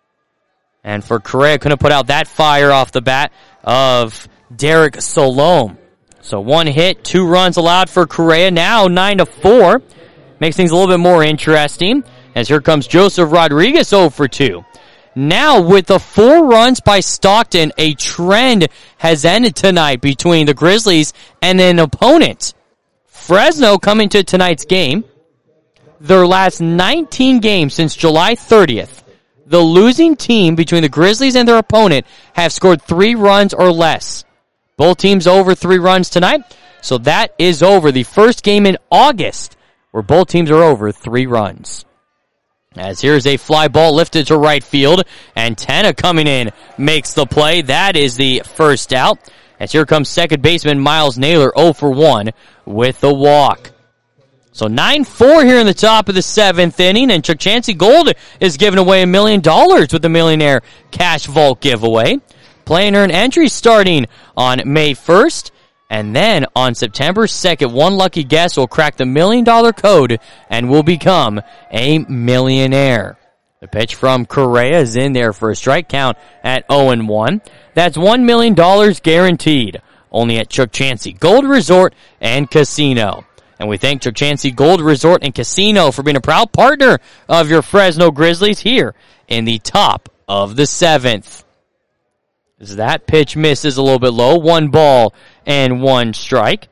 And for Correa, couldn't put out that fire off the bat of Derek Salome. So one hit, two runs allowed for Correa. Now nine to four. Makes things a little bit more interesting. As here comes Joseph Rodriguez oh for two. Now with the four runs by Stockton, a trend has ended tonight between the Grizzlies and an opponent. Fresno coming to tonight's game. Their last nineteen games since July thirtieth. The losing team between the Grizzlies and their opponent have scored three runs or less. Both teams over three runs tonight, so that is over. The first game in August where both teams are over three runs. As here's a fly ball lifted to right field, and Tanna coming in makes the play. That is the first out. As here comes second baseman Miles Naylor, oh for one with the walk. So nine four here in the top of the seventh inning, and Chuck Chansey Gold is giving away a million dollars with the Millionaire Cash Vault giveaway. Play and earn entry starting on May first. And then on September second, one lucky guest will crack the million dollar code and will become a millionaire. The pitch from Correa is in there for a strike count at oh and one. That's one million dollars guaranteed. Only at Chuck Chansey Gold Resort and Casino. And we thank Chuck Chansey Gold Resort and Casino for being a proud partner of your Fresno Grizzlies here in the top of the seventh. As that pitch misses a little bit low. One ball and one strike.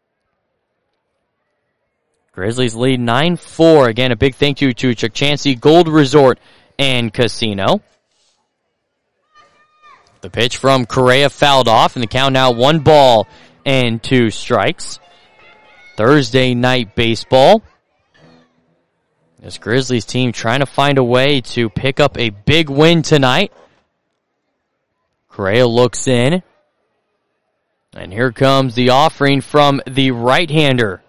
Grizzlies lead nine four. Again, a big thank you to Chuck Chansey Gold Resort and Casino. The pitch from Correa fouled off, and the count now one ball and two strikes. Thursday night baseball. This Grizzlies team trying to find a way to pick up a big win tonight. Correa looks in. And here comes the offering from the right-hander.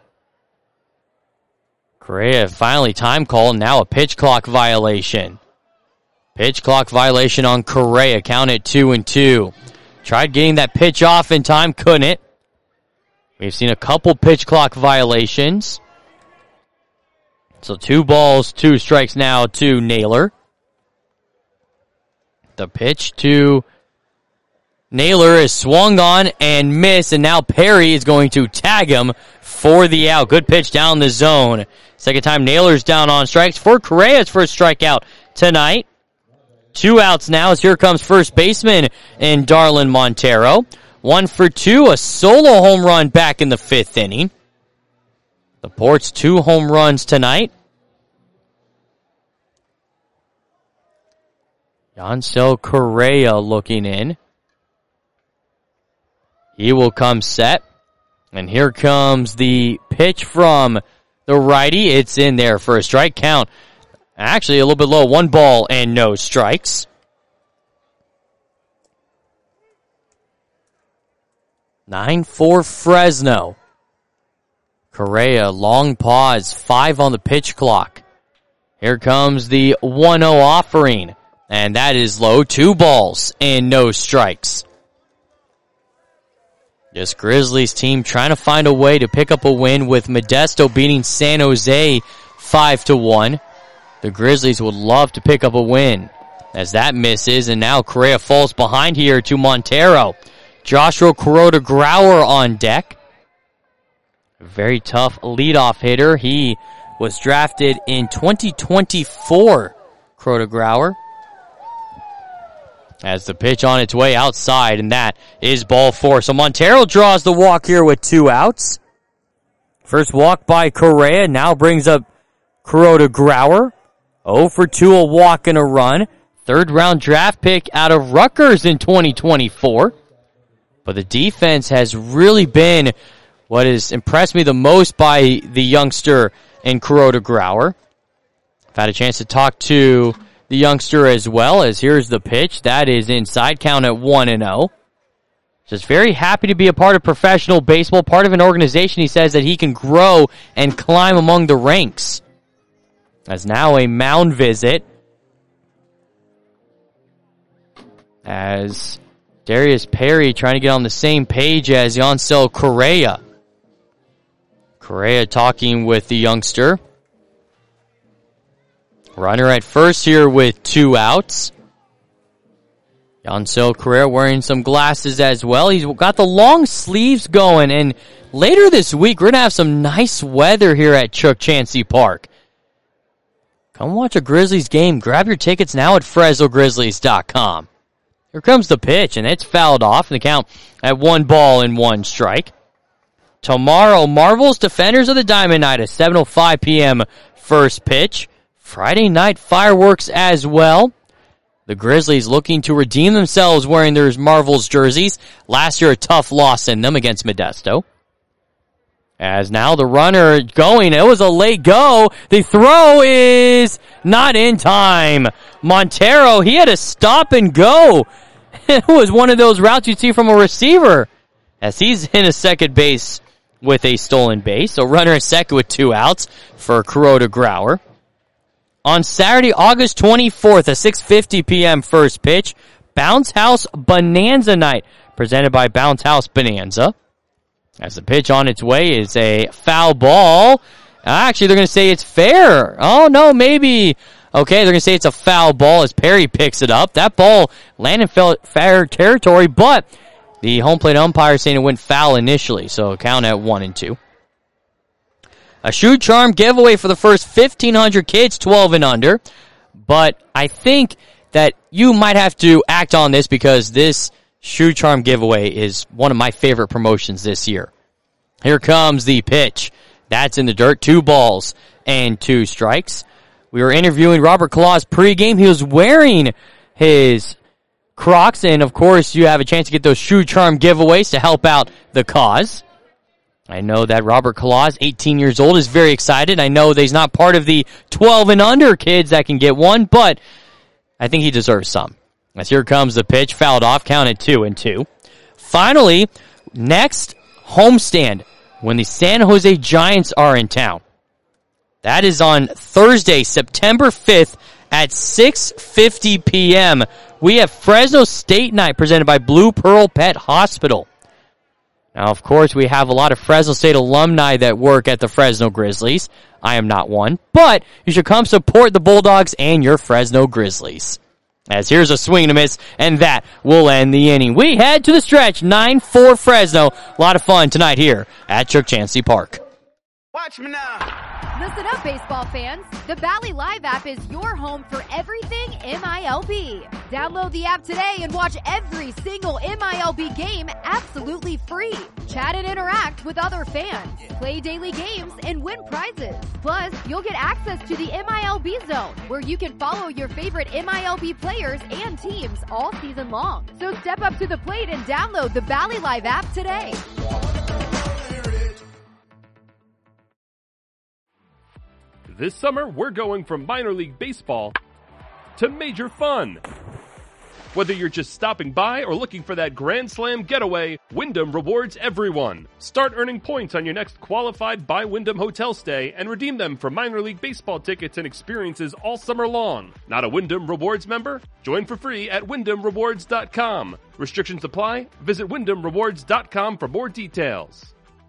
Correa finally time called, now a pitch clock violation. Pitch clock violation on Correa, count at two and two. Tried getting that pitch off in time, couldn't. We've seen a couple pitch clock violations. So two balls, two strikes now to Naylor. The pitch to Naylor is swung on and missed, and now Perry is going to tag him for the out. Good pitch down the zone. Second time Naylor's down on strikes for Correa's first strikeout tonight. Two outs now as here comes first baseman in Darlin Montero. One for two, a solo home run back in the fifth inning. The Ports two home runs tonight. Yansel Correa looking in. He will come set. And here comes the pitch from the righty. It's in there for a strike count. Actually, a little bit low. One ball and no strikes. nine four Fresno. Correa, long pause. Five on the pitch clock. Here comes the one oh offering. And that is low. Two balls and no strikes. This Grizzlies team trying to find a way to pick up a win with Modesto beating San Jose five to one. The Grizzlies would love to pick up a win as that misses, and now Correa falls behind here to Montero. Joshua Kuroda Grauer on deck. A very tough leadoff hitter. He was drafted in twenty twenty-four, Kuroda Grauer. As the pitch on its way outside, and that is ball four. So Montero draws the walk here with two outs. First walk by Correa now brings up Kuroda Grauer. oh for two, a walk and a run. Third round draft pick out of Rutgers in twenty twenty-four. But the defense has really been what has impressed me the most by the youngster in Kuroda Grauer. I've had a chance to talk to the youngster as well, as here's the pitch. That is inside, count at one and oh. Just very happy to be a part of professional baseball, part of an organization he says that he can grow and climb among the ranks. As now a mound visit. As Darius Perry trying to get on the same page as Yansel Correa. Correa talking with the youngster. Runner at first here with two outs. Yansel Correa wearing some glasses as well. He's got the long sleeves going, and later this week we're going to have some nice weather here at Chuck Chansey Park. Come watch a Grizzlies game. Grab your tickets now at Fresno Grizzlies dot com. Here comes the pitch, and it's fouled off, and the count at one ball and one strike. Tomorrow, Marvel's Defenders of the Diamond Night at seven oh five p.m. first pitch. Friday night fireworks as well. The Grizzlies looking to redeem themselves wearing their Marvel's jerseys. Last year, a tough loss in them against Modesto. As now the runner going, it was a late go. The throw is not in time. Montero, he had to stop and go. It was one of those routes you'd see from a receiver, as he's in a second base with a stolen base. So runner at second with two outs for Kuroda Grauer. On Saturday, August twenty-fourth, a six fifty p.m. first pitch, Bounce House Bonanza Night, presented by Bounce House Bonanza. As the pitch on its way is a foul ball. Actually, they're going to say it's fair. Oh, no, maybe. Okay, they're going to say it's a foul ball as Perry picks it up. That ball landed in fair territory, but the home plate umpire saying it went foul initially, so count at one and two. A shoe charm giveaway for the first fifteen hundred kids, twelve and under. But I think that you might have to act on this because this shoe charm giveaway is one of my favorite promotions this year. Here comes the pitch. That's in the dirt. Two balls and two strikes. We were interviewing Robert Claus pregame. He was wearing his Crocs, and of course you have a chance to get those shoe charm giveaways to help out the cause. I know that Robert Claus, eighteen years old, is very excited. I know that he's not part of the twelve and under kids that can get one, but I think he deserves some. As here comes the pitch, fouled off, counted two and two. Finally, next homestand when the San Jose Giants are in town. That is on Thursday, September fifth at six fifty p.m. We have Fresno State Night presented by Blue Pearl Pet Hospital. Now, of course, we have a lot of Fresno State alumni that work at the Fresno Grizzlies. I am not one, but you should come support the Bulldogs and your Fresno Grizzlies. As here's a swing and a miss, and that will end the inning. We head to the stretch, nine four Fresno. A lot of fun tonight here at Chuck Chancey Park. Watch me now. Listen up, baseball fans. The Bally Live app is your home for everything M I L B. Download the app today and watch every single M I L B game absolutely free. Chat and interact with other fans. Play daily games and win prizes. Plus, you'll get access to the M I L B Zone, where you can follow your favorite M I L B players and teams all season long. So step up to the plate and download the Bally Live app today. This summer, we're going from minor league baseball to major fun. Whether you're just stopping by or looking for that Grand Slam getaway, Wyndham rewards everyone. Start earning points on your next qualified by Wyndham hotel stay and redeem them for minor league baseball tickets and experiences all summer long. Not a Wyndham Rewards member? Join for free at wyndham rewards dot com. Restrictions apply. Visit wyndham rewards dot com for more details.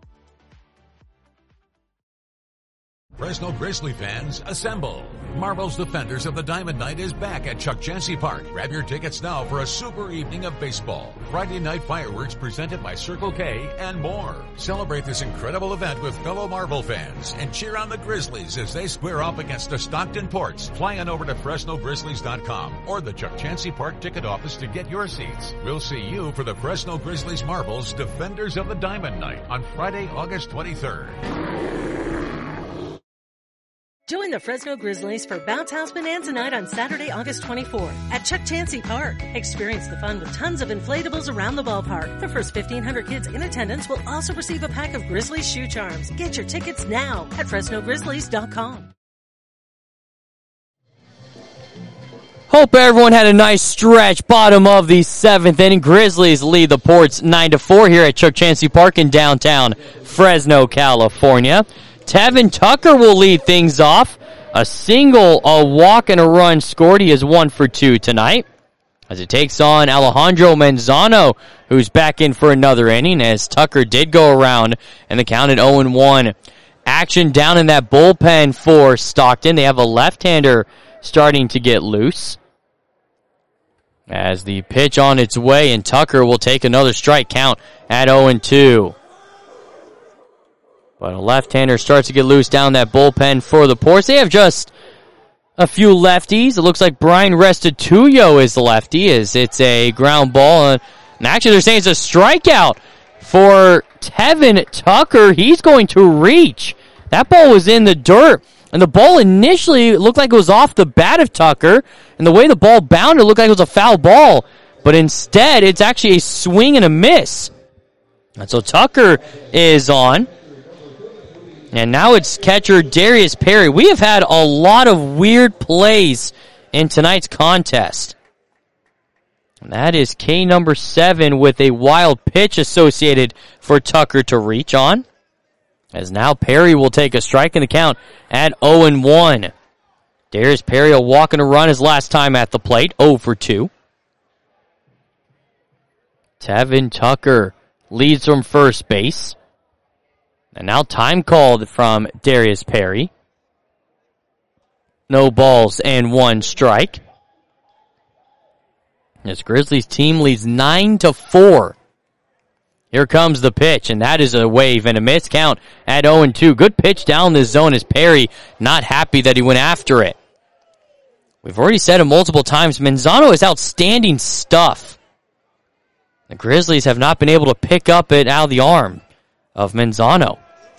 Fresno Grizzly fans, assemble! Marvel's Defenders of the Diamond Night is back at Chuck Chancey Park. Grab your tickets now for a super evening of baseball. Friday night fireworks presented by Circle K and more. Celebrate this incredible event with fellow Marvel fans and cheer on the Grizzlies as they square up against the Stockton Ports. Fly on over to Fresno Grizzlies dot com or the Chuck Chancey Park ticket office to get your seats. We'll see you for the Fresno Grizzlies Marvel's Defenders of the Diamond Night on Friday, August twenty-third. Join the Fresno Grizzlies for Bounce House Bonanza Night on Saturday, August twenty-fourth at Chuck Chancey Park. Experience the fun with tons of inflatables around the ballpark. The first fifteen hundred kids in attendance will also receive a pack of Grizzlies shoe charms. Get your tickets now at Fresno Grizzlies dot com. Hope everyone had a nice stretch. Bottom of the seventh inning. Grizzlies lead the Ports nine to four here at Chuck Chancey Park in downtown Fresno, California. Tevin Tucker will lead things off. A single, a walk, and a run scored. He is one for two tonight as it takes on Alejandro Manzano, who's back in for another inning as Tucker did go around and the count at oh and one. Action down in that bullpen for Stockton. They have a left-hander starting to get loose. As the pitch on its way, and Tucker will take another strike count at oh and two. But a left-hander starts to get loose down that bullpen for the Ports. They have just a few lefties. It looks like Brian Restituyo is the lefty, as it's a ground ball. And actually, they're saying it's a strikeout for Tevin Tucker. He's going to reach. That ball was in the dirt. And the ball initially looked like it was off the bat of Tucker. And the way the ball bounded, it looked like it was a foul ball. But instead, it's actually a swing and a miss. And so Tucker is on. And now it's catcher Darius Perry. We have had a lot of weird plays in tonight's contest. And that is K number seven with a wild pitch associated for Tucker to reach on. As now Perry will take a strike in the count at oh and one. Darius Perry will walk and a run his last time at the plate, oh for two. Tevin Tucker leads from first base. And now time called from Darius Perry. No balls and one strike. This Grizzlies team leads nine to four. Here comes the pitch, and that is a wave and a miss. Count at oh and two. Good pitch down the zone as Perry not happy that he went after it. We've already said it multiple times, Manzano is outstanding stuff. The Grizzlies have not been able to pick up it out of the arm of Manzano.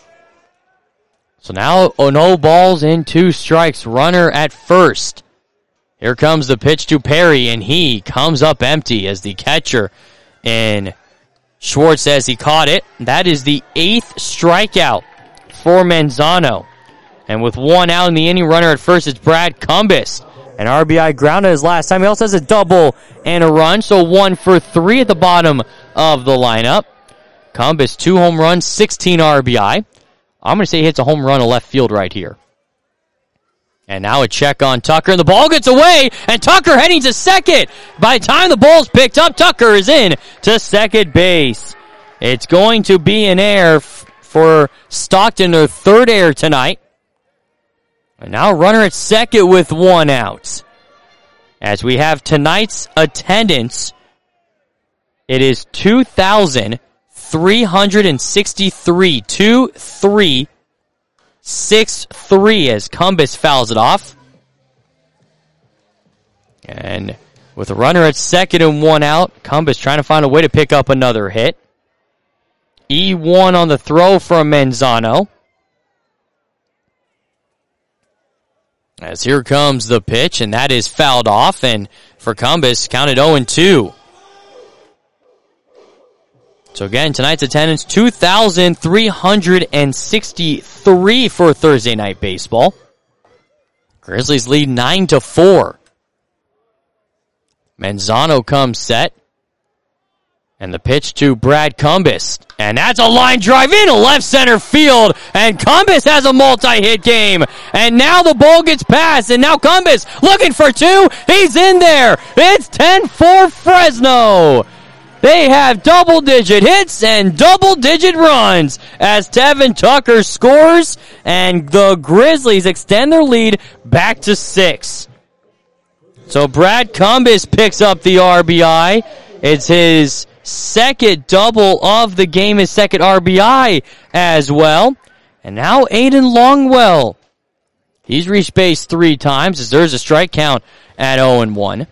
So now, oh, no balls and two strikes. Runner at first. Here comes the pitch to Perry, and he comes up empty as the catcher in Schwartz says he caught it. That is the eighth strikeout for Manzano. And with one out in the inning, runner at first, it's Brad Cumbest. An R B I grounded his last time. He also has a double and a run, so one for three at the bottom of the lineup. Cumbest, two home runs, sixteen R B I. I'm going to say he hits a home run to left field right here. And now a check on Tucker, and the ball gets away, and Tucker heading to second. By the time the ball's picked up, Tucker is in to second base. It's going to be an error f- for Stockton, their third error tonight. And now a runner at second with one out. As we have tonight's attendance, it is two thousand three hundred sixty-three. two three six three as Cumbest fouls it off. And with a runner at second and one out, Cumbest trying to find a way to pick up another hit. E one on the throw from Manzano. As here comes the pitch, and that is fouled off, and for Cumbest, counted oh and two. So again, tonight's attendance, two thousand three hundred sixty-three for Thursday Night Baseball. Grizzlies lead nine to four. Manzano comes set. And the pitch to Brad Cumbest. And that's a line drive into left center field. And Cumbest has a multi-hit game. And now the ball gets passed. And now Cumbest looking for two. He's in there. It's ten four Fresno. They have double-digit hits and double-digit runs as Tevin Tucker scores. And the Grizzlies extend their lead back to six. So Brad Cumbest picks up the R B I. It's his second double of the game, his second R B I as well. And now Aiden Longwell. He's reached base three times as there's a strike count at oh and one.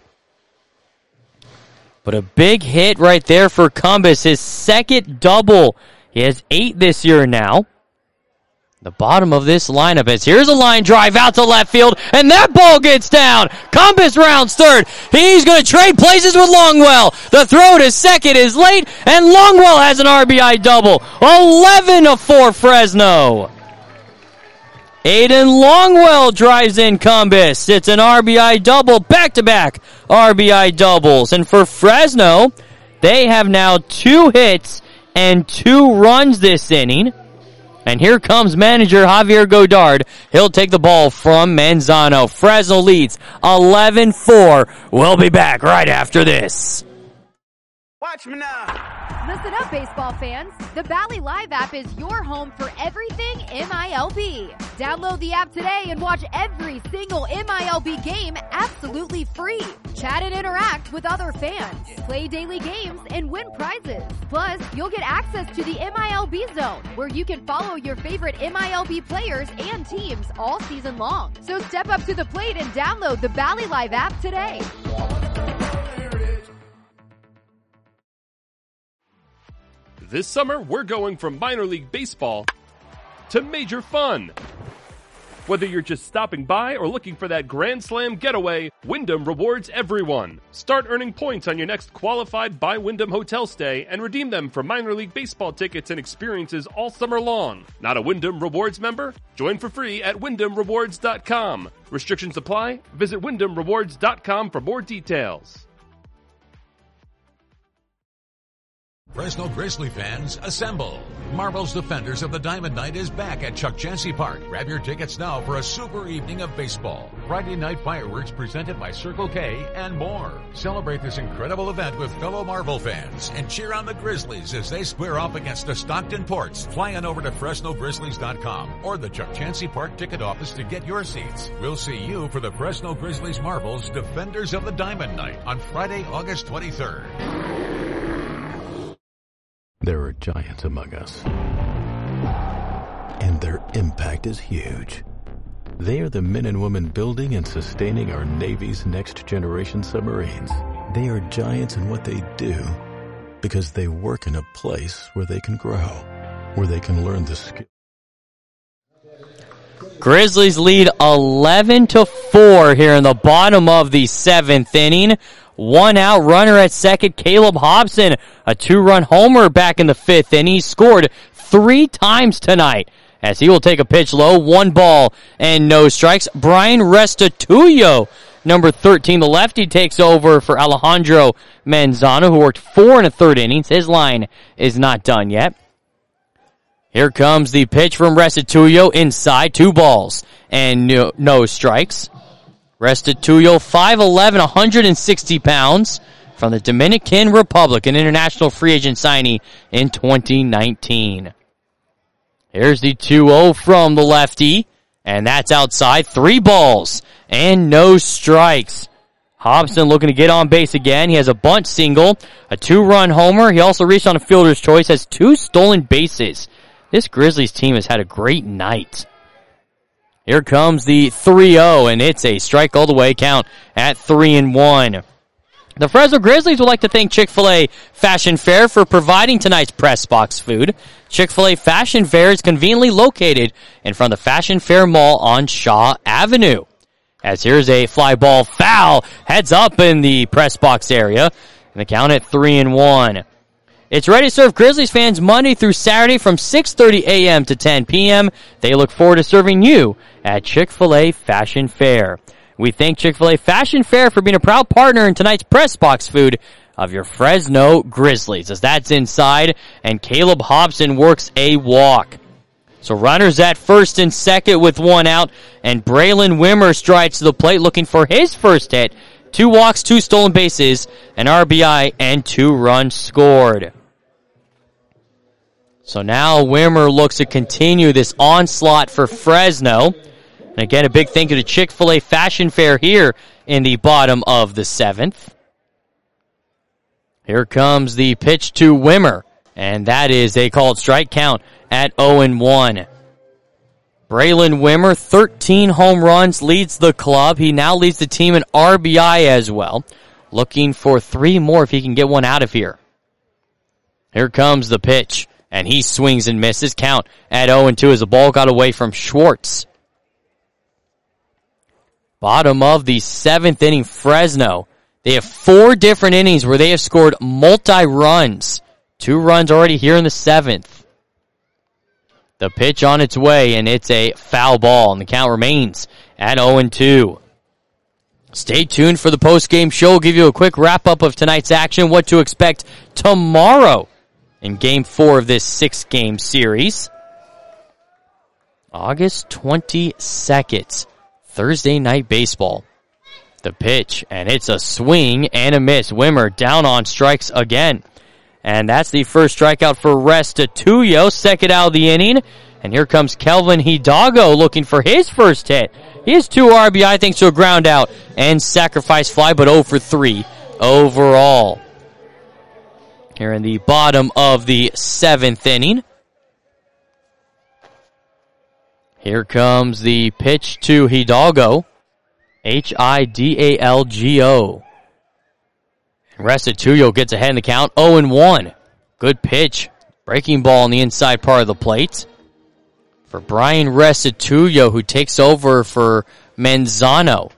But a big hit right there for Cumbest, his second double. He has eight this year now. The bottom of this lineup is here's a line drive out to left field, and that ball gets down. Cumbest rounds third. He's going to trade places with Longwell. The throw to second is late, and Longwell has an R B I double. eleven to four Fresno. Aiden Longwell drives in Cumbest. It's an R B I double, back-to-back R B I doubles. And for Fresno, they have now two hits and two runs this inning. And here comes manager Javier Godard. He'll take the ball from Manzano. Fresno leads eleven four. We'll be back right after this. Watch me now. Listen up, baseball fans. The Bally Live app is your home for everything M I L B. Download the app today and watch every single M I L B game absolutely free. Chat and interact with other fans. Play daily games and win prizes. Plus, you'll get access to the M I L B Zone, where you can follow your favorite M I L B players and teams all season long. So step up to the plate and download the Bally Live app today. This summer, we're going from minor league baseball to major fun. Whether you're just stopping by or looking for that Grand Slam getaway, Wyndham rewards everyone. Start earning points on your next qualified by Wyndham hotel stay and redeem them for minor league baseball tickets and experiences all summer long. Not a Wyndham Rewards member? Join for free at wyndham rewards dot com. Restrictions apply. Visit wyndham rewards dot com for more details. Fresno Grizzly fans, assemble! Marvel's Defenders of the Diamond Night is back at Chuck Chansey Park. Grab your tickets now for a super evening of baseball. Friday night fireworks presented by Circle K and more. Celebrate this incredible event with fellow Marvel fans and cheer on the Grizzlies as they square off against the Stockton Ports. Fly on over to Fresno Grizzlies dot com or the Chuck Chansey Park ticket office to get your seats. We'll see you for the Fresno Grizzlies Marvel's Defenders of the Diamond Night on Friday, August twenty-third. There are giants among us, and their impact is huge. They are the men and women building and sustaining our Navy's next-generation submarines. They are giants in what they do because they work in a place where they can grow, where they can learn the skill. Grizzlies lead eleven to four here in the bottom of the seventh inning. One out, runner at second, Caleb Hobson, a two-run homer back in the fifth inning. He scored three times tonight as he will take a pitch low, one ball and no strikes. Brian Restituyo, number thirteen, the lefty, takes over for Alejandro Manzano, who worked four and a third innings. His line is not done yet. Here comes the pitch from Restituyo inside, two balls and no, no strikes. Restituyo, five eleven, one hundred sixty pounds, from the Dominican Republic, an international free agent signee in twenty nineteen. Here's the two oh from the lefty, and that's outside. Three balls and no strikes. Hobson looking to get on base again. He has a bunt single, a two-run homer. He also reached on a fielder's choice, has two stolen bases. This Grizzlies team has had a great night. Here comes the three oh, and it's a strike all the way, count at three and one. The Fresno Grizzlies would like to thank Chick-fil-A Fashion Fair for providing tonight's press box food. Chick-fil-A Fashion Fair is conveniently located in front of the Fashion Fair Mall on Shaw Avenue. As here's a fly ball foul, heads up in the press box area, and the count at three and one. It's ready to serve Grizzlies fans Monday through Saturday from six thirty a.m. to ten p.m. They look forward to serving you at Chick-fil-A Fashion Fair. We thank Chick-fil-A Fashion Fair for being a proud partner in tonight's press box food of your Fresno Grizzlies. As that's inside, and Caleb Hobson works a walk. So runners at first and second with one out, and Braylon Wimmer strides to the plate looking for his first hit. Two walks, two stolen bases, an R B I, and two runs scored. So now Wimmer looks to continue this onslaught for Fresno. And again, a big thank you to Chick-fil-A Fashion Fair here in the bottom of the seventh. Here comes the pitch to Wimmer, and that is a called strike, count at oh and one. Braylon Wimmer, thirteen home runs, leads the club. He now leads the team in R B I as well. Looking for three more if he can get one out of here. Here comes the pitch. And he swings and misses. Count at oh and two as the ball got away from Schwartz. Bottom of the seventh inning, Fresno. They have four different innings where they have scored multi-runs. Two runs already here in the seventh. The pitch on its way, and it's a foul ball, and the count remains at oh and two. Stay tuned for the post-game show. We'll give you a quick wrap-up of tonight's action, what to expect tomorrow in Game four of this six-game series. August twenty-second, Thursday Night Baseball. The pitch, and it's a swing and a miss. Wimmer down on strikes again. And that's the first strikeout for Restituyo, second out of the inning. And here comes Kelvin Hidalgo looking for his first hit. He has two R B I thanks to a ground out and sacrifice fly, but oh for three overall. Here in the bottom of the seventh inning. Here comes the pitch to Hidalgo. H I D A L G O. Restituyo gets ahead in the count, oh and one. Good pitch. Breaking ball on the inside part of the plate. for Brian Restituyo, who takes over for Manzano.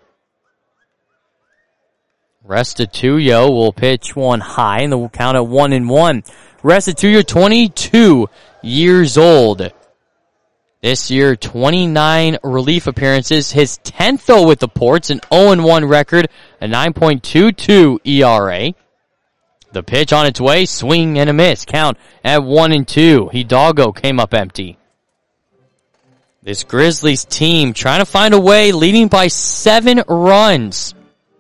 Restituyo will pitch one high, and the count at one and one. Restituyo, twenty-two years old. This year, twenty-nine relief appearances. His tenth, though, with the Ports, an oh and one record, a nine point two two E R A. The pitch on its way, swing and a miss. Count at one and two. Hidalgo came up empty. This Grizzlies team trying to find a way, leading by seven runs.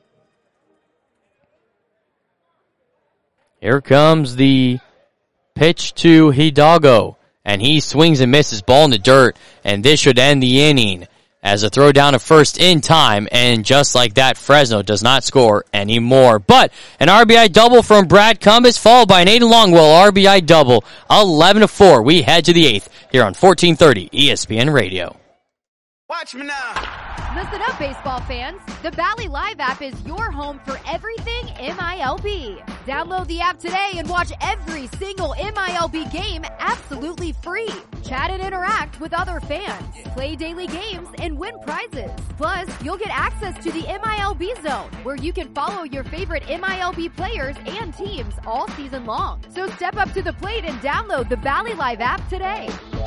Here comes the pitch to Hidalgo. And he swings and misses, ball in the dirt, and this should end the inning as a throw down to first in time, and just like that, Fresno does not score anymore. But an R B I double from Brad Cumbas, followed by an Aiden Longwell R B I double, eleven to four. We head to the eighth here on fourteen thirty E S P N Radio. Watch me now. Listen up, baseball fans. The Bally Live app is your home for everything M I L B. Download the app today and watch every single M I L B game absolutely free. Chat and interact with other fans. Play daily games and win prizes. Plus, you'll get access to the M I L B Zone, where you can follow your favorite M I L B players and teams all season long. So step up to the plate and download the Bally Live app today.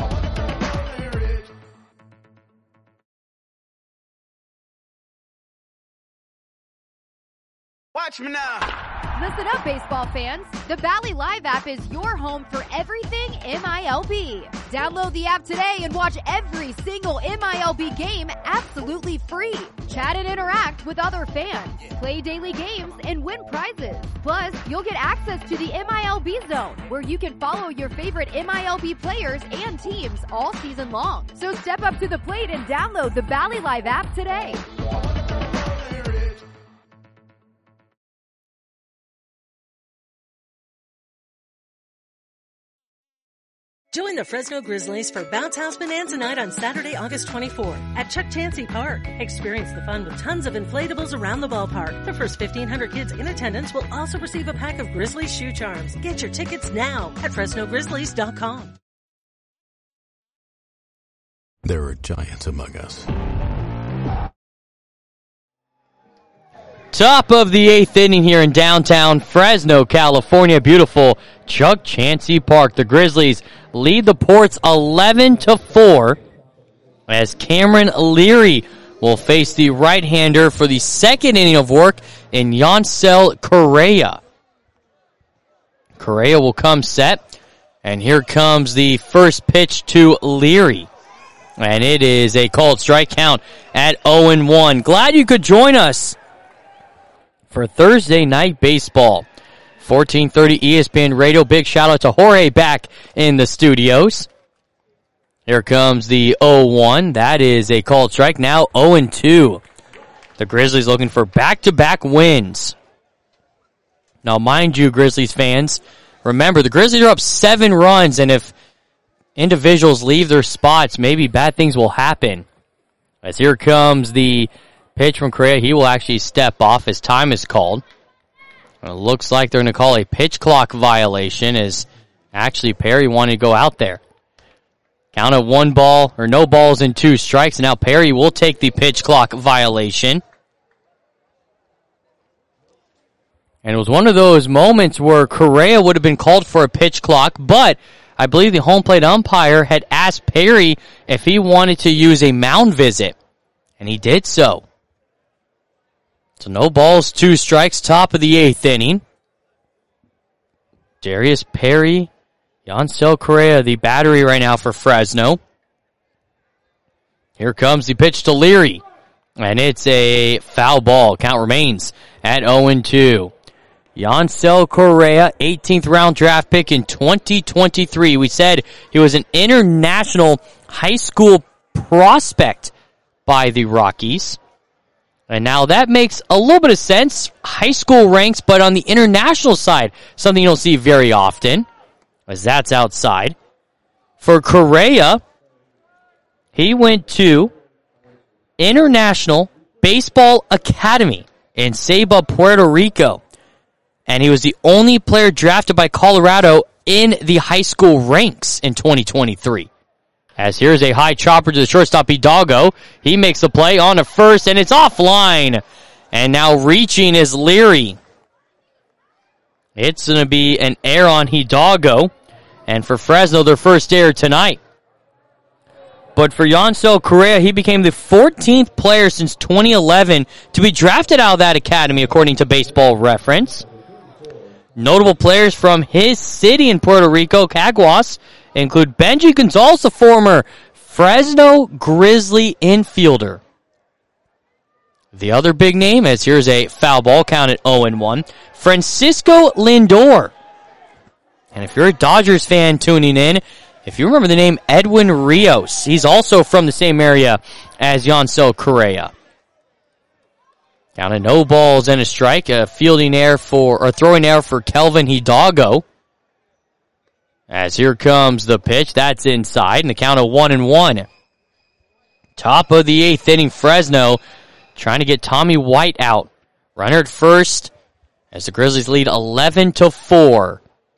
Watch me now. Listen up, baseball fans. The Bally Live app is your home for everything M I L B. Download the app today and watch every single M I L B game absolutely free. Chat and interact with other fans. Play daily games and win prizes. Plus, you'll get access to the M I L B Zone, where you can follow your favorite M I L B players and teams all season long. So step up to the plate and download the Bally Live app today. Join the Fresno Grizzlies for Bounce House Bonanza Night on Saturday, August twenty-fourth at Chuck Chansey Park. Experience the fun with tons of inflatables around the ballpark. The first fifteen hundred kids in attendance will also receive a pack of Grizzlies shoe charms. Get your tickets now at Fresno Grizzlies dot com. There are giants among us. Top of the eighth inning here in downtown Fresno, California. Beautiful Chuck Chansey Park. The Grizzlies lead the Ports eleven to four as Cameron Leary will face the right-hander for the second inning of work in Yancel Correa. Correa will come set, and here comes the first pitch to Leary. And it is a called strike count at oh and one. Glad you could join us for Thursday Night Baseball. fourteen thirty E S P N Radio. Big shout out to Jorge back in the studios. Here comes the oh one. That is a called strike. Now oh and two. The Grizzlies looking for back-to-back wins. Now, mind you, Grizzlies fans, remember the Grizzlies are up seven runs, and if individuals leave their spots, maybe bad things will happen. As here comes the pitch from Correa. He will actually step off as time is called. It looks like they're going to call a pitch clock violation, as actually Perry wanted to go out there. Count of one ball, or no balls and two strikes, and now Perry will take the pitch clock violation. And it was one of those moments where Correa would have been called for a pitch clock, but I believe the home plate umpire had asked Perry if he wanted to use a mound visit, and he did so. So no balls, two strikes, top of the eighth inning. Darius Perry, Yancel Correa, the battery right now for Fresno. Here comes the pitch to Leary, and it's a foul ball. Count remains at oh and two. Yancel Correa, eighteenth round draft pick in twenty twenty-three. We said he was an international high school prospect by the Rockies. And now that makes a little bit of sense. High school ranks, but on the international side, something you don't see very often, as that's outside. For Correa, he went to International Baseball Academy in Ceiba, Puerto Rico. And he was the only player drafted by Colorado in the high school ranks in twenty twenty-three. As here's a high chopper to the shortstop, Hidalgo. He makes the play on a first, and it's offline. And now reaching is Leary. It's going to be an error on Hidalgo. And for Fresno, their first error tonight. But for Yansel Correa, he became the fourteenth player since twenty eleven to be drafted out of that academy, according to Baseball Reference. Notable players from his city in Puerto Rico, Caguas, include Benji Gonzalez, a former Fresno Grizzly infielder. The other big name, as here's a foul ball count at oh and one, Francisco Lindor. And if you're a Dodgers fan tuning in, if you remember the name Edwin Rios, he's also from the same area as Yansel Correa. Down to no balls and a strike, a fielding error for, or throwing error for Kelvin Hidalgo. As here comes the pitch, that's inside, and the count of one and one. Top of the eighth inning, Fresno trying to get Tommy White out. Runner at first, as the Grizzlies lead eleven to four.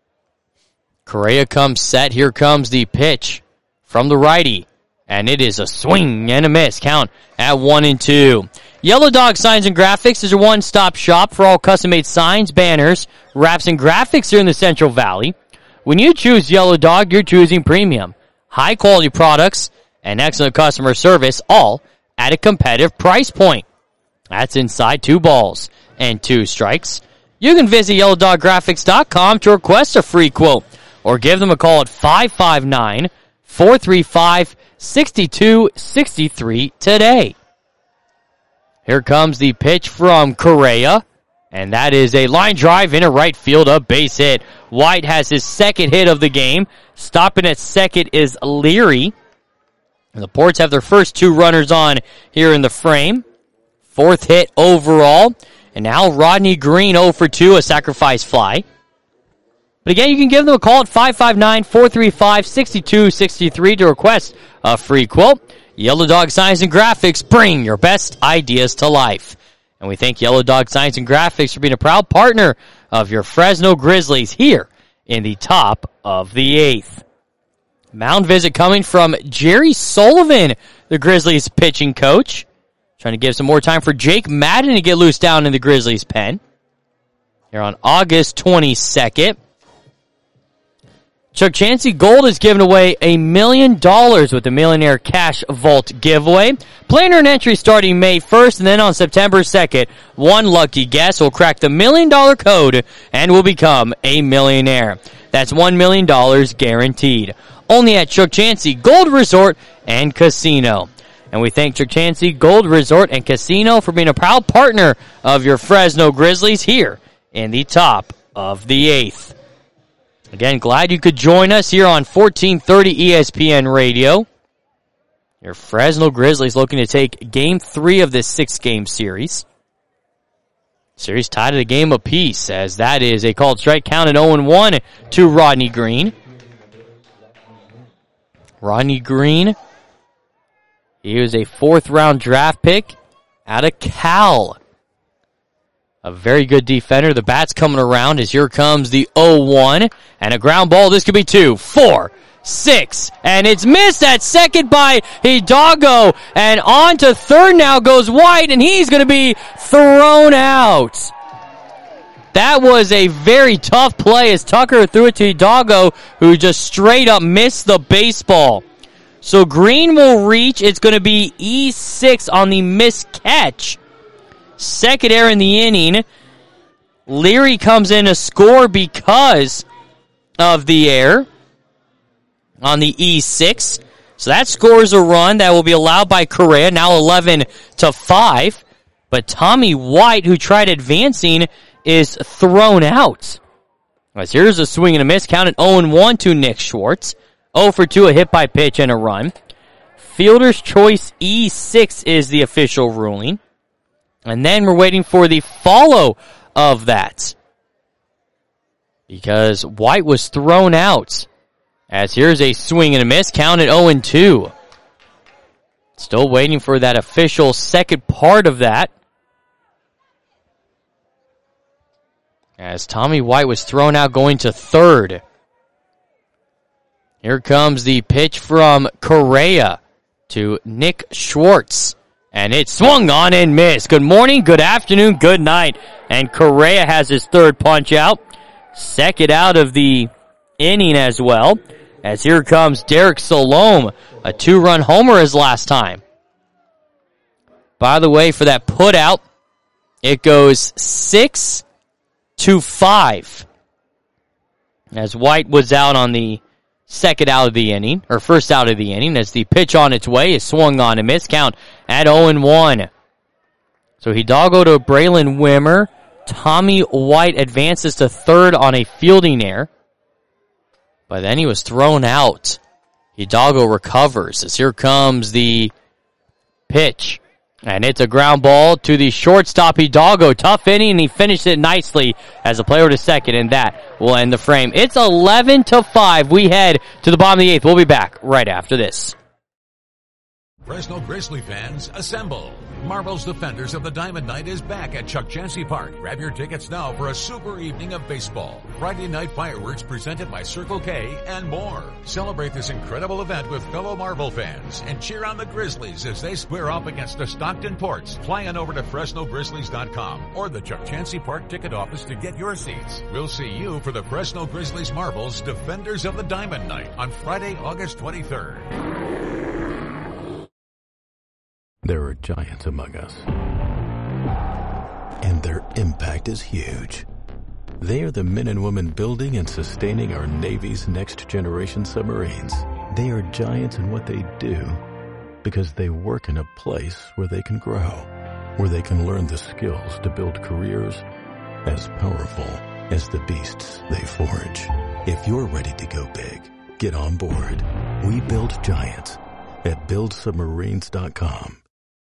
Correa comes set. Here comes the pitch from the righty. And it is a swing and a miss. Count at one and two. Yellow Dog Signs and Graphics is your one-stop shop for all custom-made signs, banners, wraps, and graphics here in the Central Valley. When you choose Yellow Dog, you're choosing premium, high-quality products, and excellent customer service, all at a competitive price point. That's inside two balls and two strikes. You can visit yellow dog graphics dot com to request a free quote, or give them a call at five five nine, four three five, six two six three today. Here comes the pitch from Correa, and that is a line drive in a right field, a base hit. White has his second hit of the game. Stopping at second is Leary. And the Ports have their first two runners on here in the frame. Fourth hit overall. And now Rodney Green oh for two, a sacrifice fly. But again, you can give them a call at five five nine, four three five, six two six three to request a free quote. Yellow Dog Signs and Graphics, bring your best ideas to life. And we thank Yellow Dog Signs and Graphics for being a proud partner of your Fresno Grizzlies here in the top of the eighth. Mound visit coming from Jerry Sullivan, the Grizzlies pitching coach. Trying to give some more time for Jake Madden to get loose down in the Grizzlies pen. Here on August twenty-second. Chuck Chansey Gold is giving away a million dollars with the Millionaire Cash Vault giveaway. Plan an entry starting May first, and then on September second, one lucky guest will crack the million dollar code and will become a millionaire. That's one million dollars guaranteed. Only at Chuck Chansey Gold Resort and Casino. And we thank Chuck Chansey Gold Resort and Casino for being a proud partner of your Fresno Grizzlies here in the top of the eighth. Again, glad you could join us here on fourteen thirty E S P N Radio. Your Fresno Grizzlies looking to take game three of this six-game series. Series tied at a game apiece, as that is a called strike count at oh and one to Rodney Green. Rodney Green, he was a fourth-round draft pick out of Cal. A very good defender. The bat's coming around as here comes the oh one. And a ground ball. This could be two, four, six. And it's missed at second by Hidalgo. And on to third now goes White. And he's going to be thrown out. That was a very tough play as Tucker threw it to Hidalgo, who just straight up missed the baseball. So Green will reach. It's going to be E six on the missed catch. Second error in the inning. Leary comes in to score because of the error on the E six. So that scores a run that will be allowed by Correa, now eleven to five. But Tommy White, who tried advancing, is thrown out. As here's a swing and a miss, counted oh and one to Nick Schwartz. oh for two, a hit by pitch and a run. Fielder's choice E six is the official ruling. And then we're waiting for the follow of that, because White was thrown out. As here's a swing and a miss, counted oh and two. Still waiting for that official second part of that. As Tommy White was thrown out going to third. Here comes the pitch from Correa to Nick Schwartz. And it swung on and missed. Good morning, good afternoon, good night. And Correa has his third punch out. Second out of the inning as well. As here comes Derek Salome. A two-run homer his last time. By the way, for that put out, it goes six to five. As White was out on the second out of the inning, or first out of the inning, as the pitch on its way is swung on and missed. Count at oh and one. So Hidalgo to Braylon Wimmer. Tommy White advances to third on a fielding error. But then he was thrown out. Hidalgo recovers as here comes the pitch. And it's a ground ball to the shortstop Hidalgo. Tough inning, and he finished it nicely as a player to second, and that will end the frame. It's eleven to five. We head to the bottom of the eighth. We'll be back right after this. Fresno Grizzly fans, assemble. Marvel's Defenders of the Diamond Night is back at Chuck Chansey Park. Grab your tickets now for a super evening of baseball. Friday night fireworks presented by Circle K and more. Celebrate this incredible event with fellow Marvel fans and cheer on the Grizzlies as they square off against the Stockton Ports. Fly on over to Fresno Grizzlies dot com or the Chuck Chansey Park ticket office to get your seats. We'll see you for the Fresno Grizzlies Marvel's Defenders of the Diamond Night on Friday, August twenty-third. There are giants among us, and their impact is huge. They are the men and women building and sustaining our Navy's next-generation submarines. They are giants in what they do because they work in a place where they can grow, where they can learn the skills to build careers as powerful as the beasts they forge. If you're ready to go big, get on board. We build giants at build submarines dot com.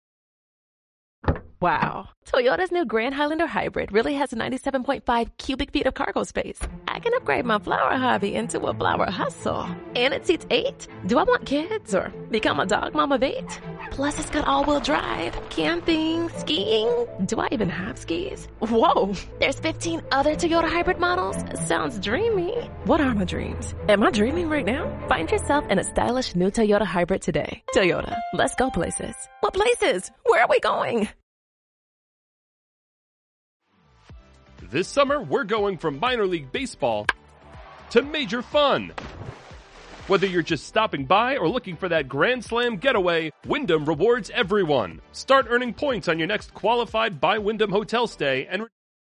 Wow. Toyota's new Grand Highlander Hybrid really has ninety-seven point five cubic feet of cargo space. I can upgrade my flower hobby into a flower hustle. And it seats eight. Do I want kids or become a dog mom of eight? Plus, it's got all-wheel drive, camping, skiing. Do I even have skis? Whoa. There's fifteen other Toyota hybrid models? Sounds dreamy. What are my dreams? Am I dreaming right now? Find yourself in a stylish new Toyota hybrid today. Toyota, let's go places. What places? Where are we going? This summer, we're going from minor league baseball to major fun. Whether you're just stopping by or looking for that Grand Slam getaway, Wyndham rewards everyone. Start earning points on your next qualified by Wyndham hotel stay and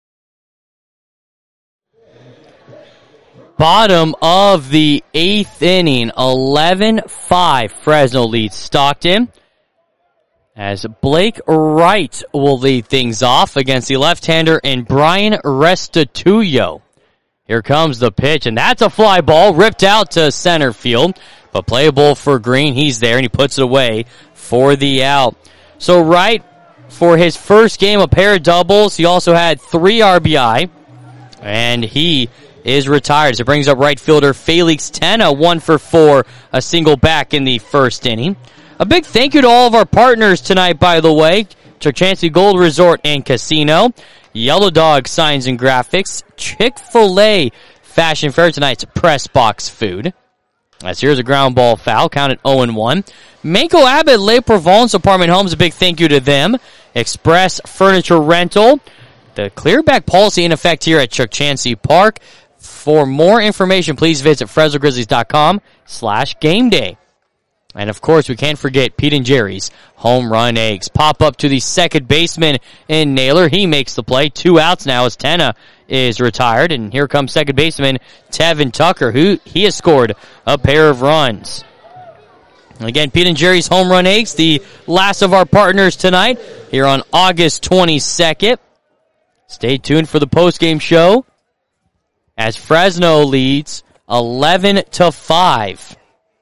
Bottom of the eighth inning, eleven five. Fresno leads Stockton. As Blake Wright will lead things off against the left-hander and Brian Restituyo. Here comes the pitch, and that's a fly ball ripped out to center field, but playable for Green. He's there, and he puts it away for the out. So Wright, for his first game, a pair of doubles. He also had three R B I, and he is retired. So it brings up right fielder Felix Tena, one for four, a single back in the first inning. A big thank you to all of our partners tonight, by the way. Chuck Chansey Gold Resort and Casino, Yellow Dog Signs and Graphics, Chick-fil-A Fashion Fair, tonight's Press Box Food. As here's a ground ball foul, counted oh and one. Mako Abbott, Le Provence Apartment Homes, a big thank you to them. Express Furniture Rental. The clearback policy in effect here at Chuck Chansey Park. For more information, please visit Fresno Grizzlies dot com slash game day. And, of course, we can't forget Pete and Jerry's home run eggs. Pop up to the second baseman in Naylor. He makes the play. Two outs now as Tena is retired. And here comes second baseman Tevin Tucker, who he has scored a pair of runs. And again, Pete and Jerry's home run eggs, the last of our partners tonight here on August twenty-second. Stay tuned for the postgame show as Fresno leads eleven to five.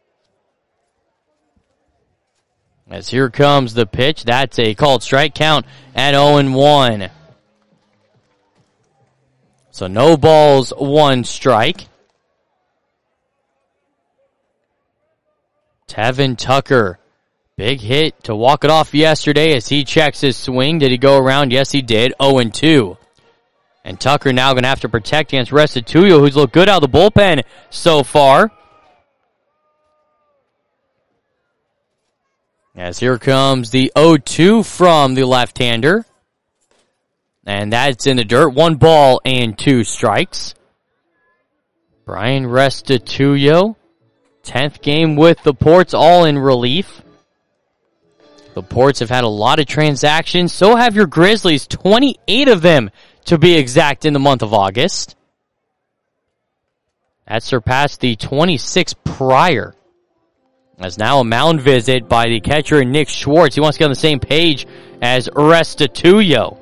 As here comes the pitch. That's a called strike, count at oh and one. So no balls, one strike. Tevin Tucker, big hit to walk it off yesterday as he checks his swing. Did he go around? Yes, he did. oh and two. And Tucker now going to have to protect against Restituyo, who's looked good out of the bullpen so far. As here comes the oh two from the left-hander. And that's in the dirt. One ball and two strikes. Brian Restituyo, tenth game with the Ports, all in relief. The Ports have had a lot of transactions. So have your Grizzlies, twenty-eight of them to be exact in the month of August. That surpassed the twenty-six prior. As now a mound visit by the catcher Nick Schwartz. He wants to get on the same page as Restituyo.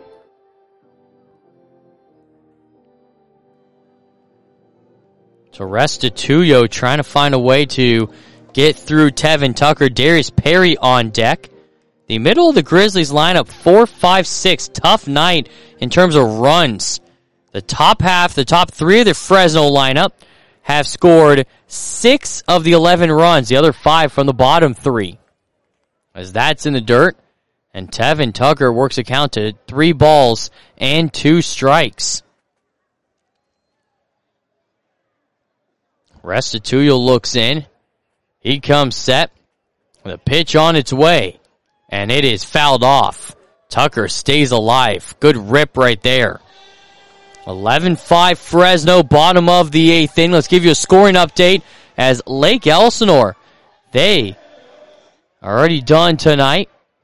So Restituyo trying to find a way to get through Tevin Tucker. Darius Perry on deck. The middle of the Grizzlies lineup, four five six. Tough night in terms of runs. The top half, the top three of the Fresno lineup have scored six of the eleven runs. The other five from the bottom three. As that's in the dirt. And Tevin Tucker works a count to three balls and two strikes. Restituyo looks in. He comes set. The pitch on its way. And it is fouled off. Tucker stays alive. Good rip right there. eleven five Fresno, bottom of the eighth inning. Let's give you a scoring update as Lake Elsinore, they are already done tonight.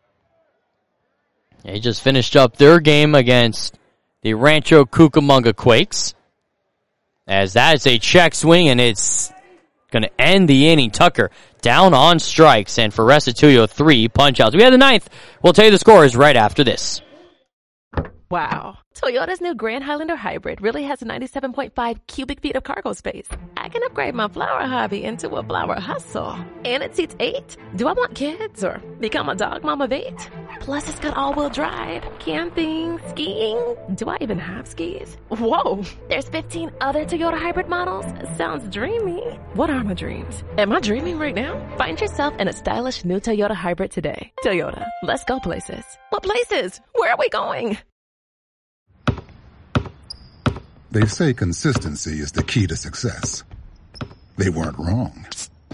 They just finished up their game against the Rancho Cucamonga Quakes. As that is a check swing, and it's going to end the inning. Tucker down on strikes, and for Restituyo, three punch-outs. We have the ninth. We'll tell you the scores right after this. Wow. Toyota's new Grand Highlander Hybrid really has ninety-seven point five cubic feet of cargo space. I can upgrade my flower hobby into a flower hustle. And it seats eight. Do I want kids or become a dog mom of eight? Plus, it's got all-wheel drive, camping, skiing. Do I even have skis? Whoa. There's fifteen other Toyota hybrid models. Sounds dreamy. What are my dreams? Am I dreaming right now? Find yourself in a stylish new Toyota hybrid today. Toyota, let's go places. What places? Where are we going? They say consistency is the key to success. They weren't wrong.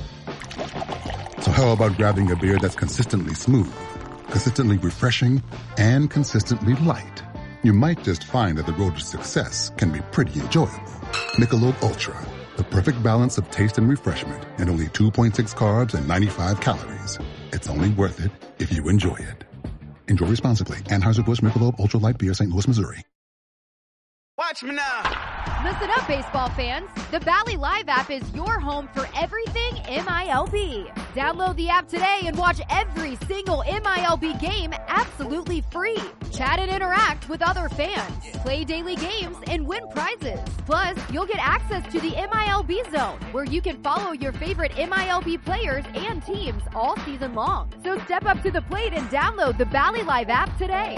So how about grabbing a beer that's consistently smooth, consistently refreshing, and consistently light? You might just find that the road to success can be pretty enjoyable. Michelob Ultra, the perfect balance of taste and refreshment, and only two point six carbs and ninety-five calories. It's only worth it if you enjoy it. Enjoy responsibly. Anheuser-Busch Michelob Ultra Light Beer, Saint Louis, Missouri. Watch me now. Listen up, baseball fans. The Bally Live app is your home for everything M I L B. Download the app today and watch every single M I L B game absolutely free. Chat and interact with other fans. Play daily games and win prizes. Plus, you'll get access to the M I L B Zone, where you can follow your favorite M I L B players and teams all season long. So step up to the plate and download the Bally Live app today.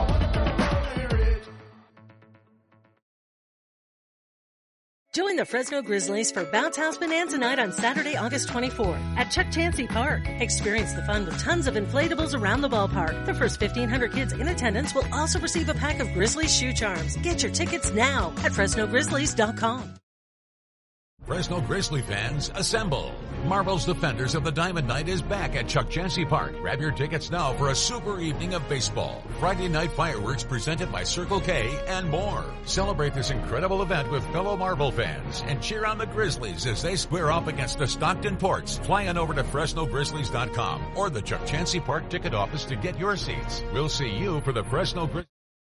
Join the Fresno Grizzlies for Bounce House Bonanza Night on Saturday, August twenty-fourth at Chuck Chansey Park. Experience the fun with tons of inflatables around the ballpark. The first fifteen hundred kids in attendance will also receive a pack of Grizzlies shoe charms. Get your tickets now at Fresno Grizzlies dot com. Fresno Grizzly fans, assemble! Marvel's Defenders of the Diamond Night is back at Chuck Chansey Park. Grab your tickets now for a super evening of baseball, Friday night fireworks presented by Circle K, and more. Celebrate this incredible event with fellow Marvel fans and cheer on the Grizzlies as they square off against the Stockton Ports. Fly on over to Fresno Grizzlies dot com or the Chuck Chansey Park ticket office to get your seats. We'll see you for the Fresno Grizzlies.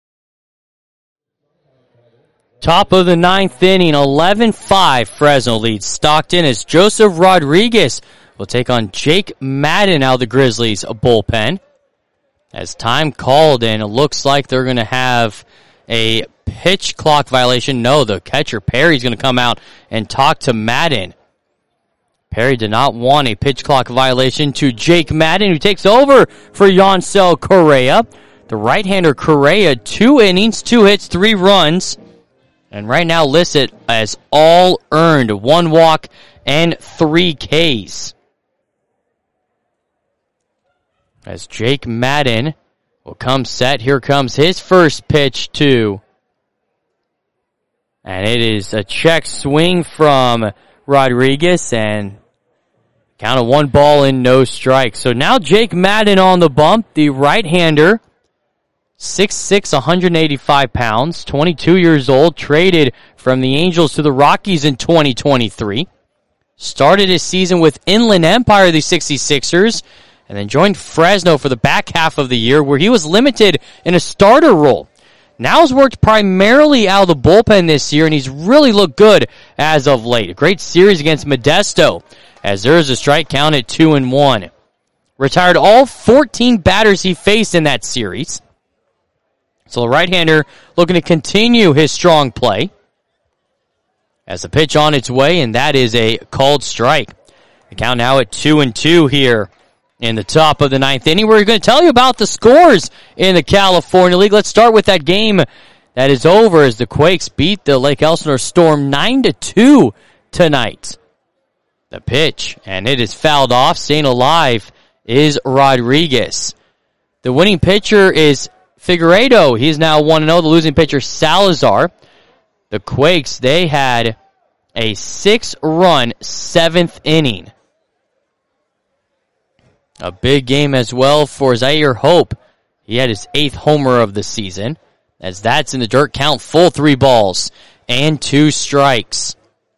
Top of the ninth inning, eleven five Fresno leads Stockton as Joseph Rodriguez will take on Jake Madden out of the Grizzlies bullpen. As time called in, it looks like they're going to have a pitch clock violation. No, the catcher Perry's going to come out and talk to Madden. Perry did not want a pitch clock violation to Jake Madden, who takes over for Yancel Correa. The right-hander Correa, two innings, two hits, three runs. And right now listed as all earned, one walk and three Ks. As Jake Madden will come set, here comes his first pitch too. And it is a check swing from Rodriguez, and Count of one ball and no strikes. So now Jake Madden on the bump, the right-hander. six foot six, one hundred eighty-five pounds, twenty-two years old, traded from the Angels to the Rockies in twenty twenty-three. Started his season with Inland Empire, the sixty-sixers, and then joined Fresno for the back half of the year where he was limited in a starter role. Now has worked primarily out of the bullpen this year, and he's really looked good as of late. A great series against Modesto, as there is a strike count at two and one. Retired all fourteen batters he faced in that series. So the right-hander looking to continue his strong play. As the pitch on its way, and that is a called strike. The count now at two and two here in the top of the ninth inning. We're going to tell you about the scores in the California League. Let's start with that game that is over as the Quakes beat the Lake Elsinore Storm nine to two tonight. The pitch, and it is fouled off. Staying alive is Rodriguez. The winning pitcher is Figueiredo. He's now one and oh. The losing pitcher, Salazar. The Quakes, they had a six-run seventh inning. A big game as well for Zaire Hope. He had his eighth homer of the season, as that's in the dirt. Count full, three balls and two strikes.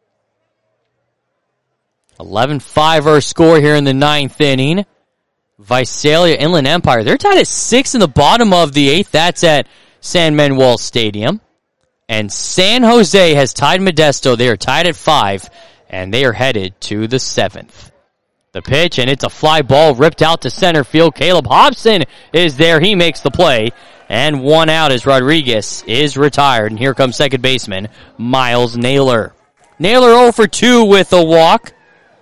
eleven five our score here in the ninth inning. Visalia, Inland Empire, they're tied at six in the bottom of the eighth. That's at San Manuel Stadium. And San Jose has tied Modesto. They are tied at five, and they are headed to the seventh. The pitch, and it's a fly ball ripped out to center field. Caleb Hobson is there. He makes the play, and one out as Rodriguez is retired. And here comes second baseman Miles Naylor. Naylor oh for two with a walk.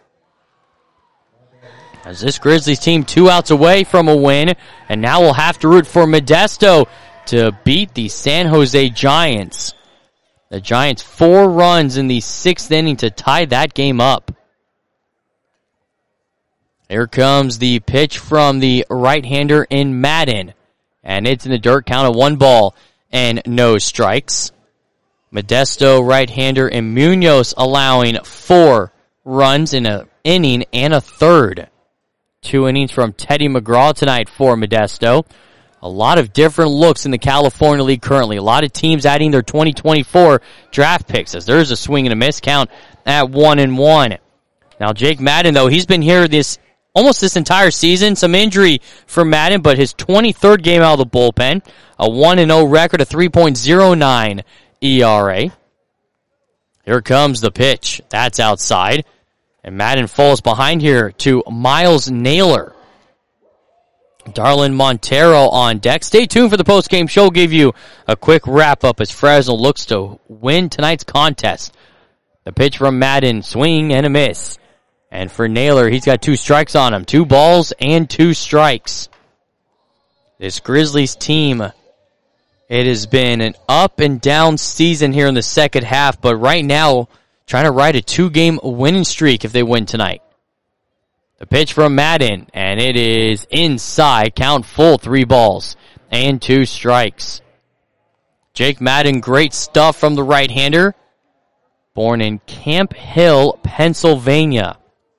As this Grizzlies team two outs away from a win, and now we'll have to root for Modesto to beat the San Jose Giants. The Giants four runs in the sixth inning to tie that game up. Here comes the pitch from the right-hander in Madden, and it's in the dirt. Count of one ball and no strikes. Modesto right-hander in Munoz allowing four runs in an inning and a third. Two innings from Teddy McGraw tonight for Modesto. A lot of different looks in the California League currently. A lot of teams adding their twenty twenty-four draft picks, as there's a swing and a miss count at one and one. Now Jake Madden, though, he's been here this almost this entire season. Some injury for Madden, but his twenty-third game out of the bullpen. A one and oh record, a three point oh nine E R A. Here comes the pitch. That's outside. And Madden falls behind here to Miles Naylor. Darlin Montero on deck. Stay tuned for the post-game show. We'll give you a quick wrap-up as Fresno looks to win tonight's contest. The pitch from Madden, swing and a miss. And for Naylor, he's got two strikes on him. Two balls and two strikes. This Grizzlies team, it has been an up and down season here in the second half, but right now, trying to ride a two-game winning streak if they win tonight. The pitch from Madden, and it is inside. Count full, three balls and two strikes. Jake Madden, great stuff from the right-hander. Born in Camp Hill, Pennsylvania.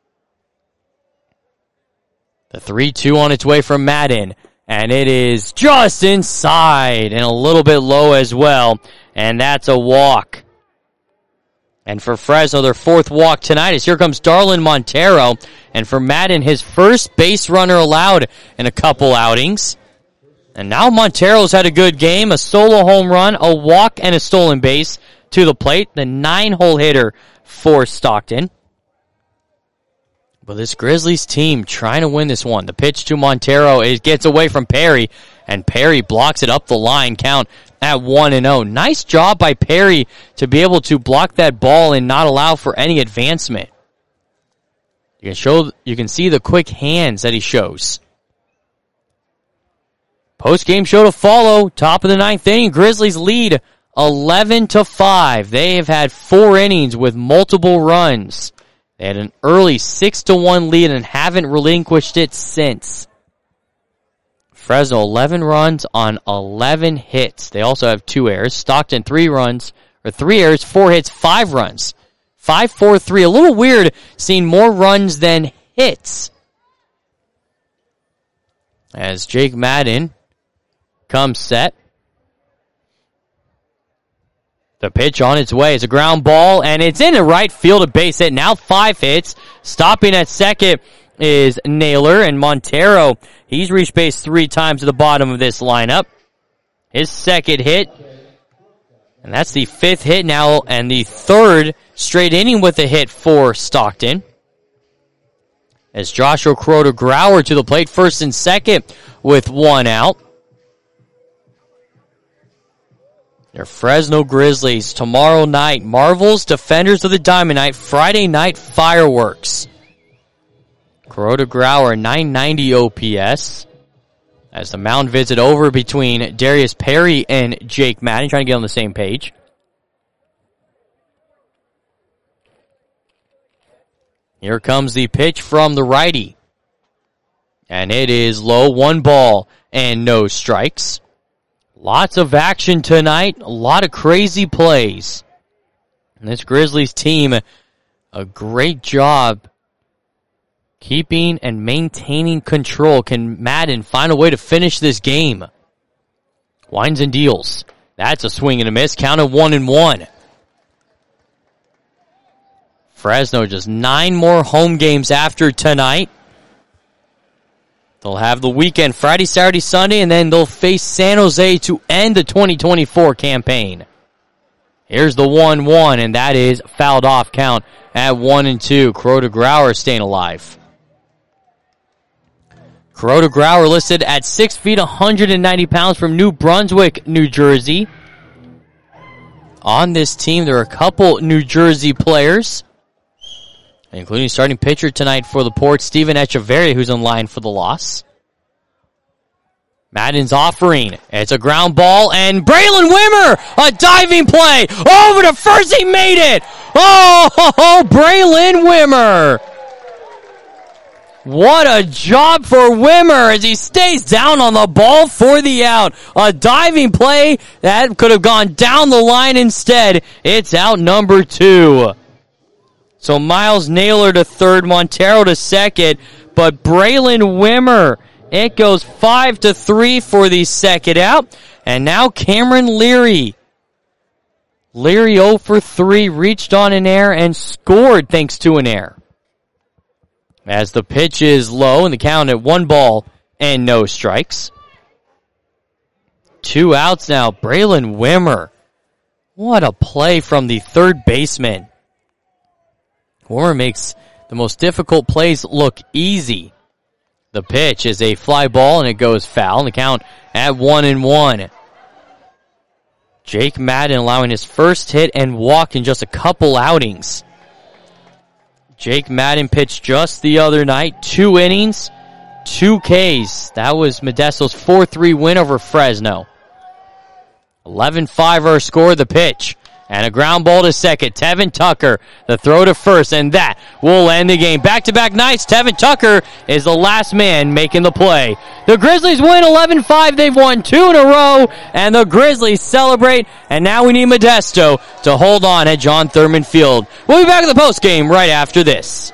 The three two on its way from Madden, and it is just inside and a little bit low as well, and that's a walk. And for Fresno, their fourth walk tonight is here comes Darlin Montero. And for Madden, his first base runner allowed in a couple outings. And now Montero's had a good game, a solo home run, a walk, and a stolen base to the plate. The nine-hole hitter for Stockton. But this Grizzlies team trying to win this one. The pitch to Montero, it gets away from Perry, and Perry blocks it up the line. Count at one and oh. Nice job by Perry to be able to block that ball and not allow for any advancement. You can show, you can see the quick hands that he shows. Post-game show to follow. Top of the ninth inning. Grizzlies lead eleven to five. They have had four innings with multiple runs. They had an early six to one lead and haven't relinquished it since. Fresno, eleven runs on eleven hits. They also have two errors. Stockton, three runs, or three errors, four hits, five runs. five four three. A little weird seeing more runs than hits. As Jake Madden comes set. The pitch on its way is a ground ball, and it's in the right field, a base hit. Now five hits. Stopping at second is Naylor, and Montero, he's reached base three times at the bottom of this lineup. His second hit, and that's the fifth hit now, and the third straight inning with a hit for Stockton. As Joshua Crota-Grauer to the plate, first and second with one out. Your Fresno Grizzlies tomorrow night. Marvels, Defenders of the Diamond Night, Friday night fireworks. Crota-Grauer, nine ninety O P S. As the mound visit over between Darius Perry and Jake Madden, trying to get on the same page. Here comes the pitch from the righty. And it is low, one ball and no strikes. Lots of action tonight, a lot of crazy plays. And this Grizzlies team, a great job keeping and maintaining control. Can Madden find a way to finish this game? Winds and deals. That's a swing and a miss, count of one and one. Fresno just nine more home games after tonight. They'll have the weekend, Friday, Saturday, Sunday, and then they'll face San Jose to end the twenty twenty-four campaign. Here's the one one, and that is fouled off count at one and two. Crota-Grauer staying alive. Crota-Grauer listed at six feet, one hundred ninety pounds from New Brunswick, New Jersey. On this team, there are a couple New Jersey players, including starting pitcher tonight for the Port, Steven Echeverria, who's in line for the loss. Madden's offering. It's a ground ball, and Braylon Wimmer, a diving play, over to first, he made it! Oh, oh, oh Braylon Wimmer! What a job for Wimmer as he stays down on the ball for the out. A diving play that could have gone down the line instead. It's out number two. So Miles Naylor to third, Montero to second, but Braylon Wimmer, it goes five to three for the second out, and now Cameron Leary. Leary oh for three, reached on an error and scored thanks to an error. As the pitch is low and the count at one ball and no strikes. Two outs now, Braylon Wimmer. What a play from the third baseman. Wimmer makes the most difficult plays look easy. The pitch is a fly ball and it goes foul, and the count at one and one. Jake Madden allowing his first hit and walk in just a couple outings. Jake Madden pitched just the other night, two innings, two Ks. That was Modesto's four three win over Fresno. eleven five our score, the pitch. And a ground ball to second. Tevin Tucker, the throw to first, and that will end the game. Back-to-back nights, Tevin Tucker is the last man making the play. The Grizzlies win eleven five. They've won two in a row, and the Grizzlies celebrate, and now we need Modesto to hold on at John Thurman Field. We'll be back at the postgame right after this.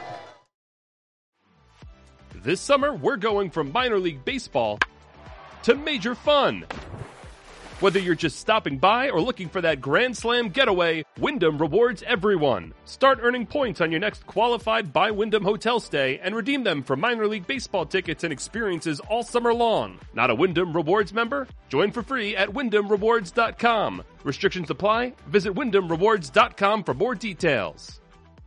This summer, we're going from minor league baseball to major fun. Whether you're just stopping by or looking for that Grand Slam getaway, Wyndham rewards everyone. Start earning points on your next qualified by Wyndham hotel stay and redeem them for minor league baseball tickets and experiences all summer long. Not a Wyndham Rewards member? Join for free at wyndham rewards dot com. Restrictions apply. Visit wyndham rewards dot com for more details.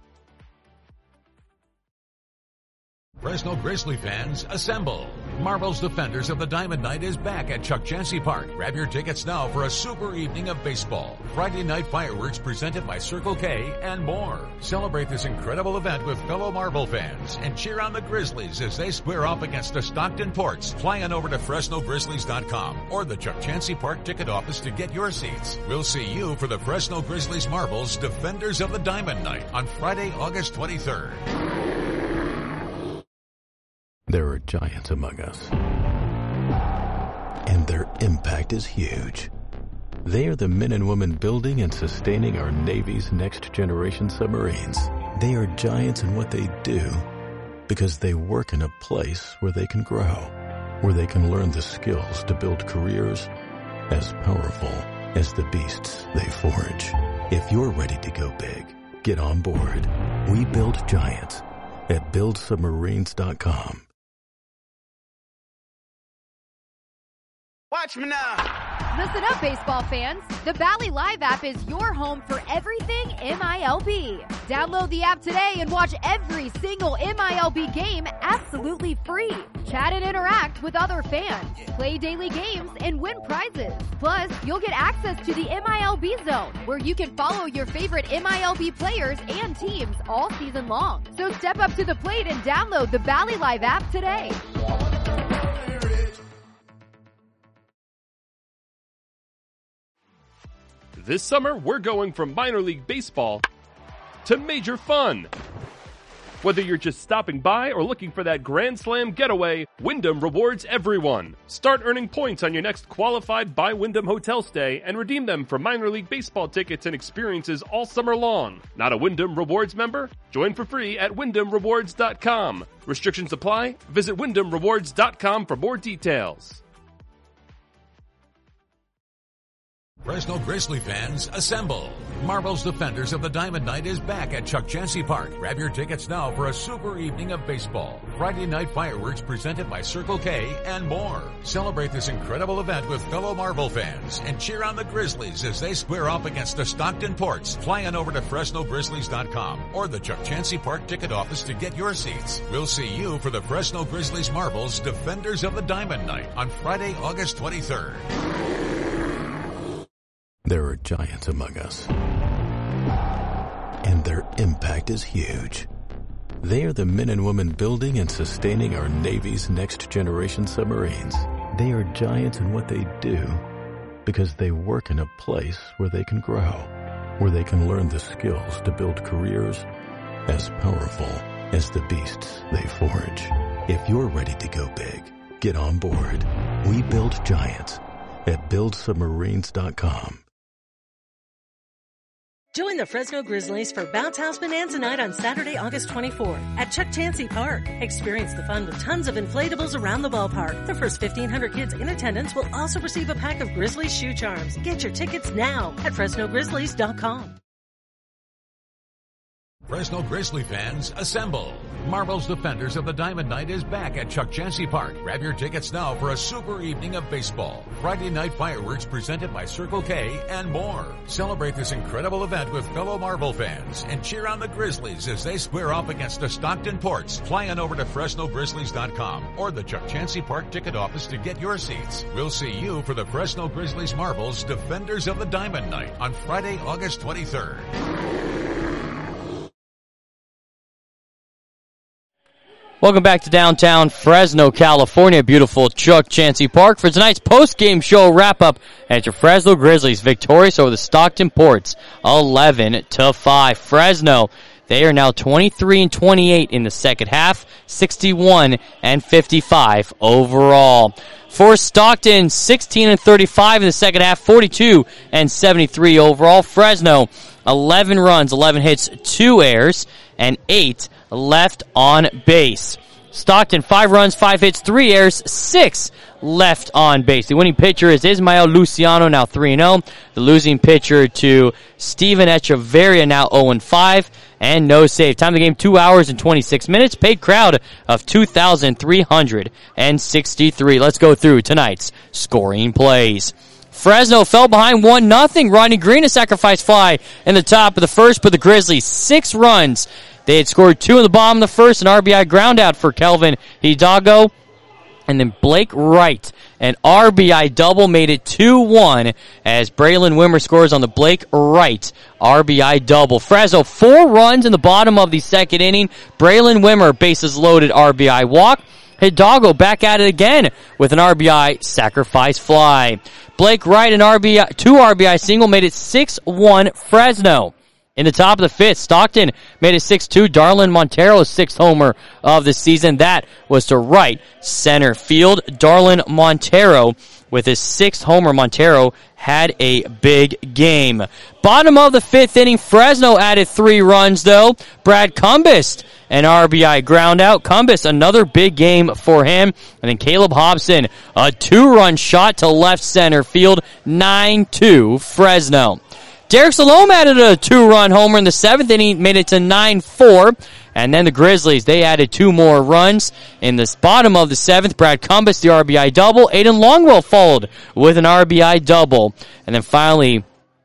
Fresno Grizzly fans, assemble! Marvel's Defenders of the Diamond Night is back at Chuck Chansey Park. Grab your tickets now for a super evening of baseball, Friday night fireworks presented by Circle K, and more. Celebrate this incredible event with fellow Marvel fans and cheer on the Grizzlies as they square off against the Stockton Ports. Fly on over to Fresno Grizzlies dot com or the Chuck Chansey Park ticket office to get your seats. We'll see you for the Fresno Grizzlies Marvel's Defenders of the Diamond Night on Friday, August twenty-third. There are giants among us, and their impact is huge. They are the men and women building and sustaining our Navy's next generation submarines. They are giants in what they do, because they work in a place where they can grow, where they can learn the skills to build careers as powerful as the beasts they forage. If you're ready to go big, get on board. We build giants at build submarines dot com. Watch me now. Listen up, baseball fans. The Bally Live app is your home for everything M I L B. Download the app today and watch every single M I L B game absolutely free. Chat and interact with other fans. Play daily games and win prizes. Plus, you'll get access to the M I L B Zone, where you can follow your favorite M I L B players and teams all season long. So step up to the plate and download the Bally Live app today. This summer, we're going from minor league baseball to major fun. Whether you're just stopping by or looking for that Grand Slam getaway, Wyndham rewards everyone. Start earning points on your next qualified by Wyndham hotel stay and redeem them for minor league baseball tickets and experiences all summer long. Not a Wyndham Rewards member? Join for free at wyndham rewards dot com. Restrictions apply. Visit wyndham rewards dot com for more details. Fresno Grizzly fans, assemble! Marvel's Defenders of the Diamond Night is back at Chuck Chansey Park. Grab your tickets now for a super evening of baseball. Friday night fireworks presented by Circle K and more. Celebrate this incredible event with fellow Marvel fans and cheer on the Grizzlies as they square up against the Stockton Ports. Fly on over to Fresno Grizzlies dot com or the Chuck Chansey Park ticket office to get your seats. We'll see you for the Fresno Grizzlies Marvel's Defenders of the Diamond Night on Friday, August twenty-third. There are giants among us, and their impact is huge. They are the men and women building and sustaining our Navy's next generation submarines. They are giants in what they do because they work in a place where they can grow, where they can learn the skills to build careers as powerful as the beasts they forage. If you're ready to go big, get on board. We build giants at build submarines dot com. Join the Fresno Grizzlies for Bounce House Bonanza Night on Saturday, August twenty-fourth at Chuck Chansey Park. Experience the fun with tons of inflatables around the ballpark. The first fifteen hundred kids in attendance will also receive a pack of Grizzlies shoe charms. Get your tickets now at Fresno Grizzlies dot com. Fresno Grizzly fans, assemble! Marvel's Defenders of the Diamond Night is back at Chuck Chansey Park. Grab your tickets now for a super evening of baseball. Friday night fireworks presented by Circle K and more. Celebrate this incredible event with fellow Marvel fans and cheer on the Grizzlies as they square up against the Stockton Ports. Fly on over to Fresno Grizzlies dot com or the Chuck Chansey Park ticket office to get your seats. We'll see you for the Fresno Grizzlies Marvel's Defenders of the Diamond Night on Friday, August twenty-third. Welcome back to downtown Fresno, California. Beautiful Chuck Chansey Park for tonight's post-game show wrap-up at your Fresno Grizzlies victorious over the Stockton Ports, eleven to five. Fresno, they are now twenty-three and twenty-eight in the second half, sixty-one and fifty-five overall. For Stockton, sixteen and thirty-five in the second half, forty-two and seventy-three overall. Fresno, eleven runs, eleven hits, two errors, and eight left on base. Stockton, five runs, five hits, three errors, six left on base. The winning pitcher is Ismael Luciano, now three and oh. The losing pitcher to Steven Echeverria, now oh and five. And no save. Time of the game, two hours and twenty-six minutes. Paid crowd of two thousand three hundred sixty-three. Let's go through tonight's scoring plays. Fresno fell behind one nothing. Rodney Green, a sacrifice fly in the top of the first, but the Grizzlies, six runs. They had scored two in the bottom of the first, an R B I ground out for Kelvin Hidalgo. And then Blake Wright, an R B I double, made it two one as Braylon Wimmer scores on the Blake Wright R B I double. Fresno, four runs in the bottom of the second inning. Braylon Wimmer, bases loaded, R B I walk. Hidalgo back at it again with an R B I sacrifice fly. Blake Wright, an R B I, two R B I single, made it six one Fresno. In the top of the fifth, Stockton made it six two. Darlin Montero's sixth homer of the season. That was to right center field. Darlin Montero with his sixth homer. Montero had a big game. Bottom of the fifth inning, Fresno added three runs, though. Brad Cumbest an R B I ground out. Cumbus, another big game for him. And then Caleb Hobson, a two-run shot to left center field, nine two Fresno. Derek Salome added a two-run homer in the seventh inning, made it to nine four. And then the Grizzlies, they added two more runs. In the bottom of the seventh, Brad Cumbus, the R B I double. Aiden Longwell followed with an R B I double. And then finally,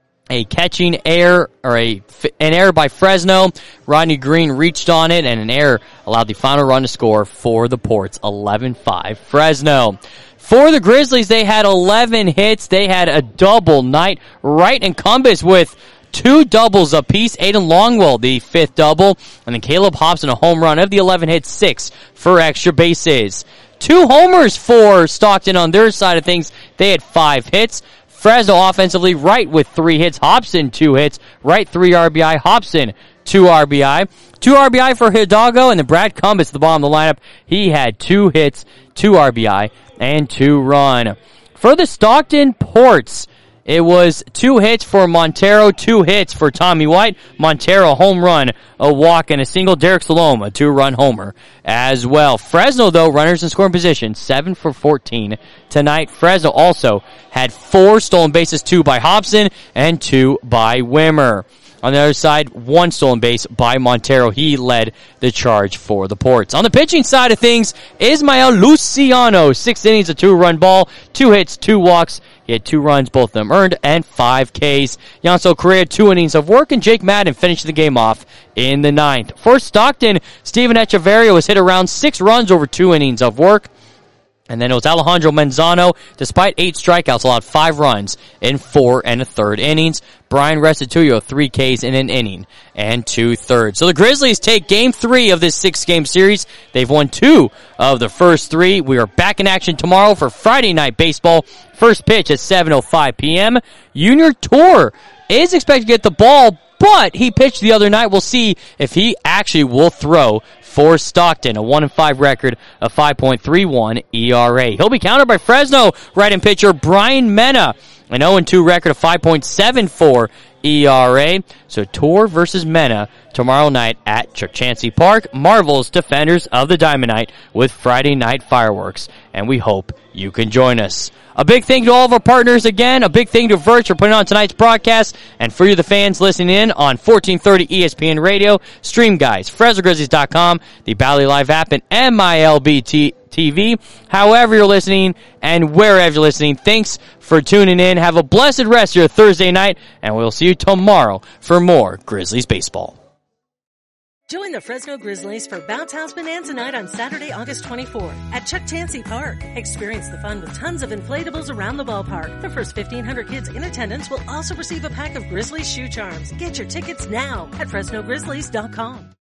a catching error, or a, an error by Fresno. Rodney Green reached on it, and an error allowed the final run to score for the Ports, eleven five Fresno. For the Grizzlies, they had eleven hits. They had a double night. Wright and Cumbus with two doubles apiece. Aiden Longwell, the fifth double. And then Caleb Hobson, a home run. Of the eleven hits, six for extra bases. Two homers for Stockton on their side of things. They had five hits. Fresno offensively, Wright with three hits. Hobson, two hits. Wright, three R B I. Hobson, two R B I. Two R B I for Hidalgo. And then Brad Cumbus, the bottom of the lineup. He had two hits, two R B I, and two run. For the Stockton Ports, it was two hits for Montero, two hits for Tommy White. Montero, a home run, a walk, and a single. Derek Salome, a two-run homer as well. Fresno, though, runners in scoring position, seven for fourteen tonight. Fresno also had four stolen bases, two by Hobson and two by Wimmer. On the other side, one stolen base by Montero. He led the charge for the Ports. On the pitching side of things, Ismael Luciano, six innings, a two-run ball, two hits, two walks. He had two runs, both of them earned, and five Ks. Yanso Correa, two innings of work, and Jake Madden finished the game off in the ninth. For Stockton, Steven Echeverria was hit around six runs over two innings of work. And then it was Alejandro Manzano, despite eight strikeouts, allowed five runs in four and a third innings. Brian Restituyo, three Ks in an inning and two thirds. So the Grizzlies take game three of this six-game series. They've won two of the first three. We are back in action tomorrow for Friday Night Baseball. First pitch at seven oh five p.m. Junior Tour is expected to get the ball, but he pitched the other night. We'll see if he actually will throw for Stockton, a one and five record, a five point three one E R A. He'll be countered by Fresno right-hand pitcher Brian Mena, an oh and two record, a five point seven four E R A. So Tour versus Mena tomorrow night at Chuck Chansey Park. Marvel's Defenders of the Diamond Night with Friday night fireworks, and we hope you can join us. A big thank you to all of our partners again. A big thank you to Verge for putting on tonight's broadcast. And for you, the fans listening in on fourteen thirty E S P N Radio, Stream Guys, Fresno Grizzlies dot com, the Bally Live app, and M I L B T V. However you're listening and wherever you're listening, thanks for tuning in. Have a blessed rest of your Thursday night, and we'll see you tomorrow for more Grizzlies baseball. Join the Fresno Grizzlies for Bounce House Bonanza Night on Saturday, August twenty-fourth at Chuck Chansey Park. Experience the fun with tons of inflatables around the ballpark. The first fifteen hundred kids in attendance will also receive a pack of Grizzlies shoe charms. Get your tickets now at Fresno Grizzlies dot com.